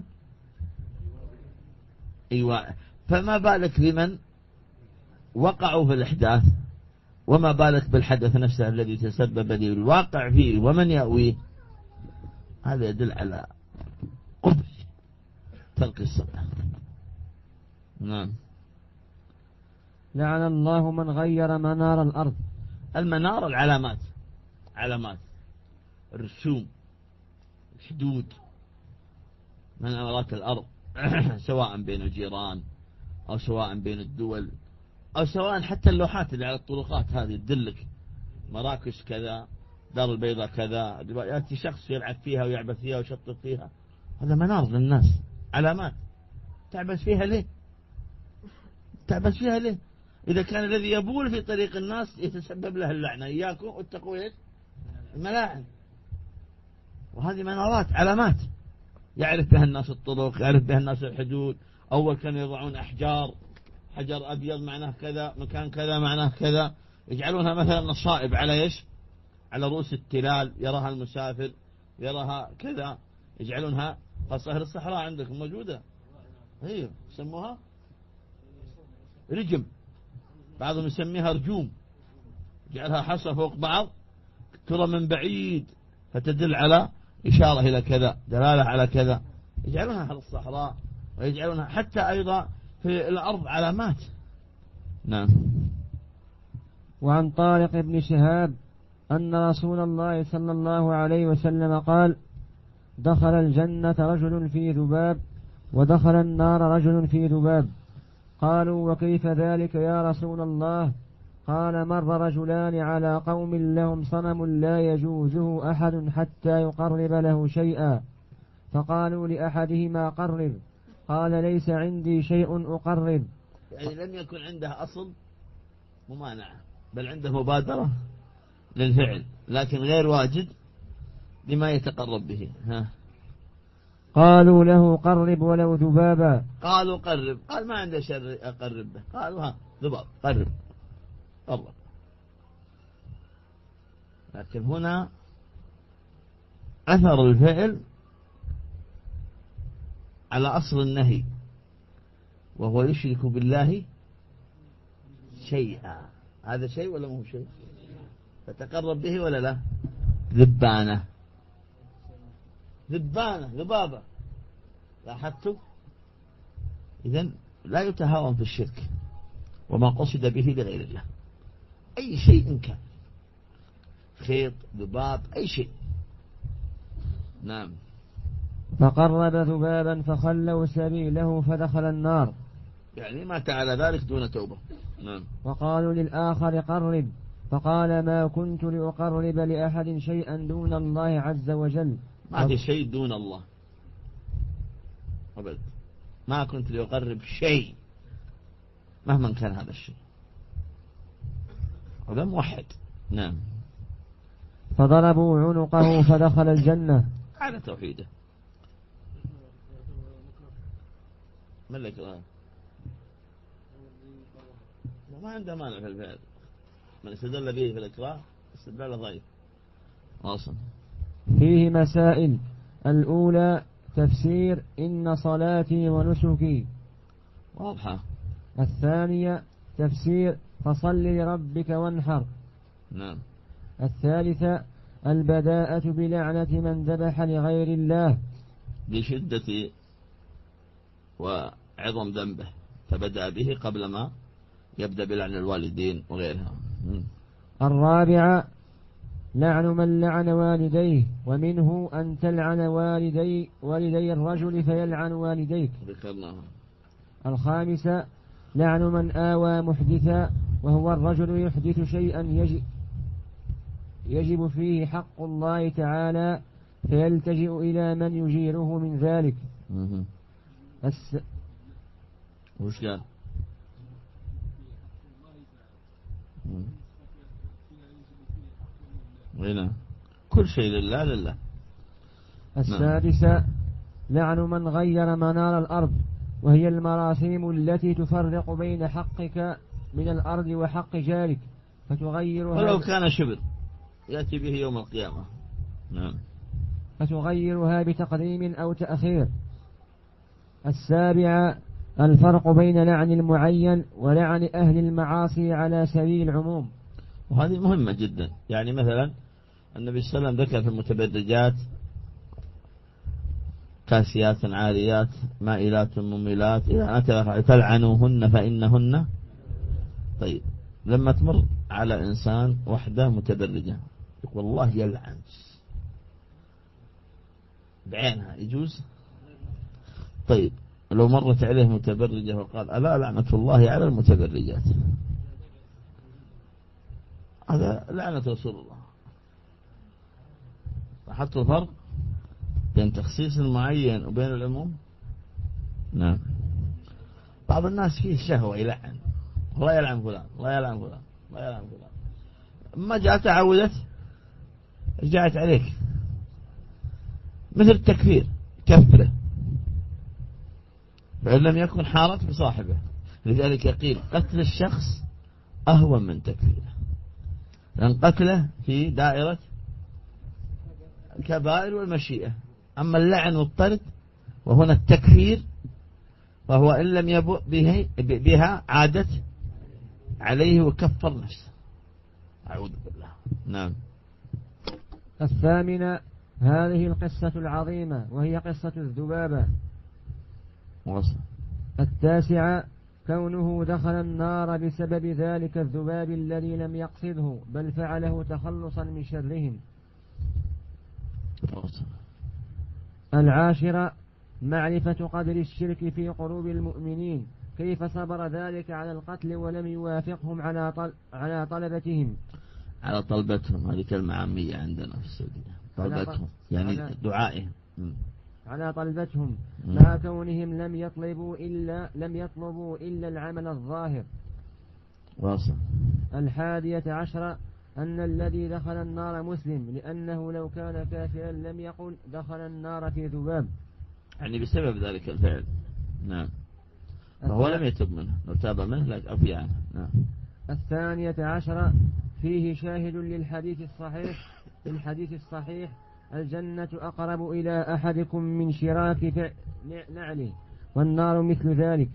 Speaker 1: إيواء، فما بالك بمن وقعوا في الإحداث، وما بالك بالحدث نفسه الذي تسبب له الواقع فيه ومن يأويه. هذا يدل على قبح ترك الصلاة. نعم.
Speaker 2: لعن الله من غير منار الأرض.
Speaker 1: المنار العلامات، علامات الرسوم، الحدود من أمارات الأرض سواء بين الجيران أو سواء بين الدول، أو سواء حتى اللوحات اللي على الطرقات هذه تدلك مراكش كذا، دار البيضاء كذا، يأتي شخص يلعب فيها ويعبث فيها ويشطط فيها، هذا منار للناس، علامات. تعبث فيها ليه؟ تعبث فيها ليه؟ إذا كان الذي يبول في طريق الناس يتسبب له اللعنة، إياكم اتقوا إيش؟ الملاعن. وهذه منارات علامات يعرف بها الناس الطرق، يعرف بها الناس الحدود. أول كانوا يضعون أحجار، حجر أبيض معناه كذا، مكان كذا معناه كذا، يجعلونها مثلا نصائب على إيش؟ على رؤوس التلال، يراها المسافر، يراها كذا، يجعلونها قصائر الصحراء عندكم موجودة، هي يسموها رجم، بعضهم يسميها رجوم، يجعلها حصى فوق بعض ترى من بعيد فتدل على إشارة إلى كذا، دلالة على كذا، يجعلونها على الصحراء، ويجعلونها حتى أيضا في الأرض علامات. نعم.
Speaker 2: وعن طارق بن شهاب أن رسول الله صلى الله عليه وسلم قال: دخل الجنة رجل في ذباب، ودخل النار رجل في ذباب. قالوا: وكيف ذلك يا رسول الله؟ قال: مر رجلان على قوم لهم صنم لا يجوزه أحد حتى يقرب له شيئا، فقالوا لأحدهما: قرب. قال: ليس عندي شيء أقرب.
Speaker 1: يعني لم يكن عنده أصل ممانعة، بل عنده مبادرة للفعل، لكن غير واجد لما يتقرب به. ها.
Speaker 2: قالوا له: قرب ولو ذبابا.
Speaker 1: قالوا قرب، قال ما عنده شر أقرب به. قالوا ها ذباب، قرب قرب. لكن هنا أثر الفعل على أصل النهي، وهو يشرك بالله شيئا. هذا شيء ولا مو شيء؟ فتقرب به ولا لا؟ ذبانة، ذبانة، ذبابة، لاحظتوا؟ إذن لا يتهاون في الشرك وما قصد به لغير الله، أي شيء كان، خيط، ذباب، أي شيء. نعم.
Speaker 2: فقرب ذبابا فخلوا سبيله فدخل النار،
Speaker 1: يعني مات على ذلك دون توبة. نعم.
Speaker 2: وقالوا للآخر: قرب. فقال: ما كنت لأقرب لأحد شيئا دون الله عز وجل.
Speaker 1: ما في شيء دون الله أبدا، ما كنت لأقرب شيء مهما كان هذا الشيء، هذا موحد. نعم.
Speaker 2: فضربوا عنقه فدخل الجنة
Speaker 1: على توحيده. من لك ما عنده مانع في الفعل، من استدل به في الإكراه استدلال ضعيف أصلا.
Speaker 2: فيه مسائل: الأولى تفسير إن صلاتي ونسكي،
Speaker 1: واضحة.
Speaker 2: الثانية تفسير فصل لربك وانحر.
Speaker 1: نعم.
Speaker 2: الثالثة البداءة بلعنة من ذبح لغير الله
Speaker 1: لشدة وعظم ذنبه، فبدأ به قبل ما يبدأ بلعن الوالدين وغيرها.
Speaker 2: الرابعة لعن من لعن والديه، ومنه أن تلعن والدي الرجل فيلعن والديك.
Speaker 1: ذكرناها.
Speaker 2: الخامسة لعن من آوى محدثا، وهو الرجل يحدث شيئا يجب فيه حق الله تعالى فيلتجئ إلى من يجيره من ذلك.
Speaker 1: وش قال؟ هنا كل شيء لله لله.
Speaker 2: السادسة لعن من غير منار الأرض، وهي المراسيم التي تفرق بين حقك من الأرض وحق جارك فتغيرها،
Speaker 1: ولو كان شبر يأتي به يوم القيامة. نعم.
Speaker 2: فتغيرها بتقديم أو تأخير. السابعة الفرق بين لعن المعين ولعن أهل المعاصي على سبيل العموم،
Speaker 1: وهذه مهمة جدا. يعني مثلا النبي صلى الله عليه وسلم ذكر في المتبرجات: كاسيات عاريات مائلات مميلات إذا أتى فلعنوهن فإنهن. طيب لما تمر على إنسان وحده متبرجة يقول الله يلعن بعينها، يجوز؟ طيب لو مرت عليه متبرجة وقال: ألا لعنة الله على المتبرجات، هذا لعنة رسول الله. لاحظتوا الفرق بين تخصيص المعين وبين العموم؟ نعم. بعض الناس فيه شهوة يلعن، الله يلعن فلان، الله يلعن فلان، الله يلعن فلان، ما جاء تعودت رجعت عليك. مثل التكفير، كفره، فإن لم يكن حارت بصاحبه. لذلك قيل قتل الشخص أهون من تكفيره، لأن قتله في دائرة الكبائر والمشيئة. أما اللعن والطرد وهنا التكفير، فهو إن لم يبؤ بها عادت عليه وكفر نفسه. أعوذ بالله. نعم.
Speaker 2: الثامنة هذه القصة العظيمة وهي قصة الذبابة.
Speaker 1: وصل.
Speaker 2: التاسعة كونه دخل النار بسبب ذلك الذباب الذي لم يقصده بل فعله تخلصا من شرهم.
Speaker 1: وصل.
Speaker 2: العاشرة معرفة قدر الشرك في قلوب المؤمنين، كيف صبر ذلك على القتل ولم يوافقهم على طلبتهم.
Speaker 1: على طلبتهم، هذه كلمة عامية عندنا في السعودية. طلبتهم يعني دعائهم.
Speaker 2: على طلبتهم مع كونهم لم يطلبوا إلا العمل الظاهر.
Speaker 1: واصل.
Speaker 2: 11 أن الذي دخل النار مسلم، لأنه لو كان كافرا لم يقل دخل النار في ذباب،
Speaker 1: يعني بسبب ذلك الفعل. نعم. فهو لم يتب منه، لو تاب منه لك أفي عنه. نعم.
Speaker 2: 12 فيه شاهد للحديث الصحيح الجنة أقرب إلى أحدكم من شراك نعله والنار مثل ذلك.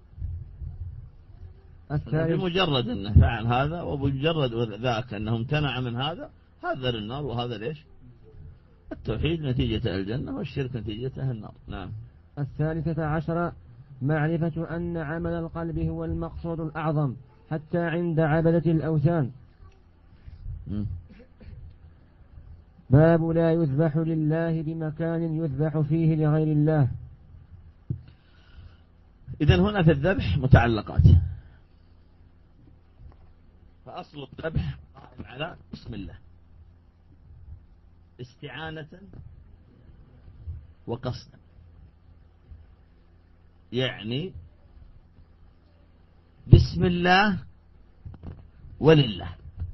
Speaker 1: بمجرد أنه فعل هذا وبمجرد ذاك أنه امتنع من هذا النار، وهذا ليش؟ التوحيد نتيجة الجنة والشرك نتيجته النار. نعم.
Speaker 2: 13 معرفة أن عمل القلب هو المقصود الأعظم حتى عند عبدة الأوثان. باب لا يذبح لله بمكان يذبح فيه لغير الله.
Speaker 1: إذن هنا في الذبح متعلقات. فأصل الذبح قائم على بسم الله، استعانة وقصدا، يعني بسم الله ولله.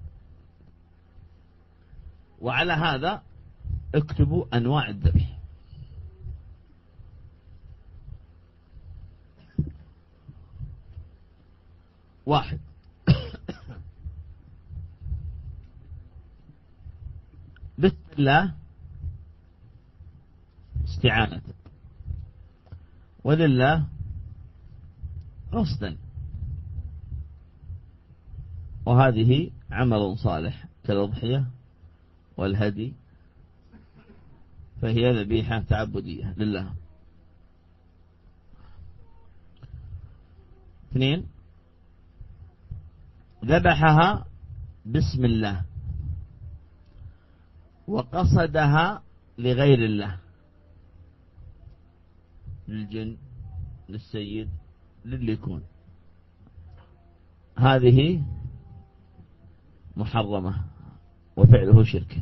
Speaker 1: وعلى هذا اكتبوا أنواع الذبح. واحد، بسم الله استعانة، ولله قصدا، وهذه عمل صالح كالأضحية والهدي، فهي ذبيحة تعبدية لله. 2 ذبحها بسم الله وقصدها لغير الله، للجن، للسيد، للي يكون، هذه محرمة وفعله شرك.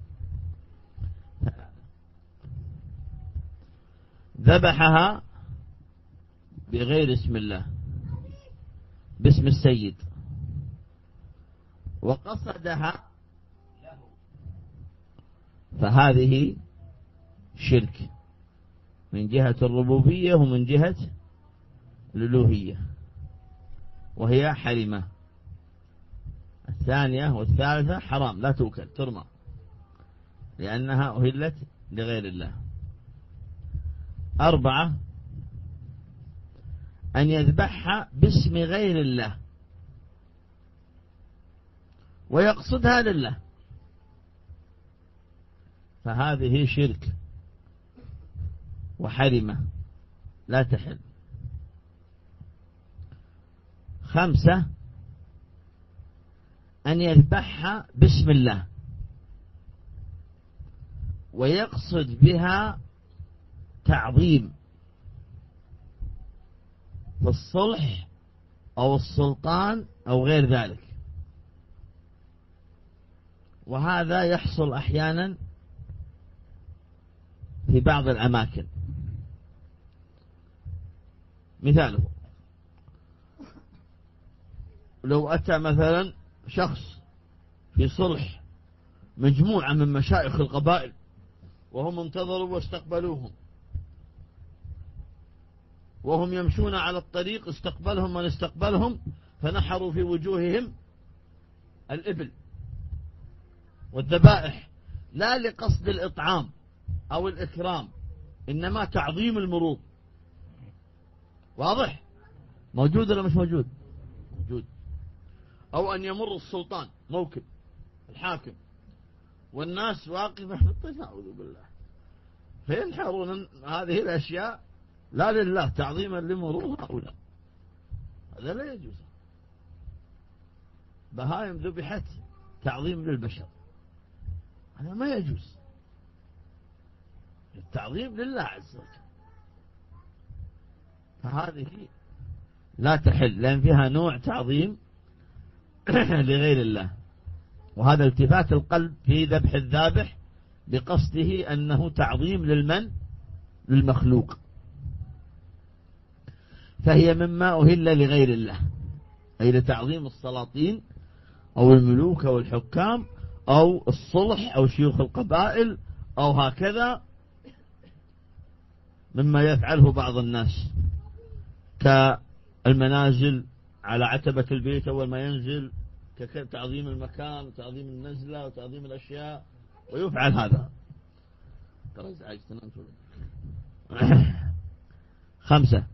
Speaker 1: ذبحها بغير اسم الله، باسم السيد، وقصدها له، فهذه شرك من جهة الربوبية ومن جهة الألوهية، وهي حرمة. الثانية والثالثة حرام، لا توكل، ترمى، لأنها أهلت لغير الله. 4 أن يذبحها باسم غير الله ويقصدها لله، فهذه شرك وحرمة لا تحل. 5 أن يذبحها باسم الله ويقصد بها تعظيم في الصلح أو السلطان أو غير ذلك، وهذا يحصل أحيانا في بعض الأماكن. مثاله لو أتى مثلا شخص في صلح مجموعة من مشايخ القبائل وهم انتظروا واستقبلوهم، وهم يمشون على الطريق استقبلهم من استقبلهم، فنحروا في وجوههم الإبل والذبائح، لا لقصد الإطعام أو الإكرام، إنما تعظيم المرور. واضح؟ موجود ولا مش موجود؟ موجود. أو أن يمر السلطان موكب الحاكم والناس واقفة، نعوذ بالله، فينحرون هذه الأشياء لا لله، تعظيما لمرور هؤلاء، هذا لا يجوز. بهائم ذبحت تعظيم للبشر، هذا ما يجوز، التعظيم لله عز وجل، فهذه لا تحل، لأن فيها نوع تعظيم لغير الله. وهذا التفات القلب في ذبح الذابح بقصده أنه تعظيم للمن؟ للمخلوق، فهي مما أهل لغير الله، أي لتعظيم السلاطين أو الملوك أو الحكام أو الصلح أو شيوخ القبائل أو هكذا، مما يفعله بعض الناس كالمنازل على عتبة البيت أول ما ينزل، كتعظيم المكان وتعظيم النزلة وتعظيم الأشياء، ويفعل هذا. 5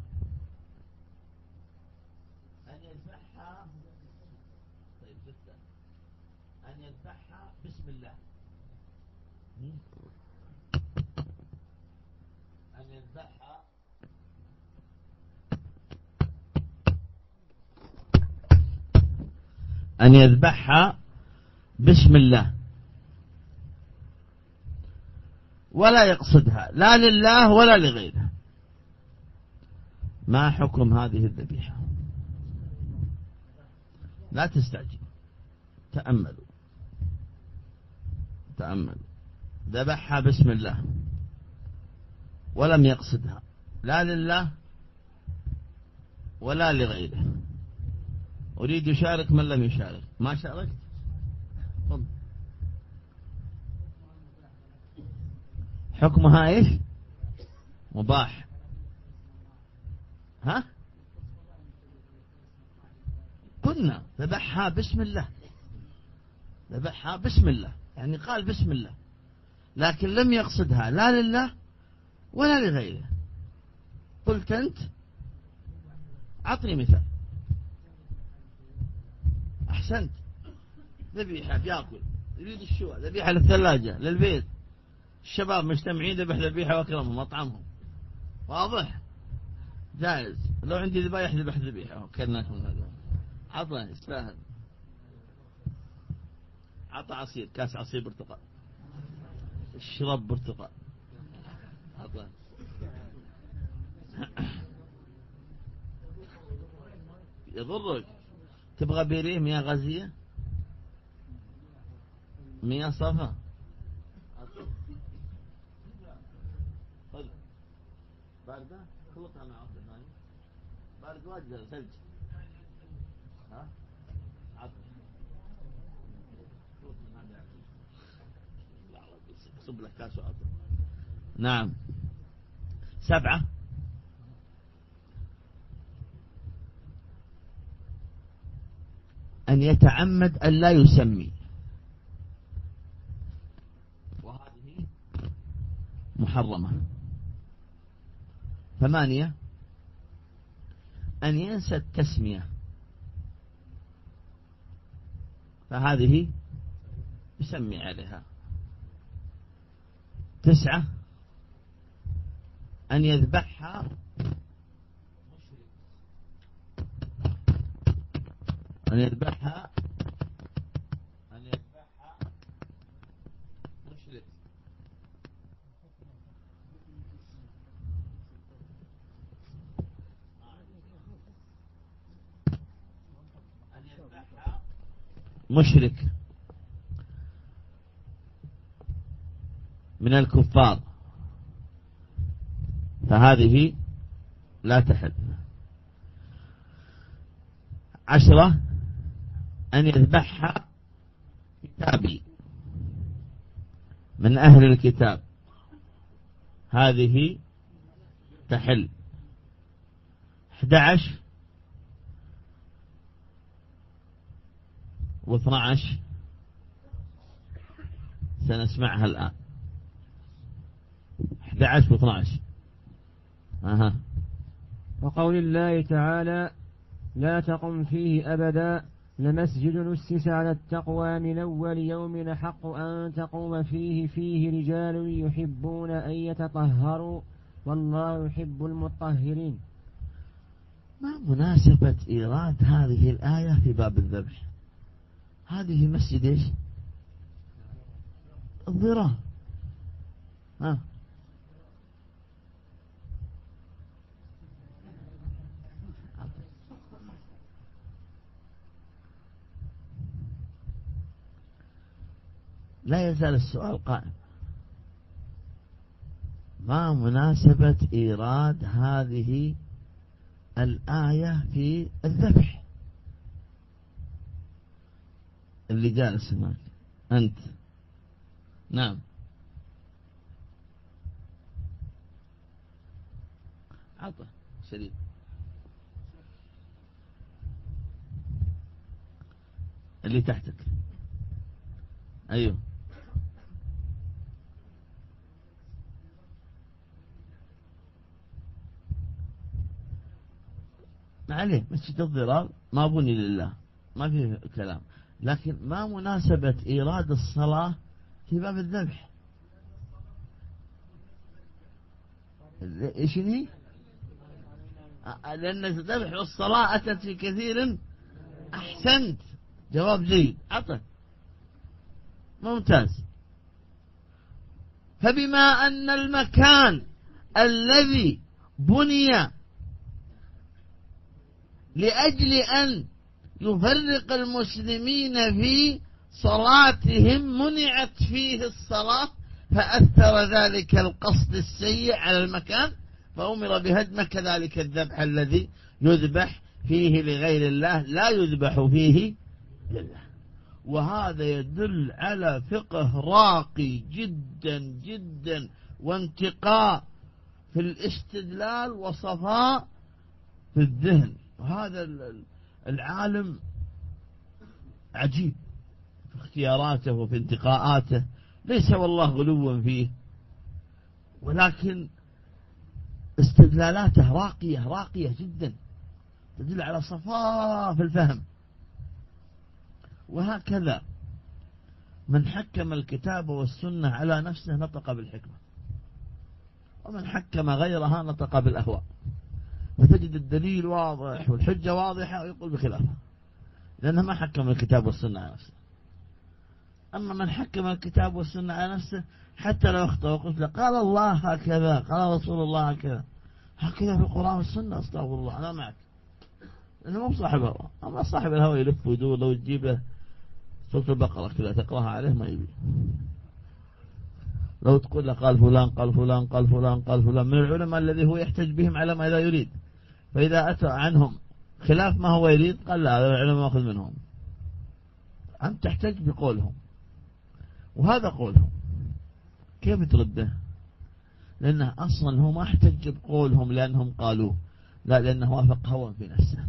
Speaker 1: أن يذبحها بسم الله، أن يذبحها أن يذبحها بسم الله ولا يقصدها لا لله ولا لغيره. ما حكم هذه الذبيحة؟ لا تستعجل، تأملوا. ذبحها بسم الله ولم يقصدها لا لله ولا لغيره. أريد يشارك من لم يشارك. ما شاركت؟ طب حكمها ايش؟ مباح. ها؟ قلنا ذبحها بسم الله، ذبحها بسم الله، يعني قال بسم الله، لكن لم يقصدها لا لله ولا لغيره. قلت أنت عطني مثال. أحسنت، ذبيحة بياكل، يريد الشواء، ذبيحة للثلاجة للبيت، الشباب مجتمعين ذبح ذبيحة وأكرمهم أطعمهم، واضح؟ جائز. لو عندي ذبايح ذبح ذبيحة وكلناكم هذا. عطنا يستاهل. عطى عصير، كاس عصير برتقال، اشرب برتقال. عطنا. يضرك. تبغى بيريه مياه غازية، مياه صفا؟ خذ باردة، خلطها مع واحدة ثانية. بارد واجد ثلج. ها؟ عطنا. صب لك كاس وعطنا. نعم. 7. أن يتعمد أن لا يسمي، وهذه محرمة. 8. أن ينسى التسمية، فهذه يسمي عليها. 9. أن يذبحها مشرك، أن يذبحها مشرك. أن يذبحها مشرك من الكفار، فهذه لا تحل. 10. أن يذبحها كتابي من أهل الكتاب، هذه تحل. 11 و12 سنسمعها الآن. 11 و12.
Speaker 2: وقول الله تعالى: لا تقم فيه أبدا لمسجد أسس على التقوى من أول يوم أحق أن تقوم فيه رجال يحبون أن يتطهروا والله يحب المطهرين.
Speaker 1: ما مناسبة إيراد هذه الآية في باب الذبح؟ هذه مسجد إيش؟ الضرار. لا يزال السؤال قائم. ما مناسبة إيراد هذه الآية في الذبح؟ اللي جالس هناك أنت. نعم. عطى شريف. اللي تحتك. أيوه. ما عليه، مسجد الضرار ما بني لله، ما فيه كلام. لكن ما مناسبة إيراد الصلاة في باب الذبح؟ إيش هي؟ لأن الذبح والصلاة أتت في كثير. أحسنت، جواب جيد، عطى ممتاز. فبما أن المكان الذي بني لأجل أن يفرق المسلمين في صلاتهم منعت فيه الصلاة، فأثر ذلك القصد السيء على المكان فأمر بهدمه. كذلك الذبح الذي يذبح فيه لغير الله لا يذبح فيه لله. وهذا يدل على فقه راقي جدا جدا وانتقاء في الاستدلال وصفاء في الذهن. وهذا العالم عجيب في اختياراته وفي انتقاءاته، ليس والله غلوا فيه، ولكن استدلالاته راقية جدا، تدل على صفاء في الفهم. وهكذا من حكم الكتاب والسنة على نفسه نطق بالحكمة، ومن حكم غيرها نطق بالأهواء. وتجد الدليل واضح والحجة واضحة ويقول بخلافها، لأنه ما حكم الكتاب والسنة على نفسه. أما من حكم الكتاب والسنة على نفسه حتى لو اخطأ وقلت له قال الله هكذا، قال رسول الله هكذا في القرآن والسنة، استغفر الله أنا معك، لأنه مو صاحب هوى. أما صاحب الهوى يلف ويدور، لو تجيب له سورة البقرة كذا تقرأها عليه ما يبي. لو تقول له قال فلان قال فلان قال فلان قال فلان من العلماء الذي هو يحتج بهم على ما لا يريد، فإذا أتى عنهم خلاف ما هو يريد قال لا، هذا العلماء أخذ منهم، أنت تحتج بقولهم وهذا قولهم، كيف ترده؟ لأنه أصلا هو ما احتج بقولهم لأنهم قالوه، لا، لأنه وافق هوى في نفسه،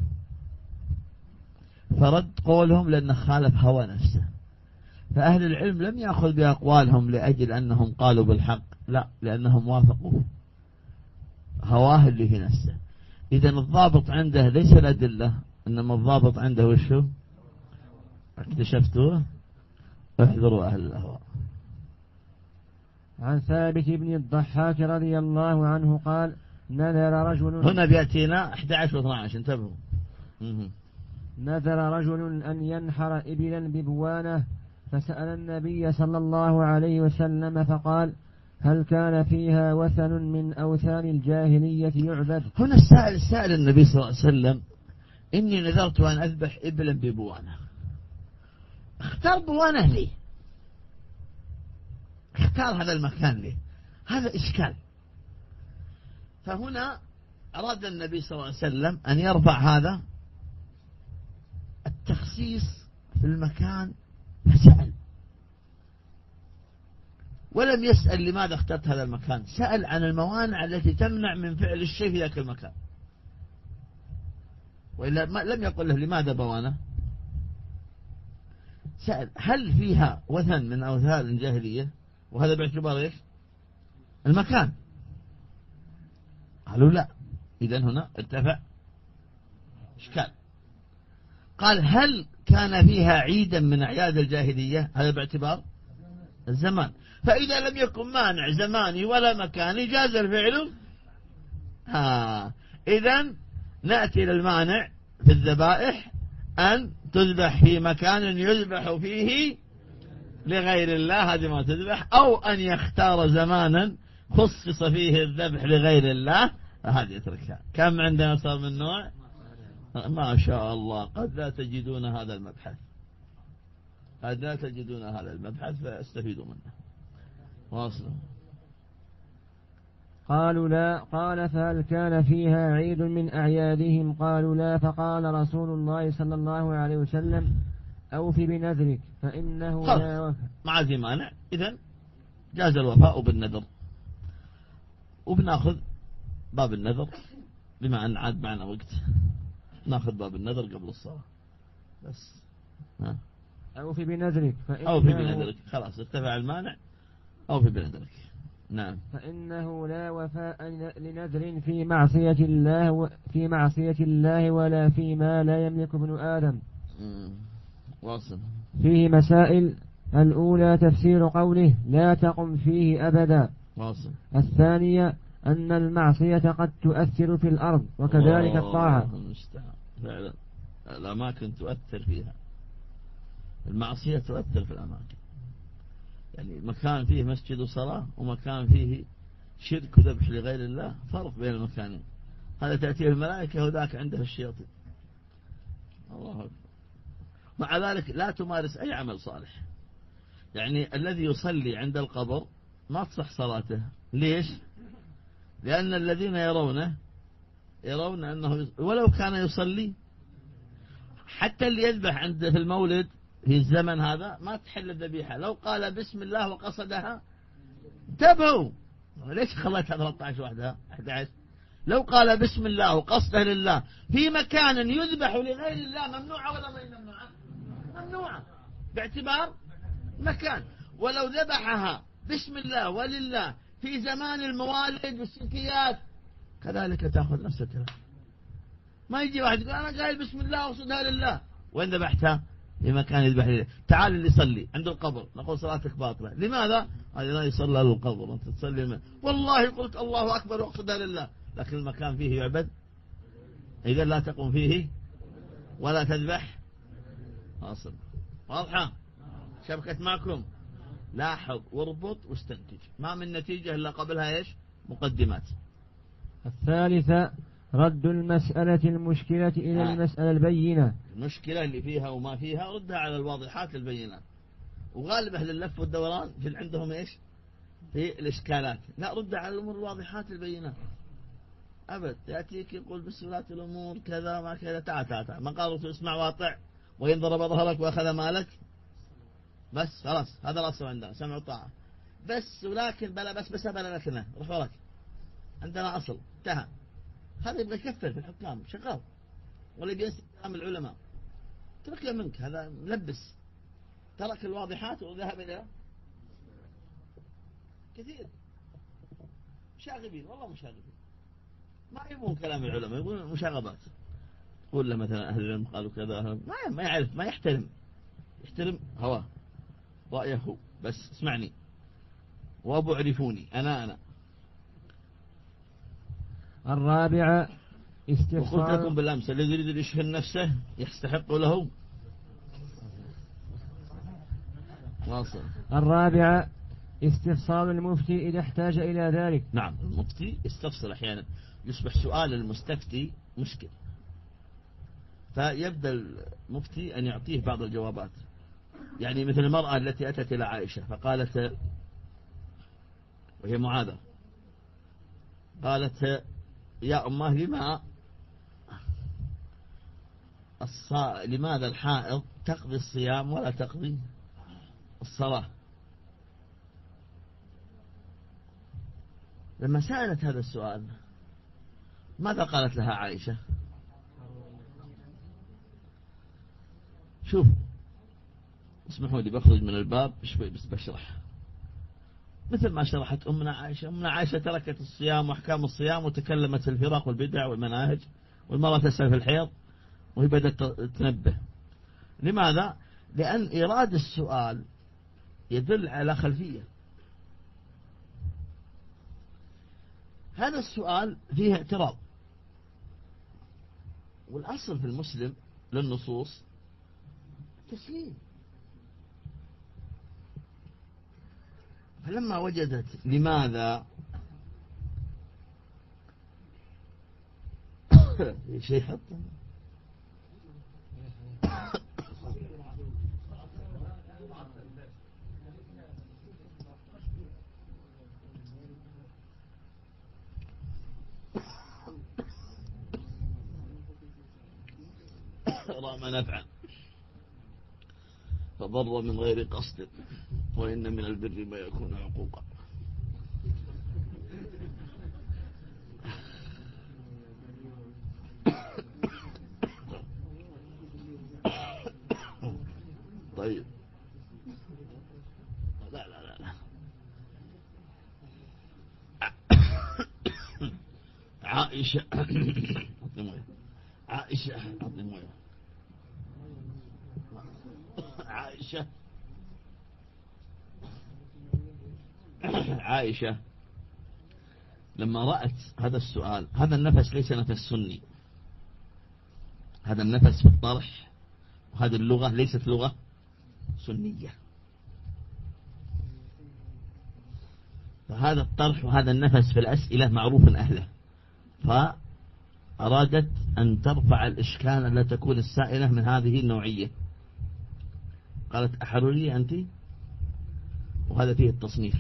Speaker 1: فرد قولهم لأنه خالف هوى نفسه. فأهل العلم لم يأخذ بأقوالهم لأجل أنهم قالوا بالحق، لا، لأنهم وافقوا هواه اللي في نفسه. إذن الضابط عنده ليس الأدلة، إنما الضابط عنده وشو؟ اكتشفتوه؟ احذروا أهل الأهواء.
Speaker 2: عن ثابت بن الضحاك رضي الله عنه قال: نذر رجل،
Speaker 1: هنا بيأتينا 11 و 12، انتبهوا.
Speaker 2: نذر رجل أن ينحر إبلا ببوانه، فسأل النبي صلى الله عليه وسلم فقال: هل كان فيها وثن من أوثان الجاهلية يعبد؟
Speaker 1: هنا السائل النبي صلى الله عليه وسلم: إني نذرت أن أذبح إبلا ببوانه. اختار بوانه ليه؟ اختار هذا المكان ليه؟ هذا إشكال. فهنا أراد النبي صلى الله عليه وسلم أن يرفع هذا التخصيص في المكان، فسأل. ولم يسأل لماذا اخترت هذا المكان، سأل عن الموانع التي تمنع من فعل الشيء في ذاك المكان، وإلا لم يقل له لماذا بوانة. سأل هل فيها وثن من أوثان الجاهلية، وهذا باعتبار إيش المكان. قالوا لا، إذن هنا ارتفع إشكال. قال هل كان فيها عيدا من أعياد الجاهلية، هذا باعتبار الزمان. فإذا لم يكن مانع زماني ولا مكاني جاز الفعل. إذن نأتي للمانع في الذبائح أن تذبح في مكان يذبح فيه لغير الله، هذه ما تذبح، أو أن يختار زمانا خصص فيه الذبح لغير الله، هذه يتركها. كم عندنا صار من نوع؟ ما شاء الله، قد لا تجدون هذا المبحث، قد لا تجدون هذا المبحث فاستفيدوا منه. واصل.
Speaker 2: قالوا لا. قال فهل كان فيها عيد من أعيادهم؟ قالوا لا. فقال رسول الله صلى الله عليه وسلم أوف بنذرك فإنه لا وفى.
Speaker 1: مع ذي مانع، إذن جاز الوفاء بالنذر. وبناخذ باب النذر بما أن عاد معنا وقت، ناخذ باب النذر قبل الصلاة بس.
Speaker 2: أوف بنذرك
Speaker 1: أوف بنذرك، خلاص ارتفع المانع، أوف بنذرك. نعم.
Speaker 2: فإنه لا وفاء لنذر في معصية الله ولا فيما لا يملك ابن آدم.
Speaker 1: واصل.
Speaker 2: فيه مسائل. الأولى تفسير قوله لا تقم فيه أبدا.
Speaker 1: واصل.
Speaker 2: الثانية أن المعصية قد تؤثر في الأرض وكذلك الطاعة.
Speaker 1: فعلا الأماكن تؤثر فيها، المعصية تؤثر في الأماكن. يعني مكان فيه مسجد وصلاة ومكان فيه شرك وذبح لغير الله، فرق بين المكانين. هذا تأتيه الملائكة وذاك عنده الشياطين. الله أكبر. مع ذلك لا تمارس أي عمل صالح. يعني الذي يصلي عند القبر ما تصح صلاته. ليش؟ لأن الذين يرون أنه ولو كان يصلي، حتى اللي يذبح عند في المولد في الزمن هذا ما تحل الذبيحة. لو قال بسم الله وقصدها انتبهوا، ليش خليتها 13 وحدها 11؟ لو قال بسم الله وقصده لله في مكان يذبح لغير الله ممنوعة ولا ما ممنوعة؟ ممنوعة باعتبار مكان. ولو ذبحها بسم الله ولله في زمان الموالد والسلكيات كذلك تأخذ نفس الكلام. ما يجي واحد يقول أنا قايل بسم الله وقصدها لله، وين ذبحتها؟ في مكان يذبح لله. تعال اللي يصلي عند القبر نقول صلاتك باطلة. لماذا؟ هذا لا يصلى للقبر، أنت تصلي والله قلت الله أكبر وقصدها لله، لكن المكان فيه يعبد، إذا لا تقوم فيه ولا تذبح. أصل واضحة. شبكت معكم. لاحظ واربط واستنتج، ما من نتيجة إلا قبلها إيش؟ مقدمات.
Speaker 2: الثالثة رد المسألة المشكلة إلى المسألة البينة.
Speaker 1: المشكلة اللي فيها وما فيها ردها على الواضحات البينات. وغالب أهل اللف والدوران في عندهم إيش؟ في الإشكالات. لا، ردها على الأمور الواضحات البينات. أبد يأتيك يقول بسهولات الأمور كذا ما كذا، تعال ما قالوا اسمع واطع وإن ضرب ظهرك وأخذ مالك، بس خلاص هذا الأصل عندنا سمع وطاعة بس. ولكن بلا لكنه روح وراك، عندنا أصل انتهى. هذا يبغى يكفر في الحكام شغال، ولا بينسي كلام العلماء. ترك منك هذا ملبس، ترك الواضحات وذهب إلى كثير مشاغبين، والله مشاغبين، ما يبون كلام العلماء، يبون مشاغبات. قول له مثلا أهل العلم قالوا كذا، ما يعرف، ما يحترم هواه رأيه بس. اسمعني وابو عرفوني أنا.
Speaker 2: الرابعة استفسار.
Speaker 1: وقلت لكم بالأمس الذي يريد يشهر نفسه يستحق له. واصل.
Speaker 2: الرابعة استفسار المفتي إذا احتاج إلى ذلك.
Speaker 1: نعم، المفتي يستفسر أحيانا، يصبح سؤال المستفتي مشكل، فيبدأ المفتي أن يعطيه بعض الجوابات. يعني مثل المرأة التي أتت إلى عائشة فقالت، وهي معاذة، قالت يا أمه لماذا الحائض تقضي الصيام ولا تقضي الصلاة؟ لما سألت هذا السؤال ماذا قالت لها عائشة؟ شوف، اسمحوا لي بخرج من الباب شوي بس بشرح مثل ما شرحت أمنا عائشة. أمنا عائشة تركت الصيام وأحكام الصيام وتكلمت في الفرق والبدع والمناهج، والمرأة تسأل في الحيض وهي بدأت تنبه. لماذا؟ لأن إيراد السؤال يدل على خلفية. هذا السؤال فيه اعتراض، والأصل في المسلم للنصوص تسليم. فلما وجدت لماذا شيء حطه رام نفعا فضر من غير قصد، وإن من البر ما يكون عقوقا. طيب، لا لا لا, لا. عائشة عائشة عائشة عائشة لما رأت هذا السؤال، هذا النفس ليس نفس سني، هذا النفس في الطرح، وهذه اللغة ليست لغة سنية. فهذا الطرح وهذا النفس في الأسئلة معروف أهله، فأرادت أن ترفع الإشكال أن لا تكون السائلة من هذه النوعية. قالت أحرري أنت، وهذا فيه التصنيف.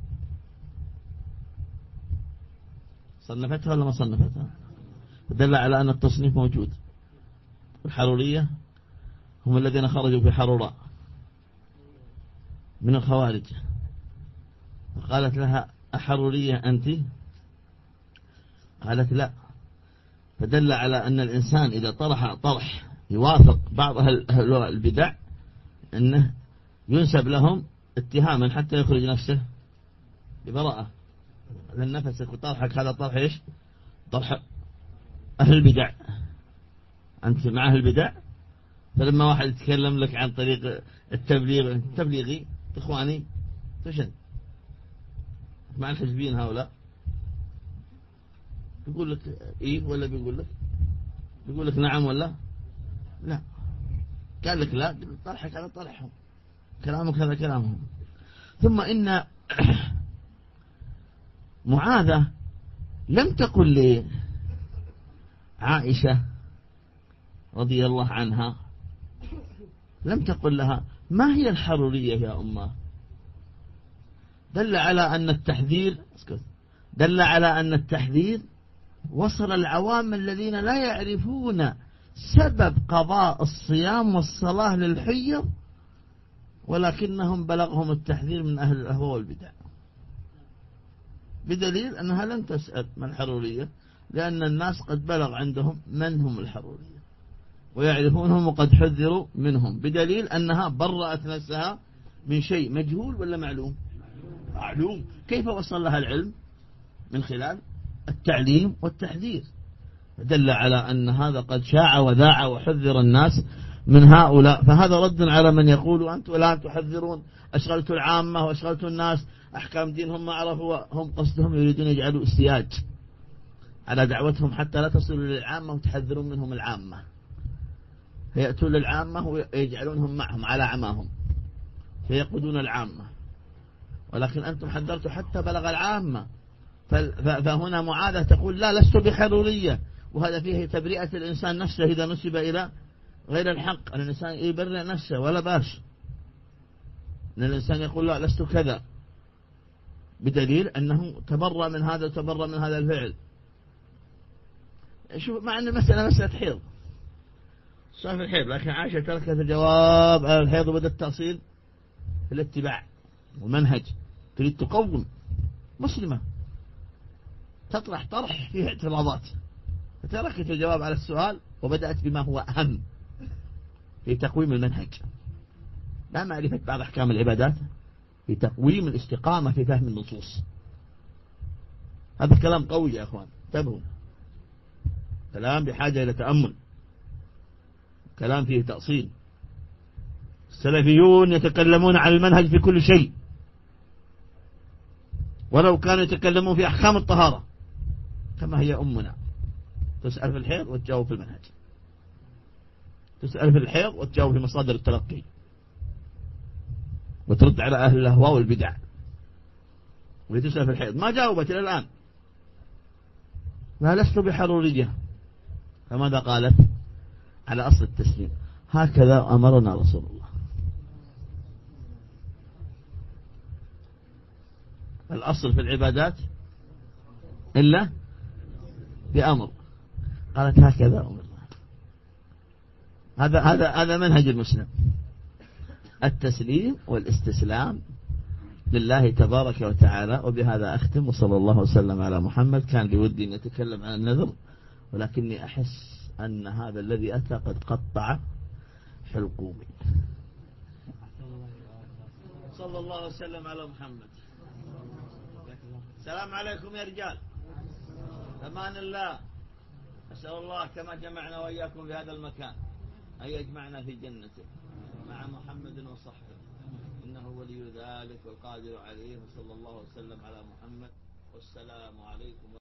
Speaker 1: صنفتها ولا ما صنفتها؟ دل على أن التصنيف موجود. الحرورية هم الذين خرجوا في حروراء من الخوارج. فقالت لها أحرورية أنت؟ قالت لا. فدل على أن الإنسان إذا طرح يوافق بعض أهل البدع أنه ينسب لهم اتهاما حتى يخرج نفسه ببراءة. لأن نفسك وطرحك هذا طرح إيش؟ طرح أهل البدع، أنت مع أهل البدع. فلما واحد يتكلم لك عن طريق التبليغي، إخواني تشن مع الحزبيين هؤلاء، يقول لك إيه ولا بيقول لك نعم ولا لا؟ قال لك لا، طرحك على طرحهم، كلامك هذا كلامهم. ثم إن معاذة لم تقل لعائشة رضي الله عنها، لم تقل لها ما هي الحرورية يا أمه. دل على أن التحذير وصل العوام الذين لا يعرفون سبب قضاء الصيام والصلاة للحيض، ولكنهم بلغهم التحذير من أهل الأهواء والبدع، بدليل أنها لن تسأل من الحرورية، لأن الناس قد بلغ عندهم من هم الحرورية ويعرفونهم وقد حذروا منهم، بدليل أنها برأت نفسها من شيء مجهول ولا معلوم. كيف وصل لها العلم؟ من خلال التعليم والتحذير. دل على أن هذا قد شاع وذاع وحذر الناس من هؤلاء. فهذا رد على من يقول أنتم لا تحذرون، أشغلتوا العامة وأشغلتوا الناس، أحكام دينهم ما عرفوا. هم قصدهم يريدون يجعلوا استياج على دعوتهم حتى لا تصلوا للعامة وتحذرون منهم العامة، فيأتون للعامة ويجعلونهم معهم على عماهم فيقودون العامة، ولكن أنتم حذرتوا حتى بلغ العامة. فهنا معاذة تقول لا، لست بحرورية، وهذا فيه تبرئة الإنسان نفسه إذا نسب إلى غير الحق. الإنسان يبرئ نفسه ولا باس أن الإنسان يقول لا لست كذا، بدليل أنه تبرأ من هذا وتبرأ من هذا الفعل. شوف، مع أن المسألة مسألة حيض، صار في الحيض، لكن عائشة تركت الجواب على الحيض وبدأت التأصيل في الاتباع والمنهج، تريد تقوم مسلمة. تطرح طرح فيه اعتراضات، فتركت الجواب على السؤال وبدأت بما هو أهم في تقويم المنهج، لا معرفة بعض أحكام العبادات، في تقويم الاستقامة في فهم النصوص. هذا كلام قوي يا أخوان، انتبهوا، كلام بحاجة إلى تأمل، كلام فيه تأصيل. السلفيون يتكلمون عن المنهج في كل شيء، ولو كانوا يتكلمون في أحكام الطهارة كما هي أمنا، تسأل في الحيض وتجاوب في المنهج، تسأل في الحيض وتجاوب في مصادر التلقي، وترد على أهل الأهواء والبدع. وتسأل في الحيض ما جاوبت إلى الآن، ما لست بحرورية. فماذا قالت؟ على أصل التسليم، هكذا أمرنا رسول الله. الأصل في العبادات إلا بأمر، قالت هكذا أمرنا. هذا منهج المسلم، التسليم والاستسلام لله تبارك وتعالى. وبهذا أختم، وصلى الله وسلم على محمد. كان لودي أن أتكلم عن النذر، ولكني أحس أن هذا الذي أتى قد قطع حلقومي. صلى الله وسلم على محمد. السلام عليكم يا رجال، أمان الله. أسأل الله كما جمعنا وإياكم في هذا المكان أن يجمعنا في جنته مع محمد وصحبه، إنه ولي ذلك والقادر عليه. وصلى الله وسلم على محمد، والسلام عليكم.